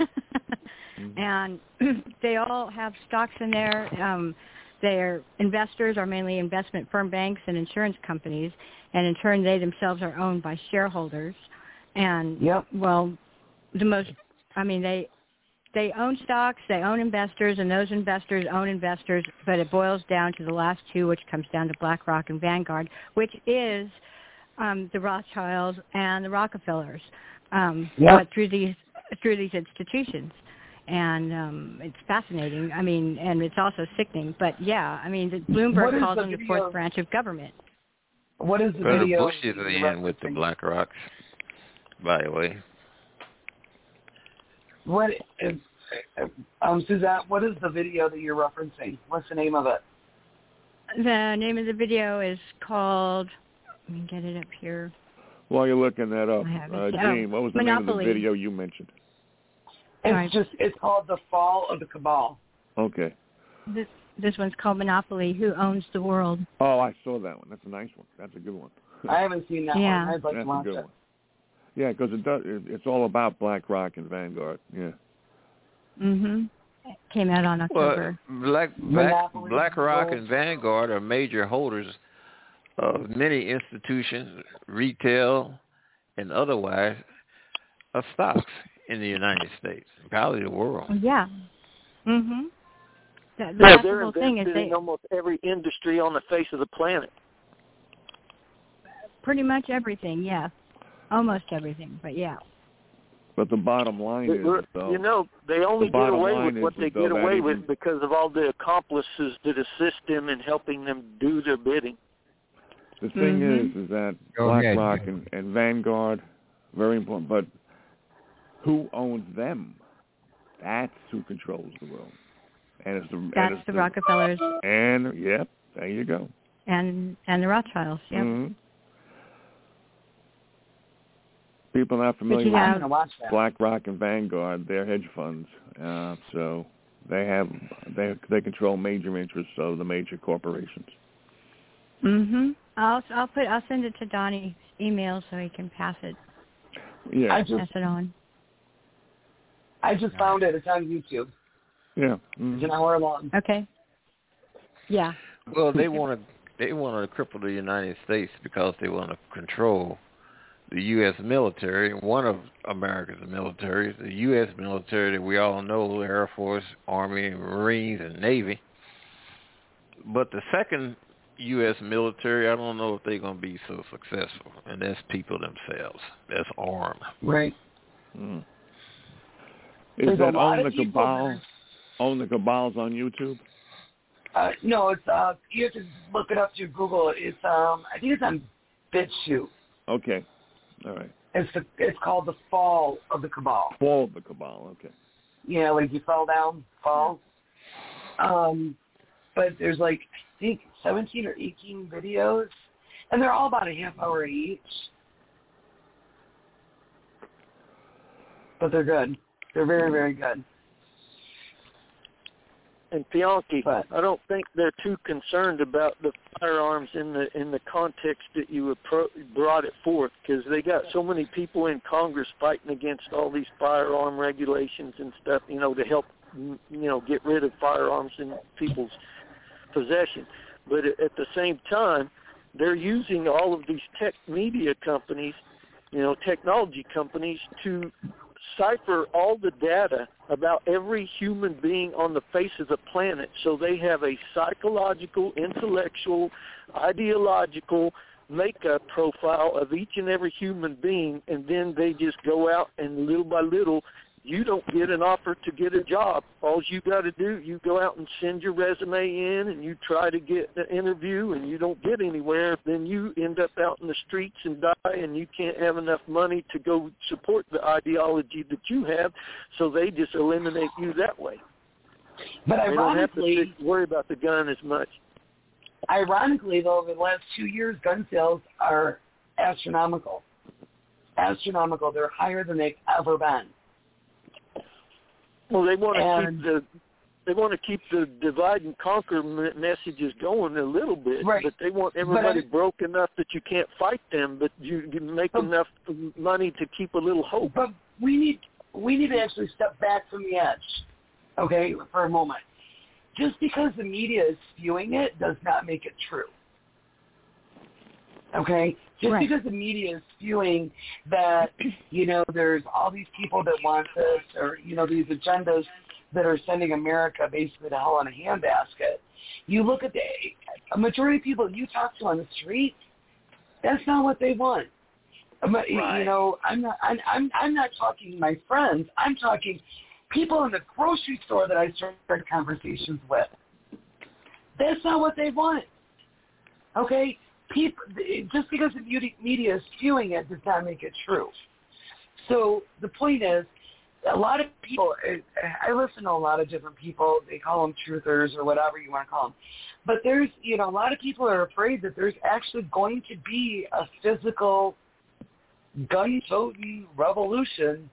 And they all have stocks in there. Their investors are mainly investment firm banks and insurance companies, and in turn they themselves are owned by shareholders. And, well, they own stocks, they own investors, and those investors own investors, but it boils down to the last two, which comes down to BlackRock and Vanguard, which is the Rothschilds and the Rockefellers, but through these institutions. And it's fascinating. I mean, and it's also sickening. But, yeah, I mean, Bloomberg calls them the fourth branch of government. What is the video? Bush is in with the BlackRocks, by the way. What is, Suzanne, what is the video that you're referencing? What's the name of it? The name of the video is called, let me get it up here. While you're looking that up, Jean, what was the Monopoly. name of the video you mentioned? It's called The Fall of the Cabal. Okay. This one's called Monopoly, Who Owns the World? Oh, I saw that one. That's a nice one. That's a good one. I haven't seen that one. I'd like That's to watch a good it. one. Yeah, because it's all about BlackRock and Vanguard. Yeah. Mm-hmm. It came out on October. Well, BlackRock and Vanguard are major holders of many institutions, retail and otherwise, of stocks in the United States, probably the world. Yeah. Mm-hmm. The they're whole thing is in almost every industry on the face of the planet. Pretty much everything, yeah. Almost everything, but yeah. But the bottom line is, though, you know, they only get away with what they get away with because of all the accomplices that assist them in helping them do their bidding. The thing is that BlackRock and Vanguard, very important, but who owns them? That's who controls the world. And it's the Rockefellers. And, there you go. And the Rothschilds, yep. Mm-hmm. People not familiar with BlackRock and Vanguard, they're hedge funds. So they control major interests of the major corporations. Mhm. I'll send it to Donnie's email so he can pass it. Yeah. Pass it on. I just found it. It's on YouTube. Yeah. Mm-hmm. It's an hour long. Okay. Yeah. Well, they want to cripple the United States because they want to control the U.S. military. One of America's military, the U.S. military that we all know, Air Force, Army, Marines, and Navy. But the second U.S. military, I don't know if they're going to be so successful, and that's people themselves. That's armed. Right. Mm. Is that Own the Cabal? Own the Cabals on YouTube? No, it's you have to look it up through Google. It's I think it's on BitChute. Okay. All right. It's called The Fall of the Cabal. Fall of the Cabal, okay. Yeah, like you fell down, fall. But there's like, I think 17 or 18 videos, And they're all about a half hour each. But they're good. They're very, very good. And Bianchi, I don't think they're too concerned about the firearms in the context that you brought it forth, because they got so many people in Congress fighting against all these firearm regulations and stuff, to help, get rid of firearms in people's possession. But at the same time, they're using all of these tech media companies, technology companies, to cipher all the data about every human being on the face of the planet, so they have a psychological, intellectual, ideological makeup profile of each and every human being, and then they just go out and little by little, you don't get an offer to get a job. All you got to do, you go out and send your resume in, and you try to get an interview, and you don't get anywhere. Then you end up out in the streets and die, and you can't have enough money to go support the ideology that you have, so they just eliminate you that way. But they ironically, don't have to worry about the gun as much. Ironically, though, over the last 2 years, gun sales are astronomical. Astronomical. They're higher than they've ever been. Well, they want to keep the divide and conquer messages going a little bit, right. But they want everybody broke enough that you can't fight them, but you make enough money to keep a little hope. But we need to actually step back from the edge, okay, for a moment. Just because the media is spewing it does not make it true. Okay? Just because the media is spewing that, there's all these people that want this, or, these agendas that are sending America basically to hell in a handbasket. You look at a majority of people you talk to on the street, that's not what they want. Right. I'm not talking my friends. I'm talking people in the grocery store that I started conversations with. That's not what they want. Okay? People, just because the media is spewing it does not make it true. So the point is, a lot of people, I listen to a lot of different people, they call them truthers or whatever you want to call them, but there's, a lot of people are afraid that there's actually going to be a physical gun-toting revolution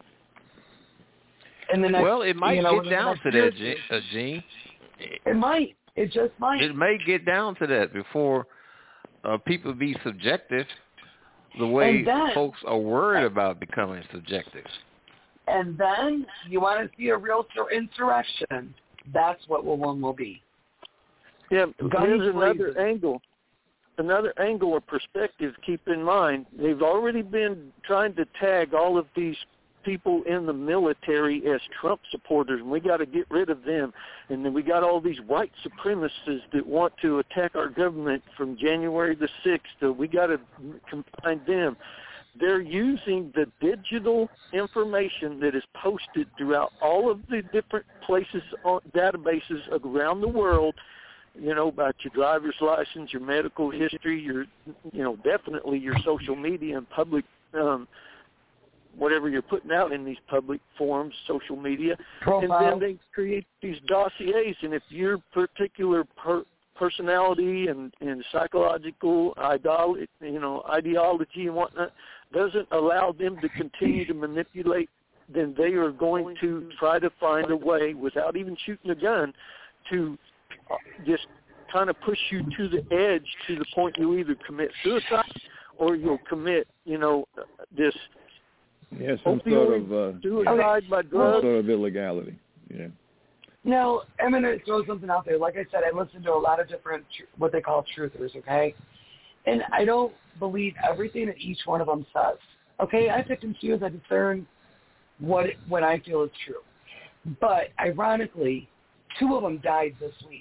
in the next, well, it might get down to that, Gene. It might. It just might. It may get down to that before people be subjective the way folks are worried about becoming subjective. And then you want to see a real insurrection. That's what one will be. Yeah, here's another angle. Another angle or perspective, keep in mind, they've already been trying to tag all of these people in the military as Trump supporters, and we got to get rid of them. And then we got all these white supremacists that want to attack our government from January the 6th. We got to confine them. They're using the digital information that is posted throughout all of the different places, on databases around the world, about your driver's license, your medical history, your, definitely your social media and public whatever you're putting out in these public forums, social media, and then they create these dossiers. And if your particular personality and psychological ideology and whatnot doesn't allow them to continue to manipulate, then they are going to try to find a way, without even shooting a gun, to just kind of push you to the edge, to the point you either commit suicide or you'll commit, this some sort of suicide by drugs. Some sort of illegality. Yeah. Now, I'm going to throw something out there. Like I said, I listen to a lot of different, what they call truthers, okay? And I don't believe everything that each one of them says. Okay, I pick and choose. I discern what I feel is true. But ironically, 2 of them died this week.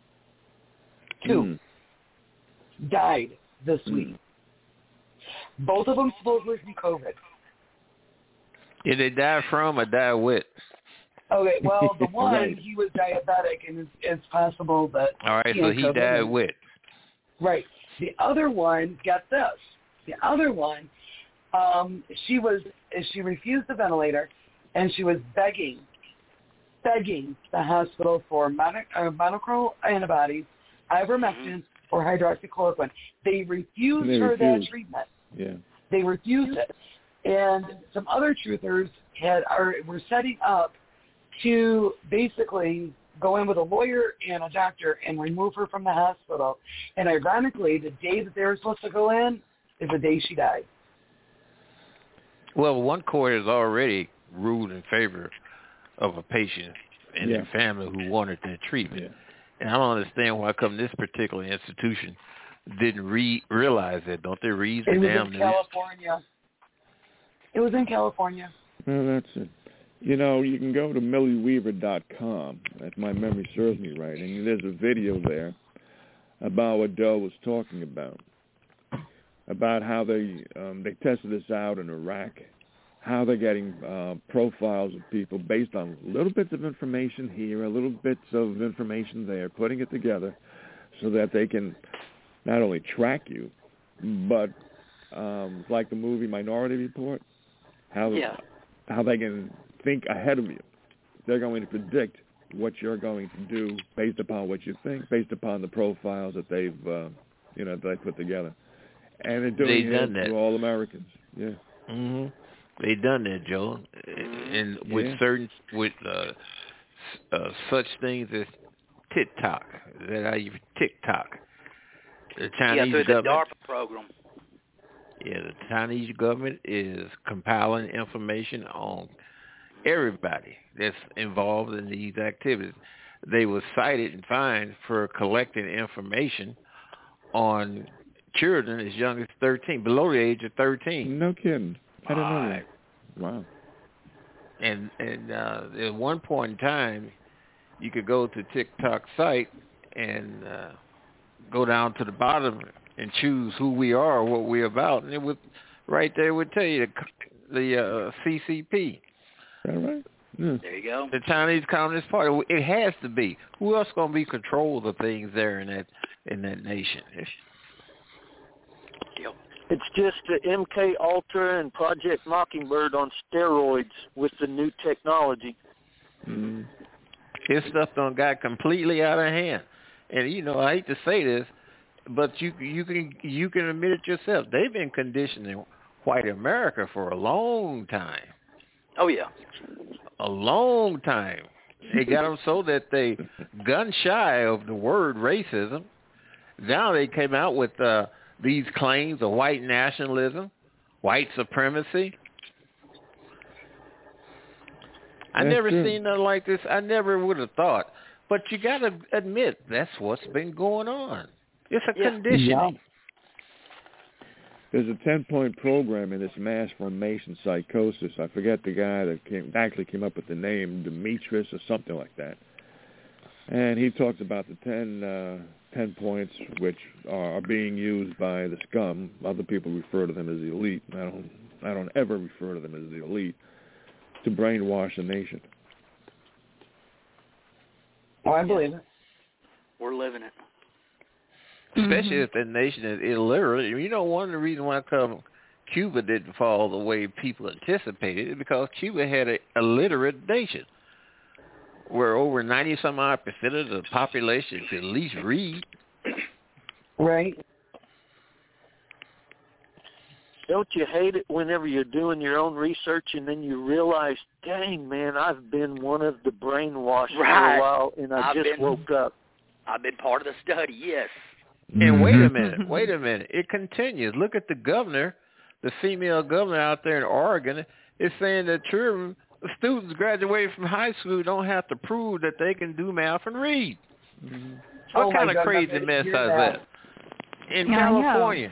2 died this week. Both of them supposedly from COVID. Did they die from or die with? Okay, well, the one, he was diabetic, and it's possible that... All right, so he died with. Right. The other one, get this. The other one, she refused the ventilator, and she was begging the hospital for monoclonal antibodies, ivermectin, or hydroxychloroquine. They refused her that treatment. Yeah. They refused it. And some other truthers were setting up to basically go in with a lawyer and a doctor and remove her from the hospital. And ironically, the day that they were supposed to go in is the day she died. Well, one court has already ruled in favor of a patient and their family who wanted that treatment. Yeah. And I don't understand why come this particular institution didn't realize that. Don't they read the damn news? It was in California. It was in California. Well, that's it. You know, you can go to millieweaver.com, if my memory serves me right, and there's a video there about what Doe was talking about how they tested this out in Iraq, how they're getting profiles of people based on little bits of information here, a little bits of information there, putting it together so that they can not only track you, but like the movie Minority Report, how they can think ahead of you. They're going to predict what you're going to do based upon what you think, based upon the profiles that they've, that they put together. And they're doing it to all Americans. Yeah. Mm-hmm. They done that, Joe, and with such things as TikTok. Is that how you TikTok? The Chinese through government. The DARPA program. Yeah, the Chinese government is compiling information on everybody that's involved in these activities. They were cited and fined for collecting information on children as young as 13, below the age of 13. No kidding. I didn't know that. Wow. And at one point in time, you could go to TikTok site and go down to the bottom and choose who we are, what we're about, and it would right there would tell you the CCP. Is that right? Yeah. There you go. The Chinese Communist Party. It has to be. Who else going to be control the things there in that nation? It's just the MK Ultra and Project Mockingbird on steroids with the new technology. Mm-hmm. His stuff done got completely out of hand. And I hate to say this, but you can admit it yourself. They've been conditioning white America for a long time. Oh yeah, a long time. They got them so that they gun shy of the word racism. Now they came out with these claims of white nationalism, white supremacy. I never seen nothing like this. I never would have thought. But you got to admit, that's what's been going on. It's a conditioning. Yeah. There's a 10-point program in this mass formation psychosis. I forget the guy that came up with the name, Demetrius or something like that. And he talks about the 10 points which are being used by the scum. Other people refer to them as the elite. I don't ever refer to them as the elite, to brainwash the nation. Oh, I believe it. We're living it. Especially if that nation is illiterate. One of the reasons why Cuba didn't fall the way people anticipated is because Cuba had an illiterate nation where over 90-some-odd % of the population could at least read. Right. Don't you hate it whenever you're doing your own research and then you realize, dang, man, I've been one of the brainwashed for a while and I just woke up. I've been part of the study, yes. And wait a minute. It continues. Look at the governor, the female governor out there in Oregon, is saying that students graduating from high school don't have to prove that they can do math and read. Mm-hmm. What kind of crazy mess is that? In California,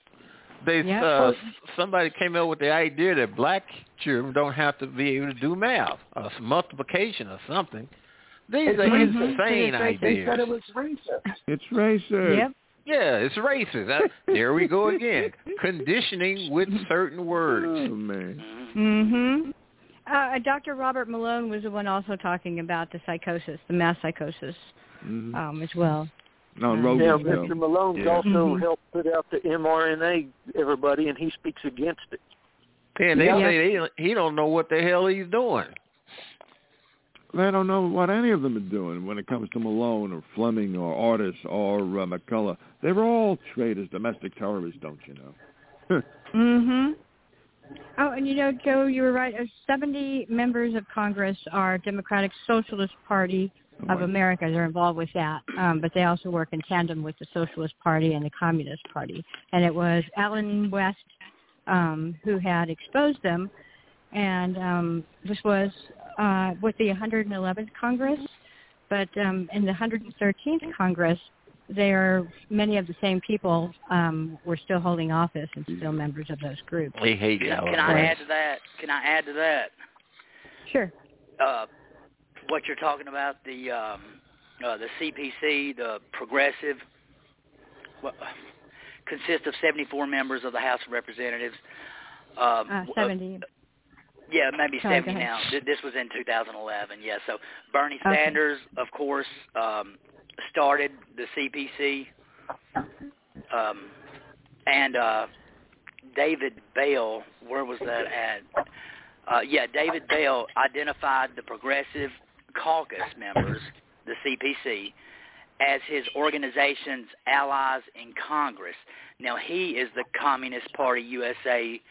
somebody came up with the idea that black children don't have to be able to do math, or multiplication or something. These are insane ideas. They said it was racist. It's racist. Yep. Yeah, it's racist. There we go again. Conditioning with certain words. Oh, man. Mm-hmm. Dr. Robert Malone was the one also talking about the psychosis, the mass psychosis, as well. No, Mr. Malone's also helped put out the mRNA, everybody, and he speaks against it. Yeah, they say he don't know what the hell he's doing. They don't know what any of them are doing when it comes to Malone or Fleming or Ortiz or McCullough. They were all traitors, domestic terrorists, don't you know? Mm-hmm. Oh, and Joe, you were right. 70 members of Congress are Democratic Socialist Party of America. They're involved with that, but they also work in tandem with the Socialist Party and the Communist Party. And it was Allen West who had exposed them, and this was with the 111th Congress, but in the 113th Congress, many of the same people were still holding office and still members of those groups. We hate it. Can I add to that? Sure. What you're talking about, the CPC, the Progressive, consists of 74 members of the House of Representatives. 70. Yeah, maybe 70 now. This was in 2011. Yeah, so Bernie Sanders, of course, started the CPC, and David Bell, where was that at? David Bell identified the Progressive Caucus members, the CPC, as his organization's allies in Congress. Now, he is the Communist Party USA,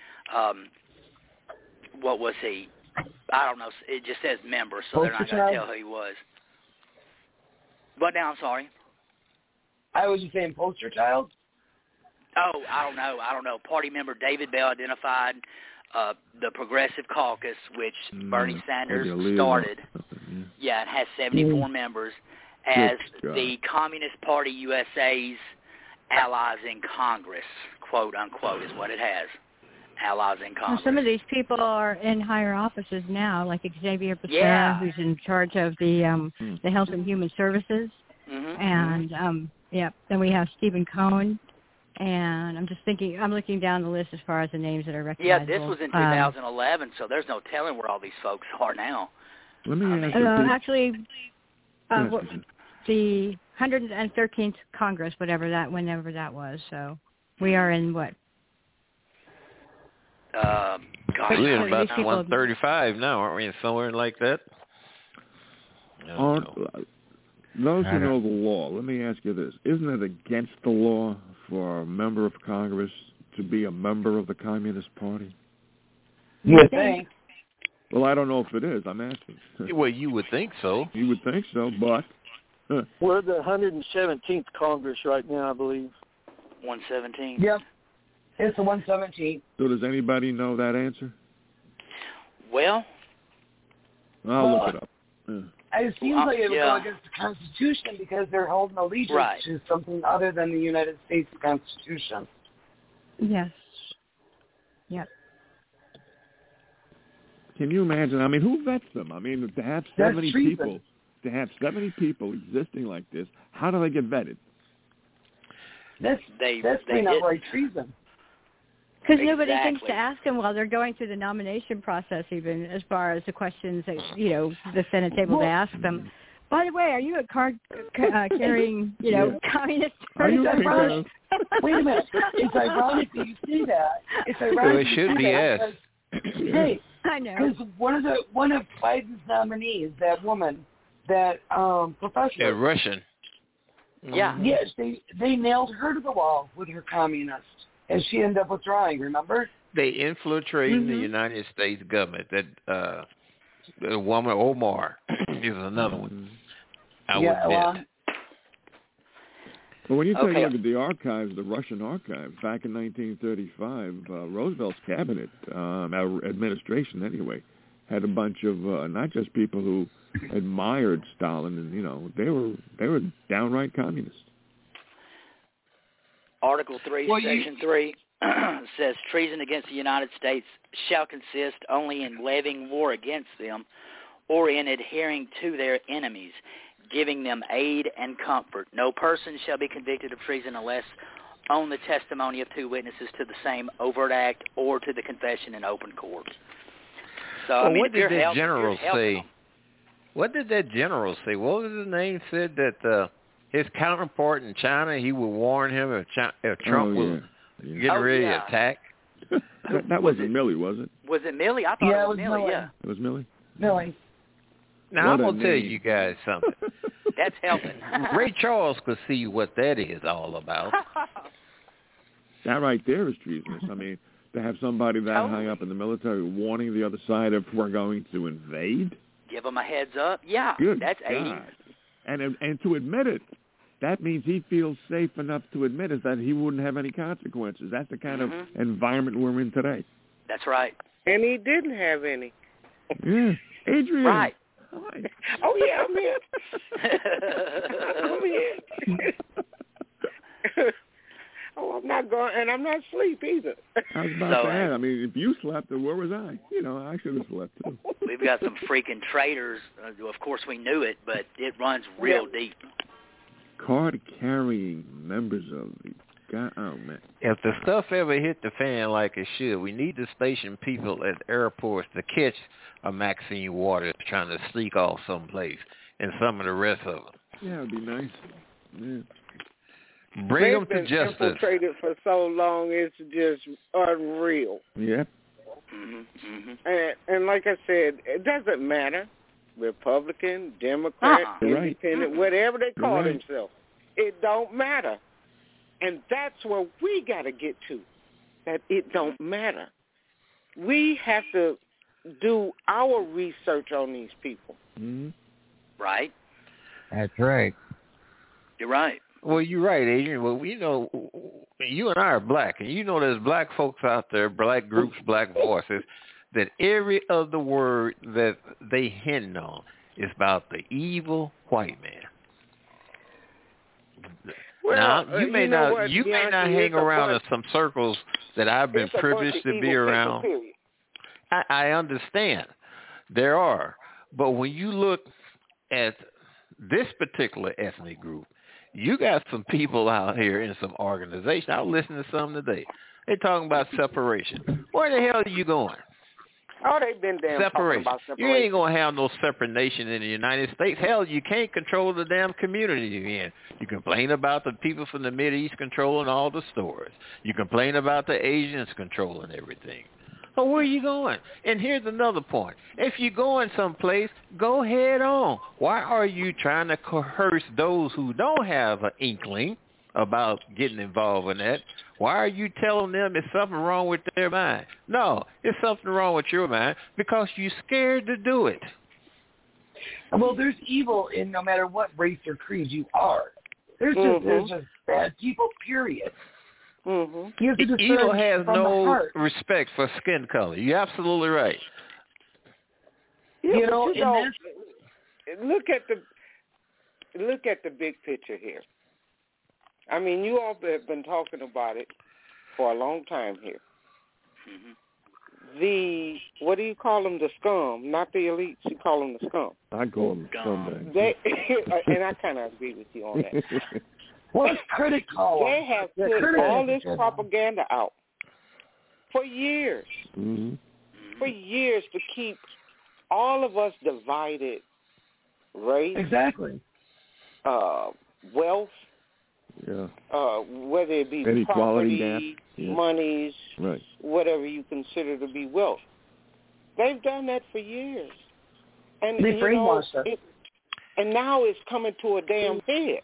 what was he? I don't know. It just says member, so they're not going to tell who he was. But now, I'm sorry. I was just saying poster child. Oh, I don't know. Party member David Bell identified the Progressive Caucus, which Bernie Sanders started. Yeah, it has 74 members as the Communist Party USA's allies in Congress, quote unquote, is what it has. Allies in Congress. Well, some of these people are in higher offices now, like Xavier Becerra, who's in charge of the Health and Human Services, and then we have Stephen Cohen, and I'm looking down the list as far as the names that are recognizable. Yeah, this was in 2011, so there's no telling where all these folks are now. Let me ask you. Actually, the 113th Congress, whenever that was. So we are in what? We're in about 135 now, aren't we? Somewhere like that. Those who know the law, let me ask you this. Isn't it against the law for a member of Congress to be a member of the Communist Party? You would think. Well, I don't know if it is. I'm asking. Well, you would think so. You would think so, but... We're the 117th Congress right now, I believe. 117? Yep. It's the 117th. So does anybody know that answer? Well... I'll look it up. It seems like it would go against the Constitution because they're holding allegiance to something other than the United States Constitution. Yes. Yep. Can you imagine? I mean, who vets them? I mean, to have 70 people existing like this, how do they get vetted? That's plain outright treason. Because nobody thinks to ask them while they're going through the nomination process, even as far as the questions that the Senate table to ask them. By the way, are you a card-carrying, communist person? Wait a minute. It's ironic that you say that. It's ironic. It should be asked. Hey, I know. Because one of Biden's nominees, that woman, that professor. Yeah, Russian. Yeah. Yes, they nailed her to the wall with her communist. And she ended up withdrawing, remember? They infiltrating the United States government. That the woman Omar is another one. I would bet. Well, when you take a look at the archives, the Russian archives, back in 1935, Roosevelt's cabinet, administration anyway, had a bunch of not just people who admired Stalin, and they were downright communists. Article 3, Section 3 says treason against the United States shall consist only in levying war against them or in adhering to their enemies, giving them aid and comfort. No person shall be convicted of treason unless on the testimony of two witnesses to the same overt act or to the confession in open court. So, what did that general say? What did that general say? What was his name? Said that... his counterpart in China, he would warn him if Trump was getting ready to attack. That wasn't Milley, was it? Was it Milley? I thought it was Milley, yeah. It was Milley? Milley. Now, I'm going to tell you guys something. That's helping. Ray Charles could see what that is all about. That right there is treasonous. I mean, to have somebody that high up in the military warning the other side if we're going to invade. Give them a heads up. Yeah, Good that's God. 80. And to admit it, that means he feels safe enough to admit it that he wouldn't have any consequences. That's the kind of environment we're in today. That's right. And he didn't have any. Yeah. Adrian. Right. Hi. Oh, yeah, I'm here. I'm here. Oh, I'm not going, and I'm not asleep either. I was about to add, I mean, if you slept, then where was I? You know, I should have slept too. We've got some freaking traitors. Of course, we knew it, but it runs real deep. Card-carrying members of the God, oh man! If the stuff ever hit the fan like it should, we need to station people at airports to catch a Maxine Waters trying to sneak off someplace, and some of the rest of them. Yeah, it'd be nice. Yeah. Bring them to They've been justice. infiltrated for so long, it's just unreal. Yeah. And like I said, it doesn't matter. Republican, Democrat, Independent, whatever they call themselves. It don't matter. And that's where we got to get to, that it don't matter. We have to do our research on these people. Mm-hmm. Right? That's right. You're right. Well, you're right, Adrian. Well, we know you and I are black, and you know there's black folks out there, black groups, black voices, that every other word that they hint on is about the evil white man. Well, now, you may not hang around in some circles that I've been privileged to be around. I understand. There are. But when you look at this particular ethnic group, you got some people out here in some organization. I was listening to some today. They're talking about separation. Where the hell are you going? Oh, they've been damn talking about separation. You ain't going to have no separate nation in the United States. Hell, you can't control the damn community you're in. You complain about the people from the Mideast controlling all the stores. You complain about the Asians controlling everything. So where are you going? And here's another point. If you're going someplace, go head on. Why are you trying to coerce those who don't have an inkling about getting involved in that? Why are you telling them there's something wrong with their mind? No, there's something wrong with your mind because you're scared to do it. Well, there's evil in no matter what race or creed you are. There's just bad people, period. Evil has no respect for skin color. You're absolutely right. Yeah, look at the big picture here. I mean, you all have been talking about it for a long time here. What do you call them? The scum, not the elites. You call them the scum. I call them scum. And I kind of agree with you on that. Well, it's critical. They have put all this propaganda out for years. For years to keep all of us divided. Race. Exactly. Wealth. Yeah. Whether it be property, monies, whatever you consider to be wealth. They've done that for years. And they brainwashed us. And now it's coming to a damn head.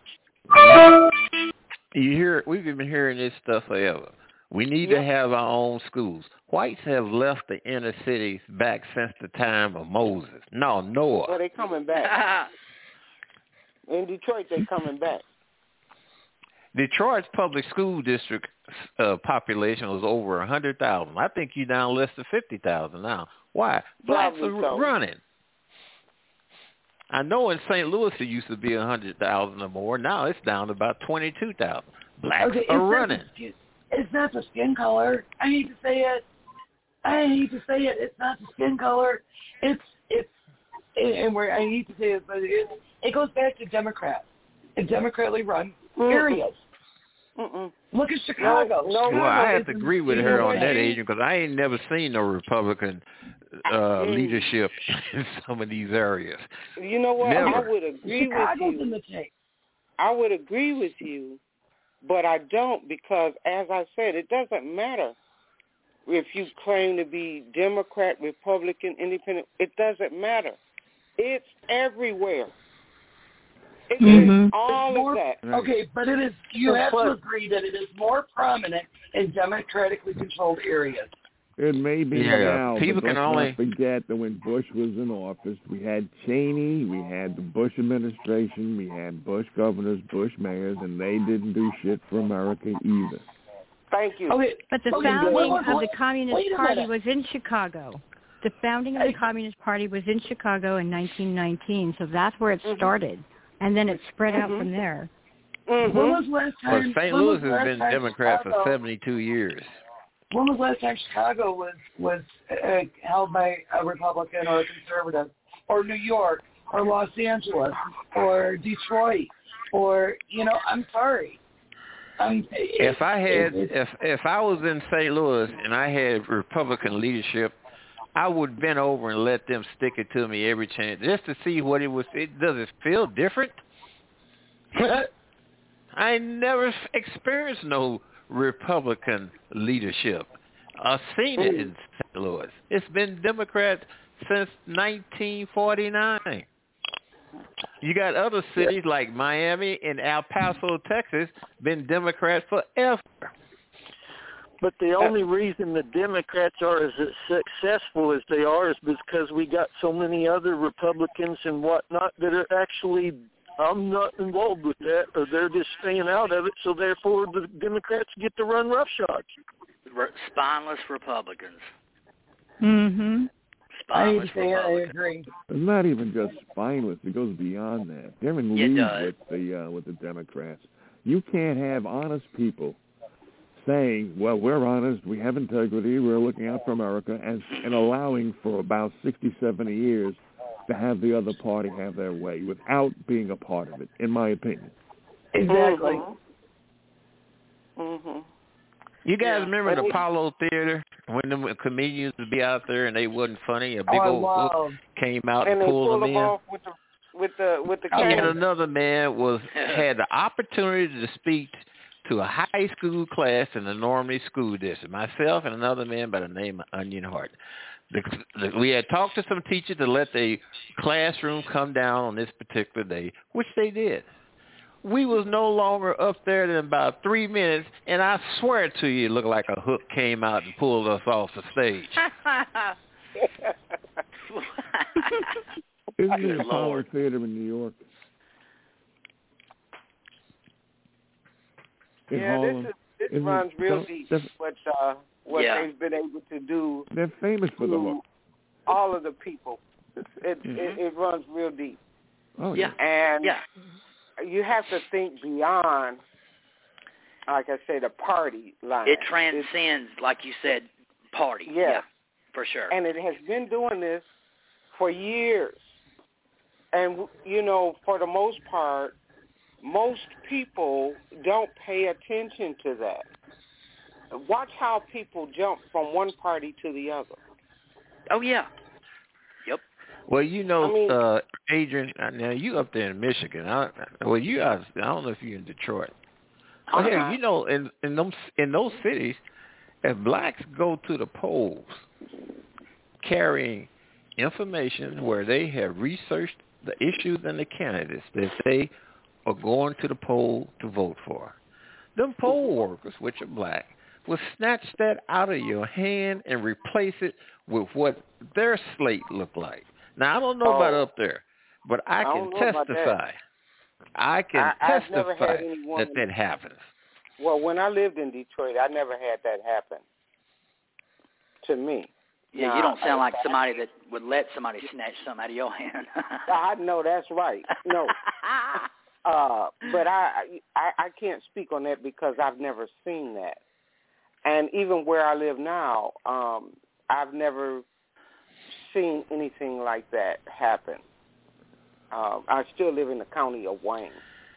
We've been hearing this stuff forever. We need to have our own schools. Whites have left the inner cities back since the time of Moses. No, Noah. Well, they're coming back. In Detroit, they're coming back. Detroit's public school district population was over 100,000. I think you're down less than 50,000 now. Why? Blacks are running. I know in St. Louis it used to be 100,000 or more. Now it's down to about 22,000. Blacks are running. It's not the skin color. I hate to say it. It's not the skin color. I hate to say it, but it goes back to Democrats. It's democratically run areas. Look at Chicago. Well, I have to agree with her on that, Adrian, because I ain't never seen no Republican leadership in some of these areas. You know what? Never. I would agree Chicago's with in you. the tape. I would agree with you, but I don't because, as I said, it doesn't matter if you claim to be Democrat, Republican, Independent. It doesn't matter. It's everywhere. It is all of that. Okay, but it is. You have to agree that it is more prominent in democratically controlled areas. It may be now, people but can let's only not forget that when Bush was in office, we had Cheney, we had the Bush administration, we had Bush governors, Bush mayors, and they didn't do shit for America either. Thank you. Okay, but the founding of the Communist Party was in Chicago. The founding of the Communist Party was in Chicago in 1919, so that's where it started, and then it spread out from there. When was last time? But St. Louis has been Democrat for 72 years. When was last time Chicago was held by a Republican or a conservative, or New York, or Los Angeles, or Detroit, or I'm sorry. If I was in St. Louis and I had Republican leadership, I would bend over and let them stick it to me every chance just to see what it was. Does it feel different? I never experienced no Republican leadership. I've seen it in St. Louis. It's been Democrat since 1949. You got other cities like Miami and El Paso, Texas, been Democrat forever. But the only reason the Democrats are as successful as they are is because we got so many other Republicans and whatnot that are actually, I'm not involved with that, or they're just staying out of it, so therefore the Democrats get to run roughshod. Spineless Republicans. I agree. It's not even just spineless. It goes beyond that. They're in league with the Democrats. You can't have honest people saying, well, we're honest, we have integrity, we're looking out for America, and allowing for about 60, 70 years to have the other party have their way without being a part of it, in my opinion. Exactly. You guys remember the Apollo Theater when the comedians would be out there and they wasn't funny? A big old book came out and pulled them in. Off with the camera. And another man had the opportunity to speak to a high school class in the Normandy School District. Myself and another man by the name of Onion Hart. We had talked to some teachers to let the classroom come down on this particular day, which they did. We was no longer up there than about 3 minutes, and I swear to you, it looked like a hook came out and pulled us off the stage. Isn't there a Apollo Theater in New York? This runs real deep. What they've been able to do. They're famous for the hook. All of the people. It runs real deep. Oh yeah. And you have to think beyond, like I say, the party line. It transcends, like you said, party. Yeah, for sure. And it has been doing this for years. And, for the most part, most people don't pay attention to that. Watch how people jump from one party to the other. Oh, yeah. Yep. Well, Adrian, now you up there in Michigan. I don't know if you're in Detroit. Well, in those cities, if blacks go to the polls carrying information where they have researched the issues and the candidates that they are going to the poll to vote for, them poll workers, which are black, will snatch that out of your hand and replace it with what their slate looked like. Now, I don't know about up there, but I can testify. I can testify that happens. Well, when I lived in Detroit, I never had that happen to me. Yeah, you don't sound like somebody that would let somebody snatch something out of your hand. I know that's right. No. But I can't speak on that because I've never seen that. And even where I live now, I've never seen anything like that happen. I still live in the county of Wayne.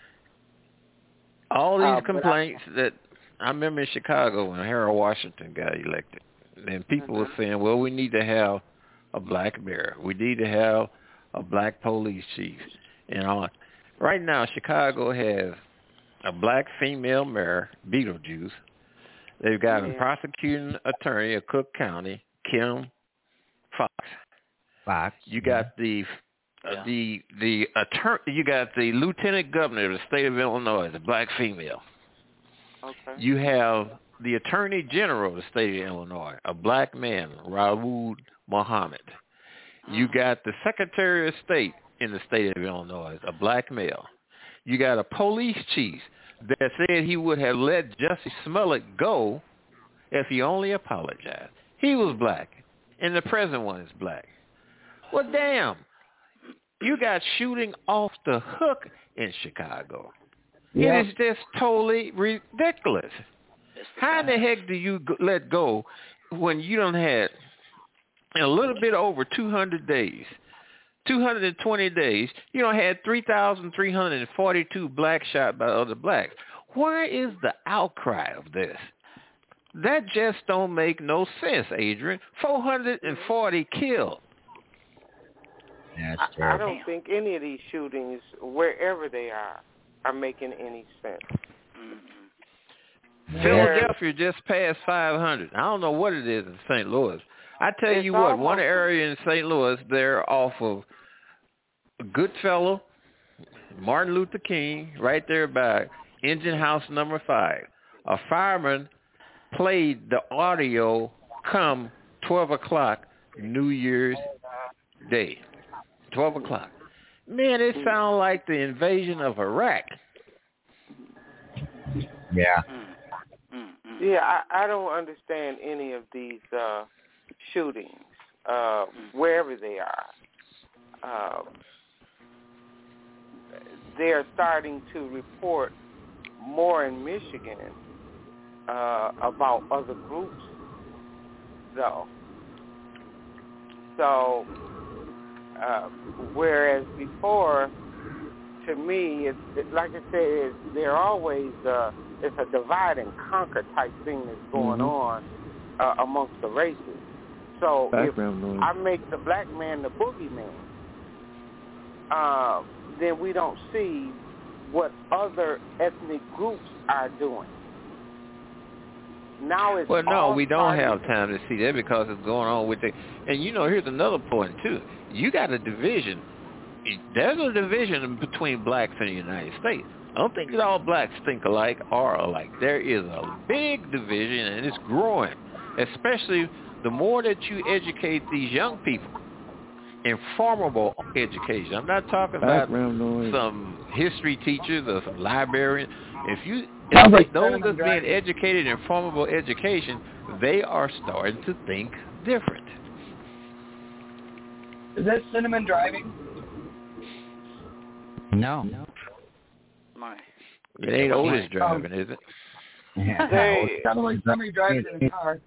All these complaints that I remember in Chicago when Harold Washington got elected, and people were saying, well, we need to have a black mayor. We need to have a black police chief. Right now, Chicago has a black female mayor, Beetlejuice. They've got a prosecuting attorney of Cook County, Kim Fox. You got the The attorney, you got the lieutenant governor of the state of Illinois, the black female. Okay. You have the attorney general of the state of Illinois, a black man, Raoul Muhammad. You got the secretary of state in the state of Illinois, a black male. You got a police chief that said he would have let Jussie Smollett go if he only apologized. He was black, and the present one is black. Well, damn. You got shooting off the hook in Chicago. Yeah. It is just totally ridiculous. How in the heck do you let go when you don't have in a little bit over 200 days, 220 days, you don't had 3,342 blacks shot by other blacks? Where is the outcry of this? That just don't make no sense, Adrian. 440 killed. That's terrible. I don't think any of these shootings, wherever they are making any sense. Mm-hmm. Philadelphia just passed 500. I don't know what it is in St. Louis. I tell you what, one area in St. Louis, they're off of Goodfellow, Martin Luther King, right there by Engine House number 5. A fireman played the audio come 12 o'clock New Year's Day. 12 o'clock. Man, it sounds like the invasion of Iraq. Yeah. Yeah, I don't understand any of these shootings, wherever they are. They're starting to report more in Michigan about other groups, though. So, whereas before, to me, it's like I said, they're always it's a divide and conquer type thing that's going on amongst the races. So if I make the black man the boogeyman, then we don't see what other ethnic groups are doing. Now it's no, we don't have time to see that because it's going on with the. And here's another point too. You got a division. There's a division between blacks in the United States. I don't think that all blacks think alike or alike. There is a big division, and it's growing, especially the more that you educate these young people. Informable education. I'm not talking about some history teachers or some librarians. If those that's being educated in informable education, they are starting to think different. Is that Cinnamon driving? No. It ain't Otis driving, is it? Yeah. It sounded like somebody driving in a car.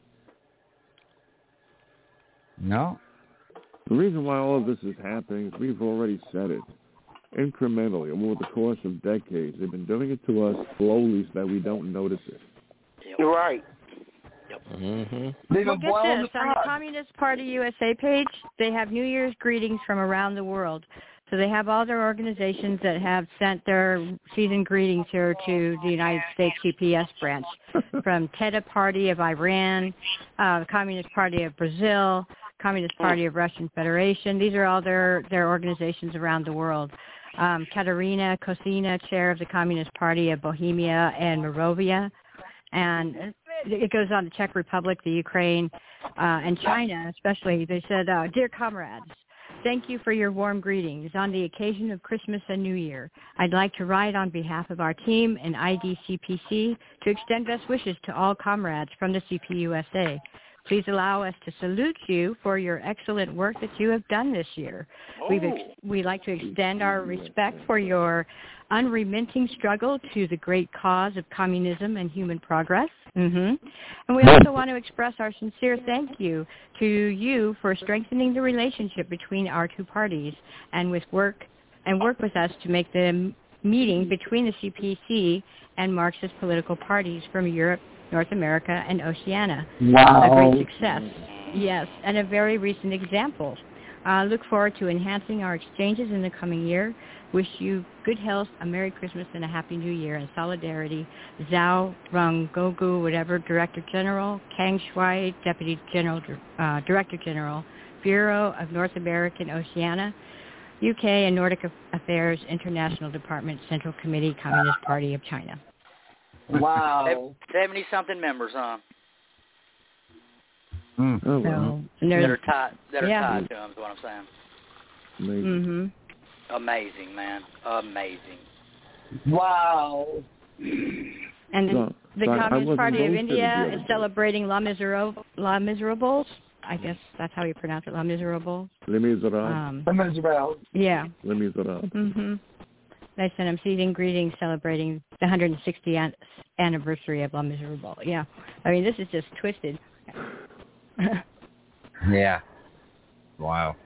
No. The reason why all of this is happening is we've already said it. Incrementally, over the course of decades, they've been doing it to us slowly so that we don't notice it. You're right. Mm-hmm. Well, get this. On the Communist Party USA page, they have New Year's greetings from around the world. So they have all their organizations that have sent their season greetings here to the United States CPS branch, from TEDA Party of Iran, the Communist Party of Brazil, Communist Party of Russian Federation. These are all their organizations around the world. Katerina Kosina, chair of the Communist Party of Bohemia and Moravia. And it goes on to Czech Republic, the Ukraine, and China especially. They said, "Dear comrades, thank you for your warm greetings on the occasion of Christmas and New Year. I'd like to write on behalf of our team and IDCPC to extend best wishes to all comrades from the CPUSA. Please allow us to salute you for your excellent work that you have done this year. We'd like to extend our respect for your unremitting struggle to the great cause of communism and human progress. And we also want to express our sincere thank you to you for strengthening the relationship between our two parties and work with us to make the meeting between the CPC and Marxist political parties from Europe, North America, and Oceania. A great success. Yes, and a very recent example. Look forward to enhancing our exchanges in the coming year. Wish you good health, a Merry Christmas, and a Happy New Year. In solidarity, Zhao Rungogu, whatever, Director General, Kang Shui, Deputy General, Director General, Bureau of North American Oceania, UK and Nordic Affairs International Department Central Committee, Communist Party of China. Wow. 70-something members, huh? Oh, wow. So, that are tied to them is what I'm saying. Amazing. Amazing, man. Amazing. Wow. And the Communist Party of India is celebrating Les Miserables. I guess that's how you pronounce it, Les Miserables. Les Miserables. Les Miserables. Yeah. Les Miserables. They sent them seething greetings celebrating the 160th anniversary of Les Miserables. Yeah. I mean, this is just twisted. Yeah. Wow.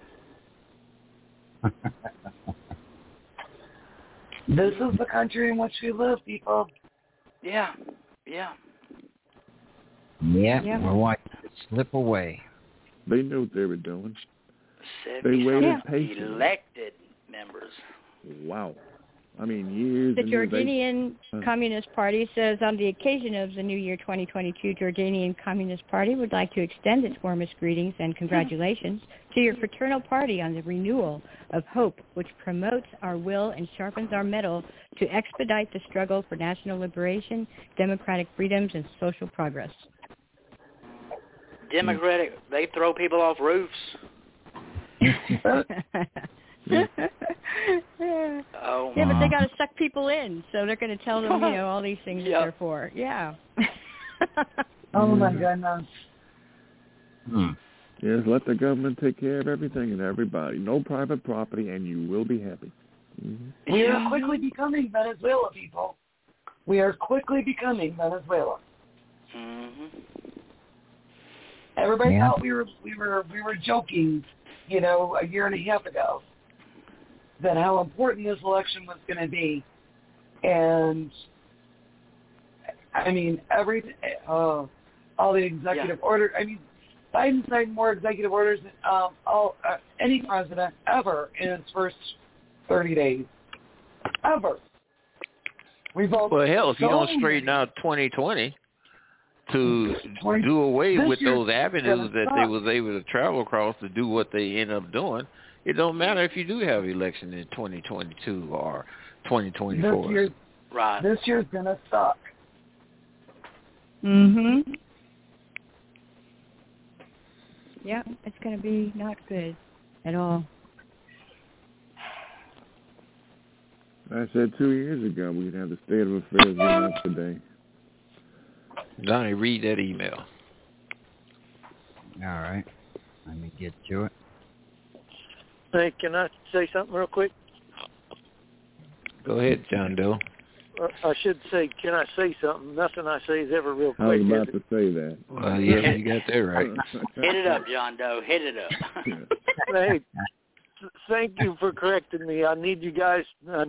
This is the country in which we live, people. Yeah. Yeah. Yeah. We're watching it slip away. They knew what they were doing. They waited patiently. Elected members. Wow. I mean, years. The Jordanian Communist Party says on the occasion of the New Year 2022, Jordanian Communist Party would like to extend its warmest greetings and congratulations to your fraternal party on the renewal of hope, which promotes our will and sharpens our mettle to expedite the struggle for national liberation, democratic freedoms, and social progress. Democratic, they throw people off roofs. Oh, yeah, but they got to suck people in, so they're going to tell them, all these things that they're for. Yeah. Oh my goodness. Yes, let the government take care of everything and everybody. No private property, and you will be happy. We are quickly becoming Venezuela, people. We are quickly becoming Venezuela. Everybody thought we were joking, a year and a half ago, that how important this election was going to be. And, I mean, all the executive orders. I mean, Biden signed more executive orders than any president ever in his first 30 days. Ever. Well, hell, if you don't straighten out 2020 to do away with those avenues that they was able to travel across to do what they end up doing, it don't matter if you do have election in 2022 or 2024. This year's going to suck. Yeah, it's going to be not good at all. I said 2 years ago we'd have the state of affairs we have today. Donnie, read that email. All right. Let me get to it. Hey, can I say something real quick? Go ahead, John Doe. I should say, can I say something? Nothing I say is ever real quick. I was about to say that. Well, yeah, you got that right. Hit it up, John Doe. Hit it up. Hey, thank you for correcting me. I need you guys. But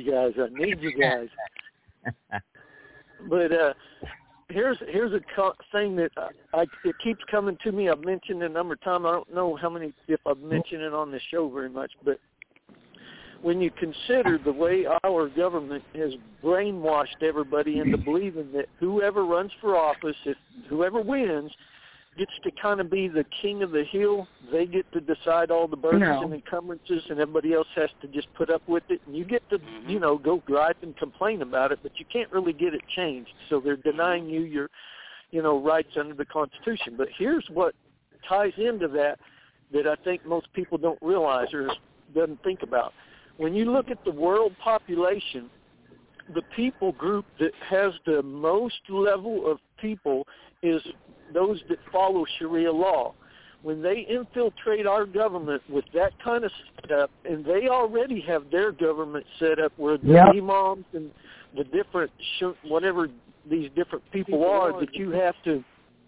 here's a thing that it keeps coming to me. I've mentioned it a number of times. I don't know if I've mentioned it on this show very much, but when you consider the way our government has brainwashed everybody into believing that whoever runs for office, if whoever wins, gets to kind of be the king of the hill, they get to decide all the burdens and encumbrances, and everybody else has to just put up with it. And you get to, go gripe and complain about it, but you can't really get it changed. So they're denying you your, rights under the Constitution. But here's what ties into that I think most people don't realize or doesn't think about. When you look at the world population, the people group that has the most level of people is those that follow Sharia law. When they infiltrate our government with that kind of stuff, and they already have their government set up where the imams and the different, whatever these different people are that you have to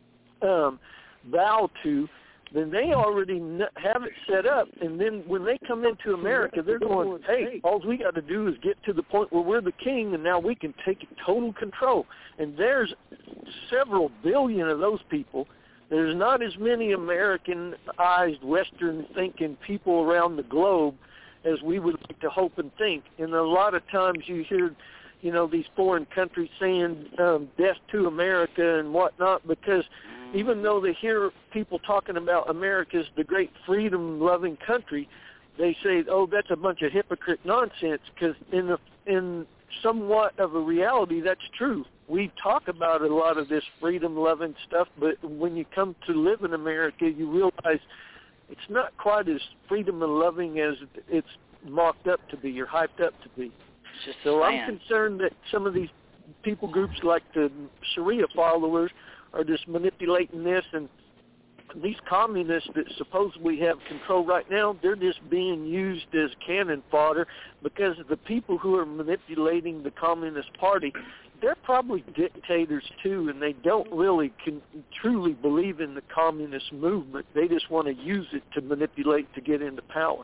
bow to, then they already have it set up. And then when they come into America, they're going, hey, all we got to do is get to the point where we're the king, and now we can take total control. And there's several billion of those people. There's not as many Americanized, Western-thinking people around the globe as we would like to hope and think. And a lot of times you hear, these foreign countries saying death to America and whatnot, because even though they hear people talking about America's the great freedom-loving country, they say, oh, that's a bunch of hypocrite nonsense, because in somewhat of a reality, that's true. We talk about a lot of this freedom-loving stuff, but when you come to live in America, you realize it's not quite as freedom-loving as it's marked up to be or hyped up to be. So I'm concerned that some of these people groups like the Sharia followers are just manipulating this, and these communists that supposedly have control right now, they're just being used as cannon fodder, because the people who are manipulating the Communist Party, they're probably dictators too, and they don't really truly believe in the communist movement. They just want to use it to manipulate to get into power.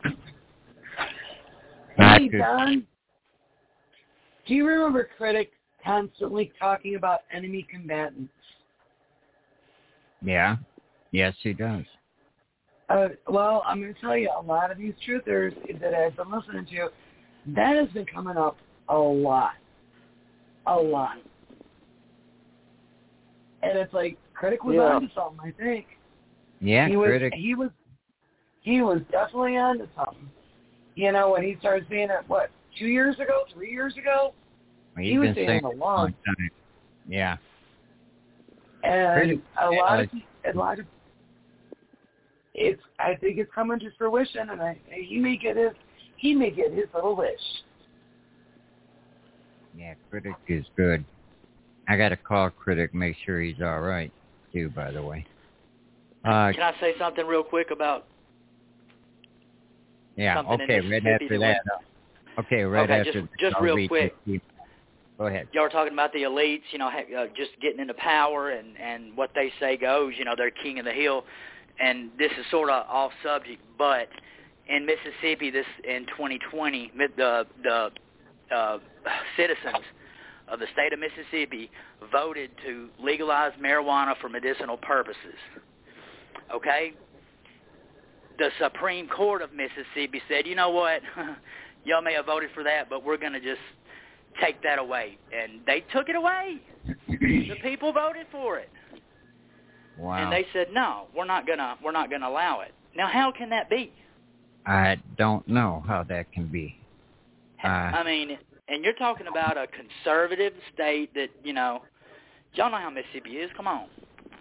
Hey, Don, do you remember Critic constantly talking about enemy combatants? Yeah. Yes, he does. Well, I'm going to tell you, a lot of these truthers that I've been listening to, that has been coming up a lot. A lot. And it's like, Critic was onto something, I think. Yeah, Critic. He was definitely onto something. You know, when he started saying it, 2 years ago, 3 years ago? Well, he was saying it a long time. Yeah. And Critic, a lot of it's, I think it's coming to fruition, and he may get his little wish. Yeah, Critic is good. I got to call Critic, make sure he's all right, too, by the way. Can I say something real quick about okay, right after that. After just real quick. Go ahead. Y'all were talking about the elites, just getting into power and what they say goes, they're king of the hill. And this is sort of off subject, but in Mississippi, in 2020, the citizens of the state of Mississippi voted to legalize marijuana for medicinal purposes. Okay? The Supreme Court of Mississippi said, you know what, y'all may have voted for that, but we're going to just take that away. And they took it away. The people voted for it. Wow. And they said, no, we're not gonna allow it. Now, how can that be? I don't know how that can be. I mean, and you're talking about a conservative state that, y'all know how Mississippi is. Come on.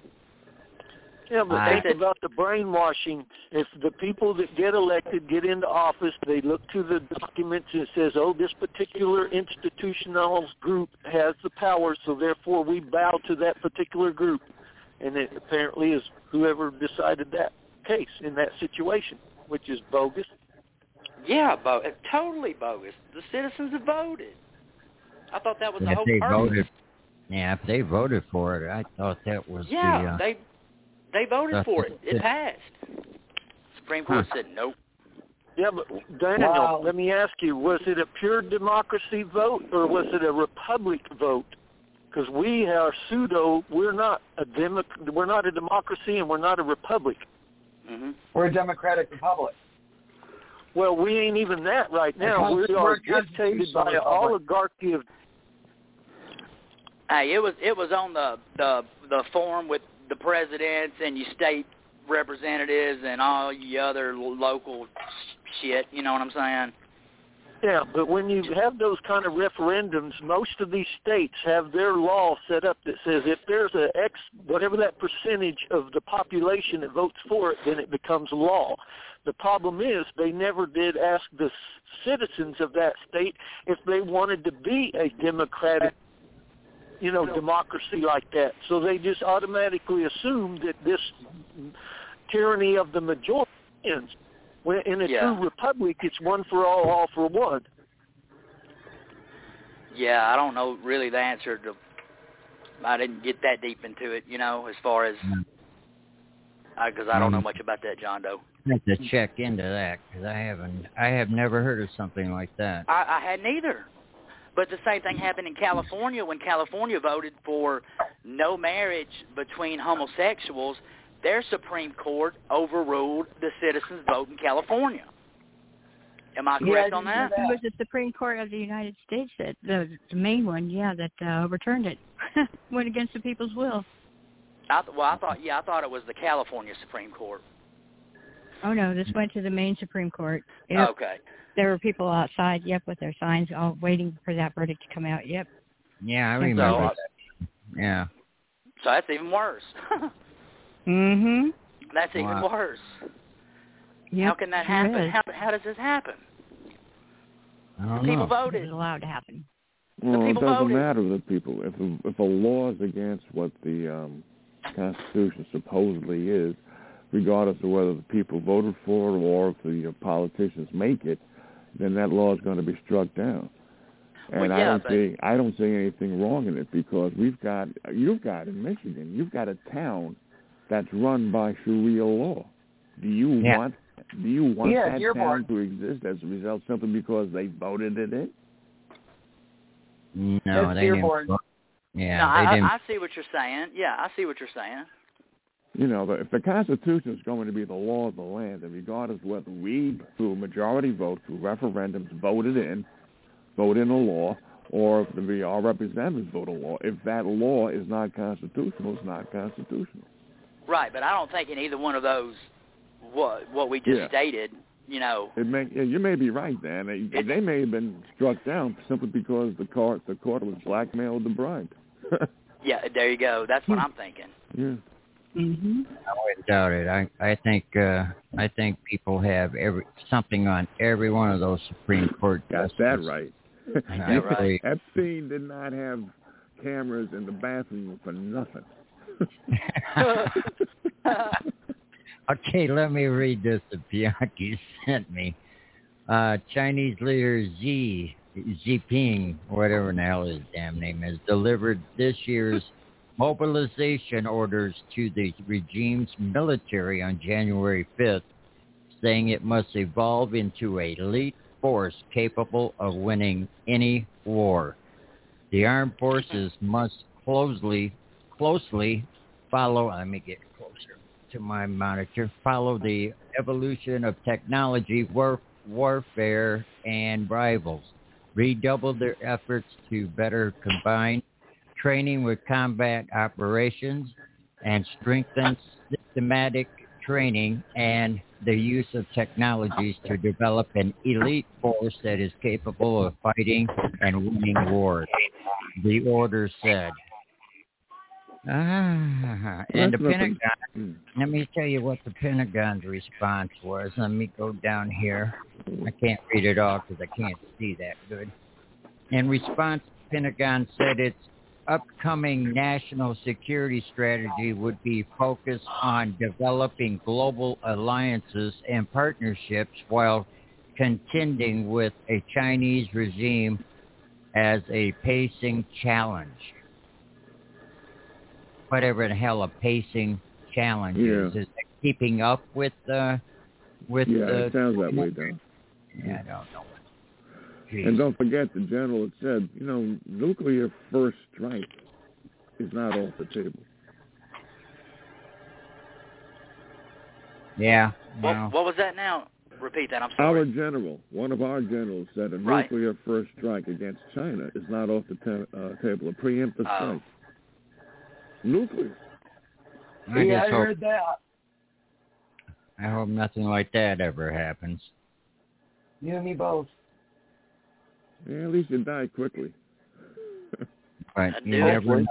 Yeah, but think about the brainwashing. If the people that get elected get into office, they look to the documents and it says, oh, this particular institutional group has the power, so therefore we bow to that particular group. And it apparently is whoever decided that case in that situation, which is bogus. Yeah, totally bogus. The citizens have voted. I thought that was the whole purpose. If they voted for it, I thought that was they voted for it. It passed. Supreme Court said nope. Yeah, but Daniel, let me ask you, was it a pure democracy vote or was it a republic vote? Because we are we're not a democracy and we're not a republic. Mm-hmm. We're a democratic republic. Well, we ain't even that right now. We are dictated by an oligarchy of. Hey, it was on the form with the presidents and your state representatives and all you other local shit. You know what I'm saying? Yeah, but when you have those kind of referendums, most of these states have their law set up that says if there's whatever that percentage of the population that votes for it, then it becomes law. The problem is they never did ask the citizens of that state if they wanted to be a democratic, democracy like that. So they just automatically assumed that this tyranny of the majority ends. When in a true republic, it's one for all for one. Yeah, I don't know really the answer to. I didn't get that deep into it, as far as because I don't know much about that, John Doe. I have to check into that because I have never heard of something like that. I hadn't either. But the same thing happened in California when California voted for no marriage between homosexuals. Their Supreme Court overruled the citizens' vote in California. Am I correct on that? It was the Supreme Court of the United States, that the main one, that overturned it. Went against the people's will. I thought it was the California Supreme Court. Oh, no, this went to the Maine Supreme Court. Yep. Okay. There were people outside, with their signs, all waiting for that verdict to come out, yep. Yeah, I remember that. Yeah. So that's even worse. Mm-hmm. That's even worse. Yep, how can that happen? How does this happen? I don't the people know. voted. It's allowed to happen. Well, it doesn't voted. matter to people. If a law is against what the Constitution supposedly is, regardless of whether the people voted for it or if the politicians make it, then that law is going to be struck down. And I don't see anything wrong in it, because you've got in Michigan, you've got a town that's run by Sharia law. Do you want that town to exist as a result simply because they voted it in? No, they didn't. Yeah, no, they didn't. I see what you're saying. Yeah, I see what you're saying. You know, if the Constitution is going to be the law of the land, and regardless of whether we, through majority vote, through referendums, vote in a law, or if our representatives vote a law, if that law is not constitutional, it's not constitutional. Right, but I don't think in either one of those, what we just stated, you know. You may be right, Dan. They may have been struck down simply because the court was blackmailed the bride. Yeah, there you go. That's what I'm thinking. Yeah. Mm-hmm. I wouldn't doubt it. I think people have something on every one of those Supreme Court justices. Got that right. Right. Epstein did not have cameras in the bathroom for nothing. Okay, let me read this that Bianchi sent me. Chinese leader Xi Jinping, whatever the hell his damn name is, delivered this year's mobilization orders to the regime's military on January 5th, saying it must evolve into an elite force capable of winning any war. The armed forces must closely follow, let me get closer to my monitor, follow the evolution of technology, warfare, and rivals, redouble their efforts to better combine training with combat operations, and strengthen systematic training and the use of technologies to develop an elite force that is capable of fighting and winning wars, the order said. And the Pentagon, let me tell you what the Pentagon's response was. Let me go down here. I can't read it all because I can't see that good. In response, the Pentagon said its upcoming national security strategy would be focused on developing global alliances and partnerships while contending with a Chinese regime as a pacing challenge. Whatever the hell a pacing challenge is. Is it keeping up with it sounds that way, Dan. Yeah, I don't know. Jeez. And don't forget, the general had said, nuclear first strike is not off the table. Yeah. What was that now? Repeat that, I'm sorry. One of our generals said a nuclear first strike against China is not off the table, a preemptive strike. Nuclear. I heard that. I hope nothing like that ever happens. You and me both. Yeah, at least you die quickly. But you never.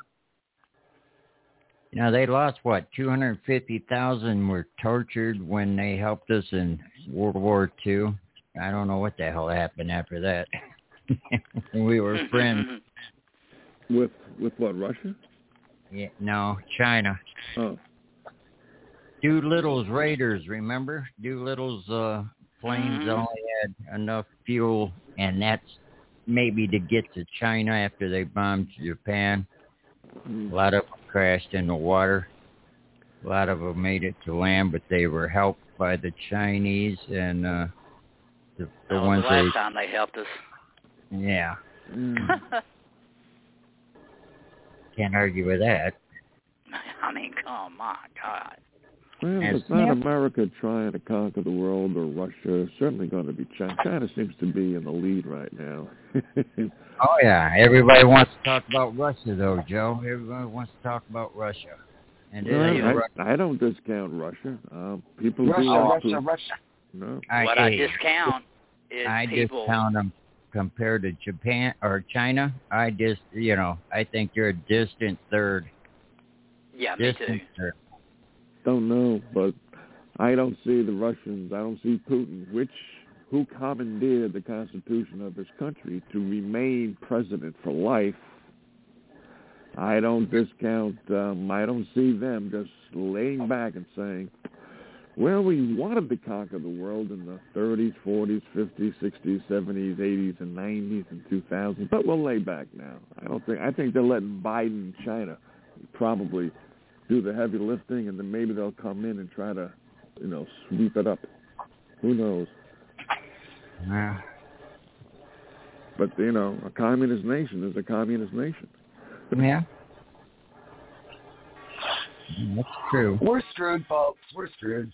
They lost 250,000 were tortured when they helped us in World War II. I don't know what the hell happened after that. We were friends. With what, Russia? Yeah, no, China. Oh. Doolittle's Raiders, remember? Doolittle's planes only had enough fuel, and that's maybe to get to China after they bombed Japan. A lot of them crashed in the water. A lot of them made it to land, but they were helped by the Chinese and the ones the last time they helped us. Yeah. Can't argue with that. I mean, oh my God. Well, it's not America trying to conquer the world or Russia. It's certainly going to be China. China seems to be in the lead right now. Oh, yeah. Everybody wants to talk about Russia, though, Joe. Everybody wants to talk about Russia. And I don't discount Russia. People Russia. No. What I discount is people. Discount them compared to Japan or China. I think you're a distant third. Yeah, me too. Third. Don't know, but I don't see the Russians. I don't see Putin, who commandeered the Constitution of his country to remain president for life. I don't discount. I don't see them just laying back and saying, well, we wanted to conquer the world in the 30s, 40s, 50s, 60s, 70s, 80s, and 90s, and 2000s, but we'll lay back now. I think they're letting Biden and China probably do the heavy lifting, and then maybe they'll come in and try to, sweep it up. Who knows? Yeah. But, a communist nation is a communist nation. Yeah. That's true. We're screwed, folks. We're screwed.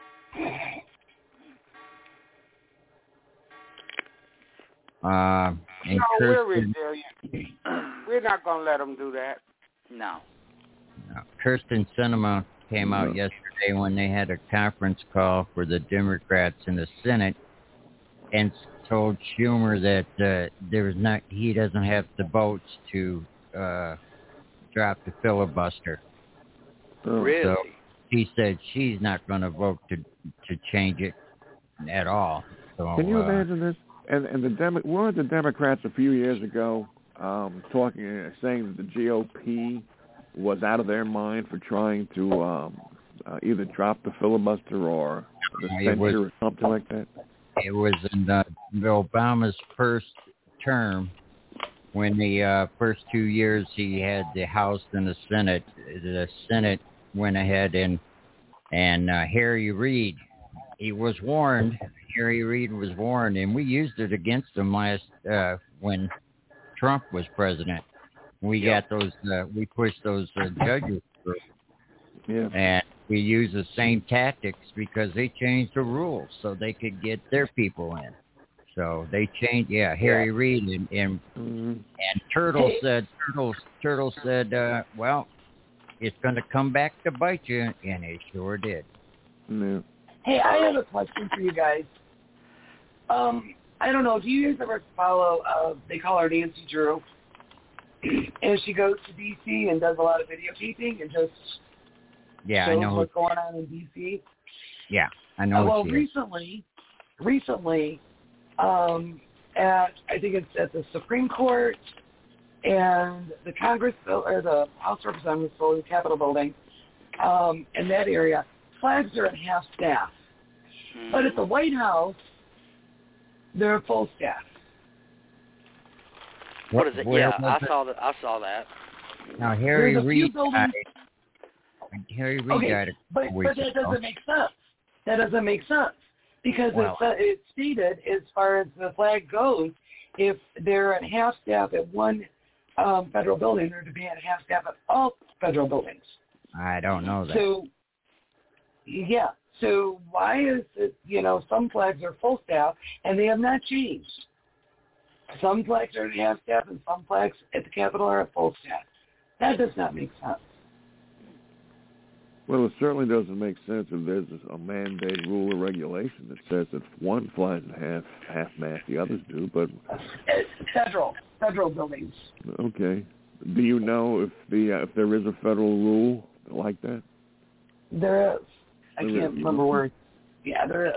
We're resilient. We're not going to let them do that. No. Kirsten Sinema came out yesterday when they had a conference call for the Democrats in the Senate and told Schumer that he doesn't have the votes to drop the filibuster. Really? So he said she's not going to vote to change it at all. So, can you imagine this? And weren't the Democrats a few years ago saying that the GOP was out of their mind for trying to either drop the filibuster or the censure or something like that? It was in Obama's first term when the first 2 years he had the House and the Senate. The Senate went ahead and Harry Reid, he was warned. Harry Reid was warned, and we used it against him last when Trump was president. We got those. We pushed those judges through. Yeah. And we used the same tactics because they changed the rules so they could get their people in. So they changed. Yeah, Harry Reid and Turtle said. Turtle said, well, it's going to come back to bite you, and it sure did. Yeah. Hey, I have a question for you guys. I don't know. Do you guys ever follow? They call her Nancy Drew, and she goes to D.C. and does a lot of videotaping and just shows what's going on in D.C. Yeah, I know. Well, recently, I think it's at the Supreme Court and the Congress or the House of Representatives building, Capitol building, in that area, flags are at half staff. But at the White House, they're full staff. What is it? Yeah, I saw that. Now Harry Reid died. But that doesn't make sense. That doesn't make sense because it's stated as far as the flag goes, if they're at half staff at one federal building, they're to be at half staff at all federal buildings. I don't know that. So, yeah. So why is it, some flags are full staff and they have not changed. Some flags are at half staff and some flags at the Capitol are at full staff. That does not make sense. Well, it certainly doesn't make sense if there's a mandate, rule, or regulation that says that one flies at half-mast, the others do, but... It's federal buildings. Okay. Do you know if there is a federal rule like that? There is. I can't remember where. Yeah, there is.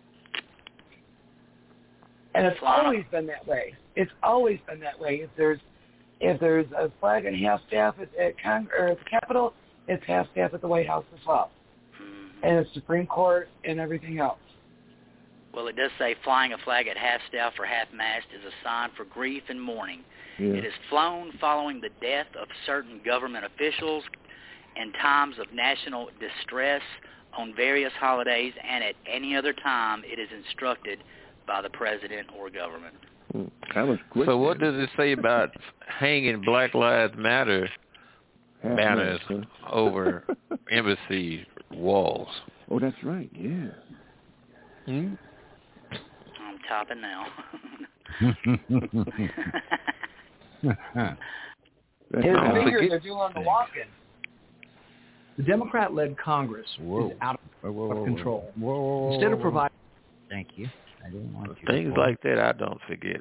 And it's always been that way. It's always been that way. If there's a flag and half staff at the Capitol, it's half staff at the White House as well. And it's Supreme Court and everything else. Well, it does say flying a flag at half staff or half mast is a sign for grief and mourning. Yeah. It is flown following the death of certain government officials in times of national distress, on various holidays, and at any other time it is instructed by the president or government. That was quick. So what does it say about hanging Black Lives Matter banners over embassy walls? Oh, that's right, yeah. I'm topping now. His fingers are doing the walking. The Democrat-led Congress is out of control. Instead of providing... Thank you. I didn't want you things like that I don't forget.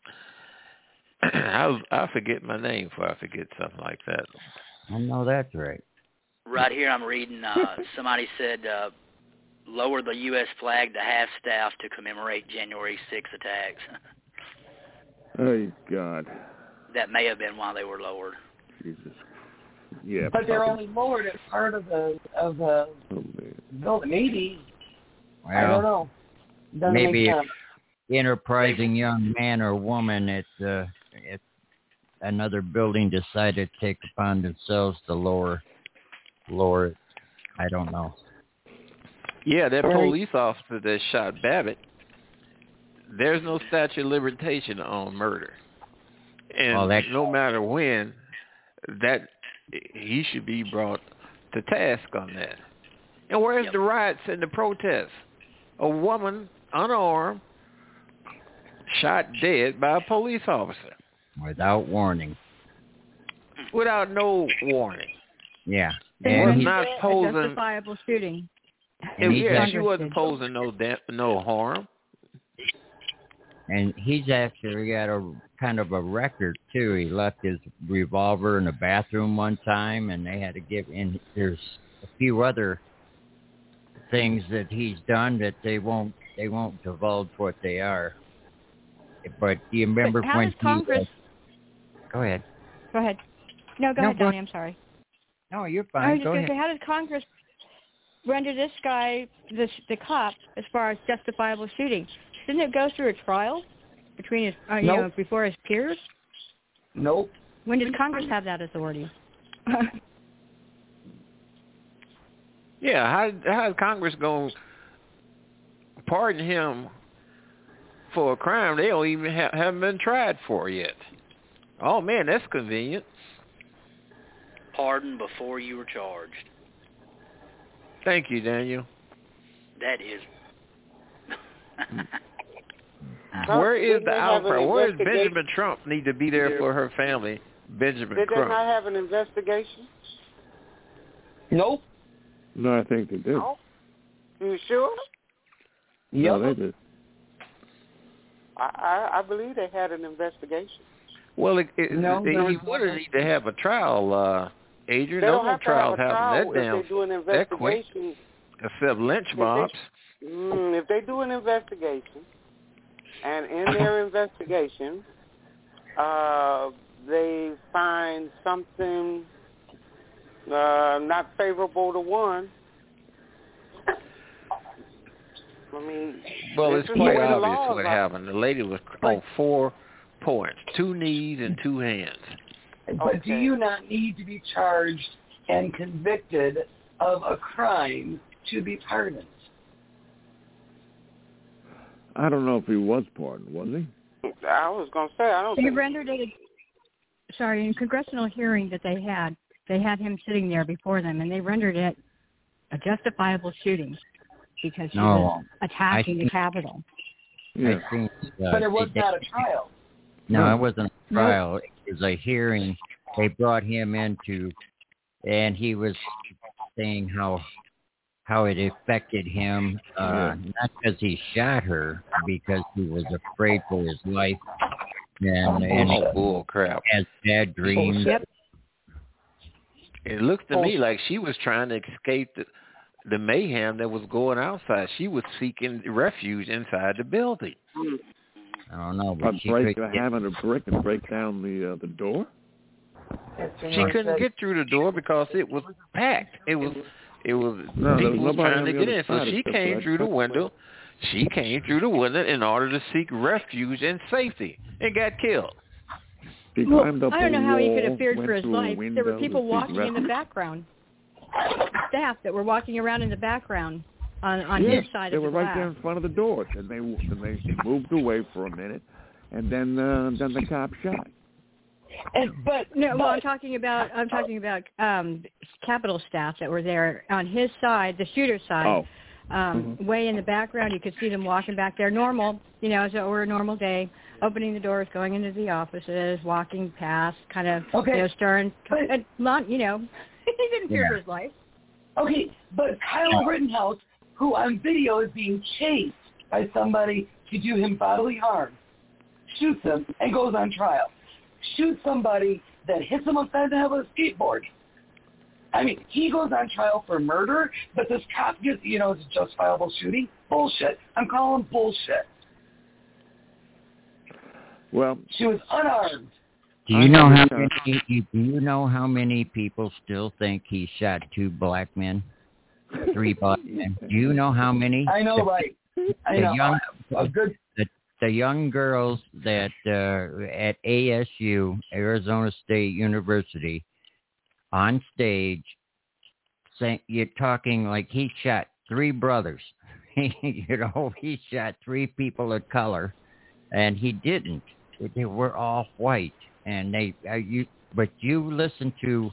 I forget my name before I forget something like that. I know that's right. Right here I'm reading, somebody said, lower the U.S. flag to half-staff to commemorate January 6 attacks. Oh, God. That may have been why they were lowered. Jesus. Yeah. But they're only lowered as part of the building. Maybe. Well, I don't know. Doesn't maybe make if sense. enterprising young man or woman at another building decided to take upon themselves to lower it. I don't know. Yeah, that police officer that shot Babbitt, there's no statute of limitation on murder. And no matter when, that he should be brought to task on that. And where's the riots and the protests? A woman, unarmed, shot dead by a police officer. Without warning. Without no warning. Yeah. And was not posing... A justifiable shooting. She wasn't posing no harm. And he's actually got a kind of a record, too. He left his revolver in the bathroom one time, and they had to give in. There's a few other things that he's done that they won't divulge what they are. But do you remember when Congress... Go ahead. Go ahead. No, go ahead, Donnie. I'm sorry. No, you're fine. I was just going to say, how did Congress render this guy, the cop, as far as justifiable shooting? Didn't it go through a trial between his, before his peers? Nope. When did Congress have that authority? Yeah, how is Congress going to pardon him for a crime they don't even haven't been tried for yet? Oh, man, that's convenient. Pardon before you were charged. Thank you, Daniel. That is... Where is the outcry? Where does Benjamin Trump need to be there for her family? Benjamin Trump. Did they not have an investigation? Nope. No, I think they did. No. You sure? Yeah, they did. I believe they had an investigation. Well, he would need to have a trial, Adrian. They don't have trials to have a trial that if they do an investigation. Except lynch mobs. If they do an investigation, and in their investigation, they find something not favorable to one, I mean... Well, it's quite obvious what happened. The lady was on 4 points, 2 knees and 2 hands. But do you not need to be charged and convicted of a crime to be pardoned? I don't know if he was pardoned, was he? I was going to say, I don't think... They rendered it, in congressional hearing that they had him sitting there before them, and they rendered it a justifiable shooting because he was attacking the Capitol. Yeah. But it was not a trial. No, it wasn't a trial. It was a hearing. They brought him into, and he was saying how it affected him, not because he shot her, because he was afraid for his life and bull crap. Has bad dreams. Yep. It looks to me like she was trying to escape the mayhem that was going outside. She was seeking refuge inside the building. I don't know, but having a brick and break down the door. She couldn't get through the door because it was packed. It was people trying to get in. So she came through the window. She came through the window in order to seek refuge and safety and got killed. I don't know how he could have feared for his life. There were people walking in the background. Staff that were walking around in the background on his side of the glass. They were right there in front of the doors, and they moved away for a minute, and then the cop shot. I'm talking about Capitol staff that were there on his side, the shooter's side. Way in the background, you could see them walking back there. Normal, as it were a normal day, opening the doors, going into the offices, walking past, kind of, staring. He didn't fear for his life. Okay, but Kyle Rittenhouse, who on video is being chased by somebody to do him bodily harm, shoots him and goes on trial. Shoots somebody that hits him upside the head with a skateboard. I mean, he goes on trial for murder, but this cop gets, it's a justifiable shooting. Bullshit. I'm calling bullshit. Well, she was unarmed. Do you know how many people still think he shot 2 black men, 3 black men? Do you know how many? I know, right? I know. The young girls that at ASU, Arizona State University, on stage, saying, you're talking like he shot 3 brothers. He shot 3 people of color, and he didn't. They were all white, and but you listen to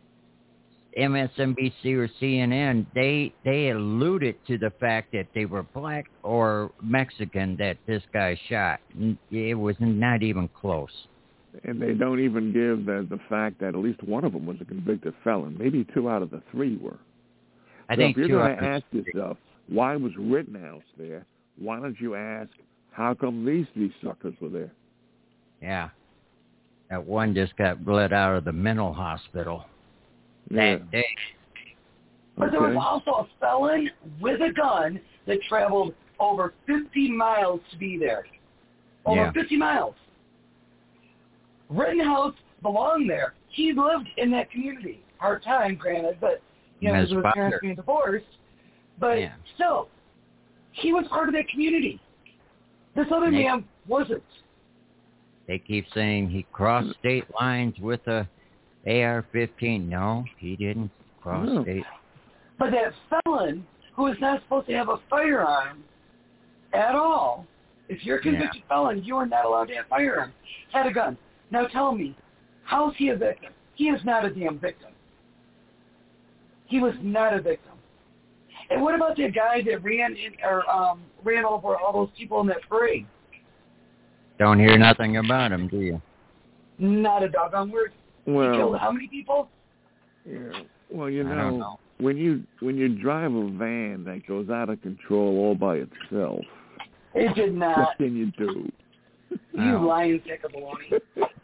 MSNBC or CNN, they alluded to the fact that they were black or Mexican that this guy shot. It was not even close. And they don't even give the fact that at least one of them was a convicted felon. Maybe 2 out of the 3 were. I think if you're going to ask yourself, why was Rittenhouse there? Why don't you ask, how come these suckers were there? Yeah. That one just got bled out of the mental hospital that day. But there was also a felon with a gun that traveled over 50 miles to be there. Over 50 miles. Rittenhouse belonged there. He lived in that community. Part-time, granted, but, because his parents being divorced. But still, he was part of that community. This other man wasn't. They keep saying he crossed state lines with a AR-15. No, he didn't cross state. But that felon, who is not supposed to have a firearm at all, if you're a convicted felon, you are not allowed to have a firearm, had a gun. Now tell me, how is he a victim? He is not a damn victim. He was not a victim. And what about the guy that ran over all those people in that parade? Don't hear nothing about him, do you? Not a doggone word. Well, he killed how many people? Yeah. Well, know, when you drive a van that goes out of control all by itself, it did not. What can you do? You lying sick of baloney.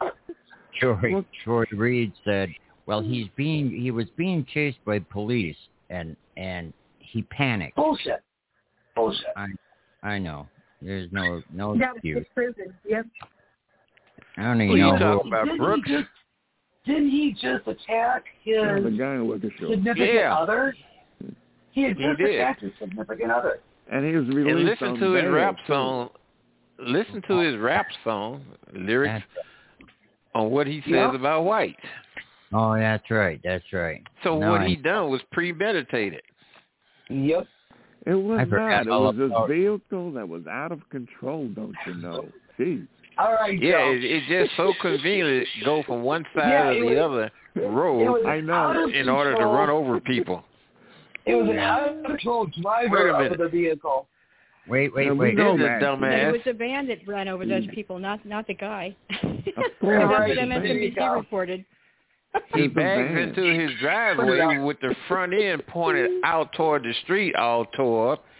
Troy Reed said, well, he was being chased by police and he panicked. Bullshit. I know. There's no excuse. Prison. Yep. I don't even know. Talking about Brooks? Didn't he just attack his significant other? He had just attacked his significant other. And he was released. And listen to his rap song. Listen to his rap song lyrics on what he says about whites. Oh, that's right. So what he done was premeditated. Yep. It was not. It was this vehicle that was out of control, don't you know? Jeez. All right, yeah, it's just so convenient to go from one side to the other road in order to run over people. It was an out-of-control driver of the vehicle. Wait. This is dumbass. It was a van that ran over those people, not the guy. That's what MSNBC reported. He bags into his driveway with the front end pointed out toward the street, all tore up,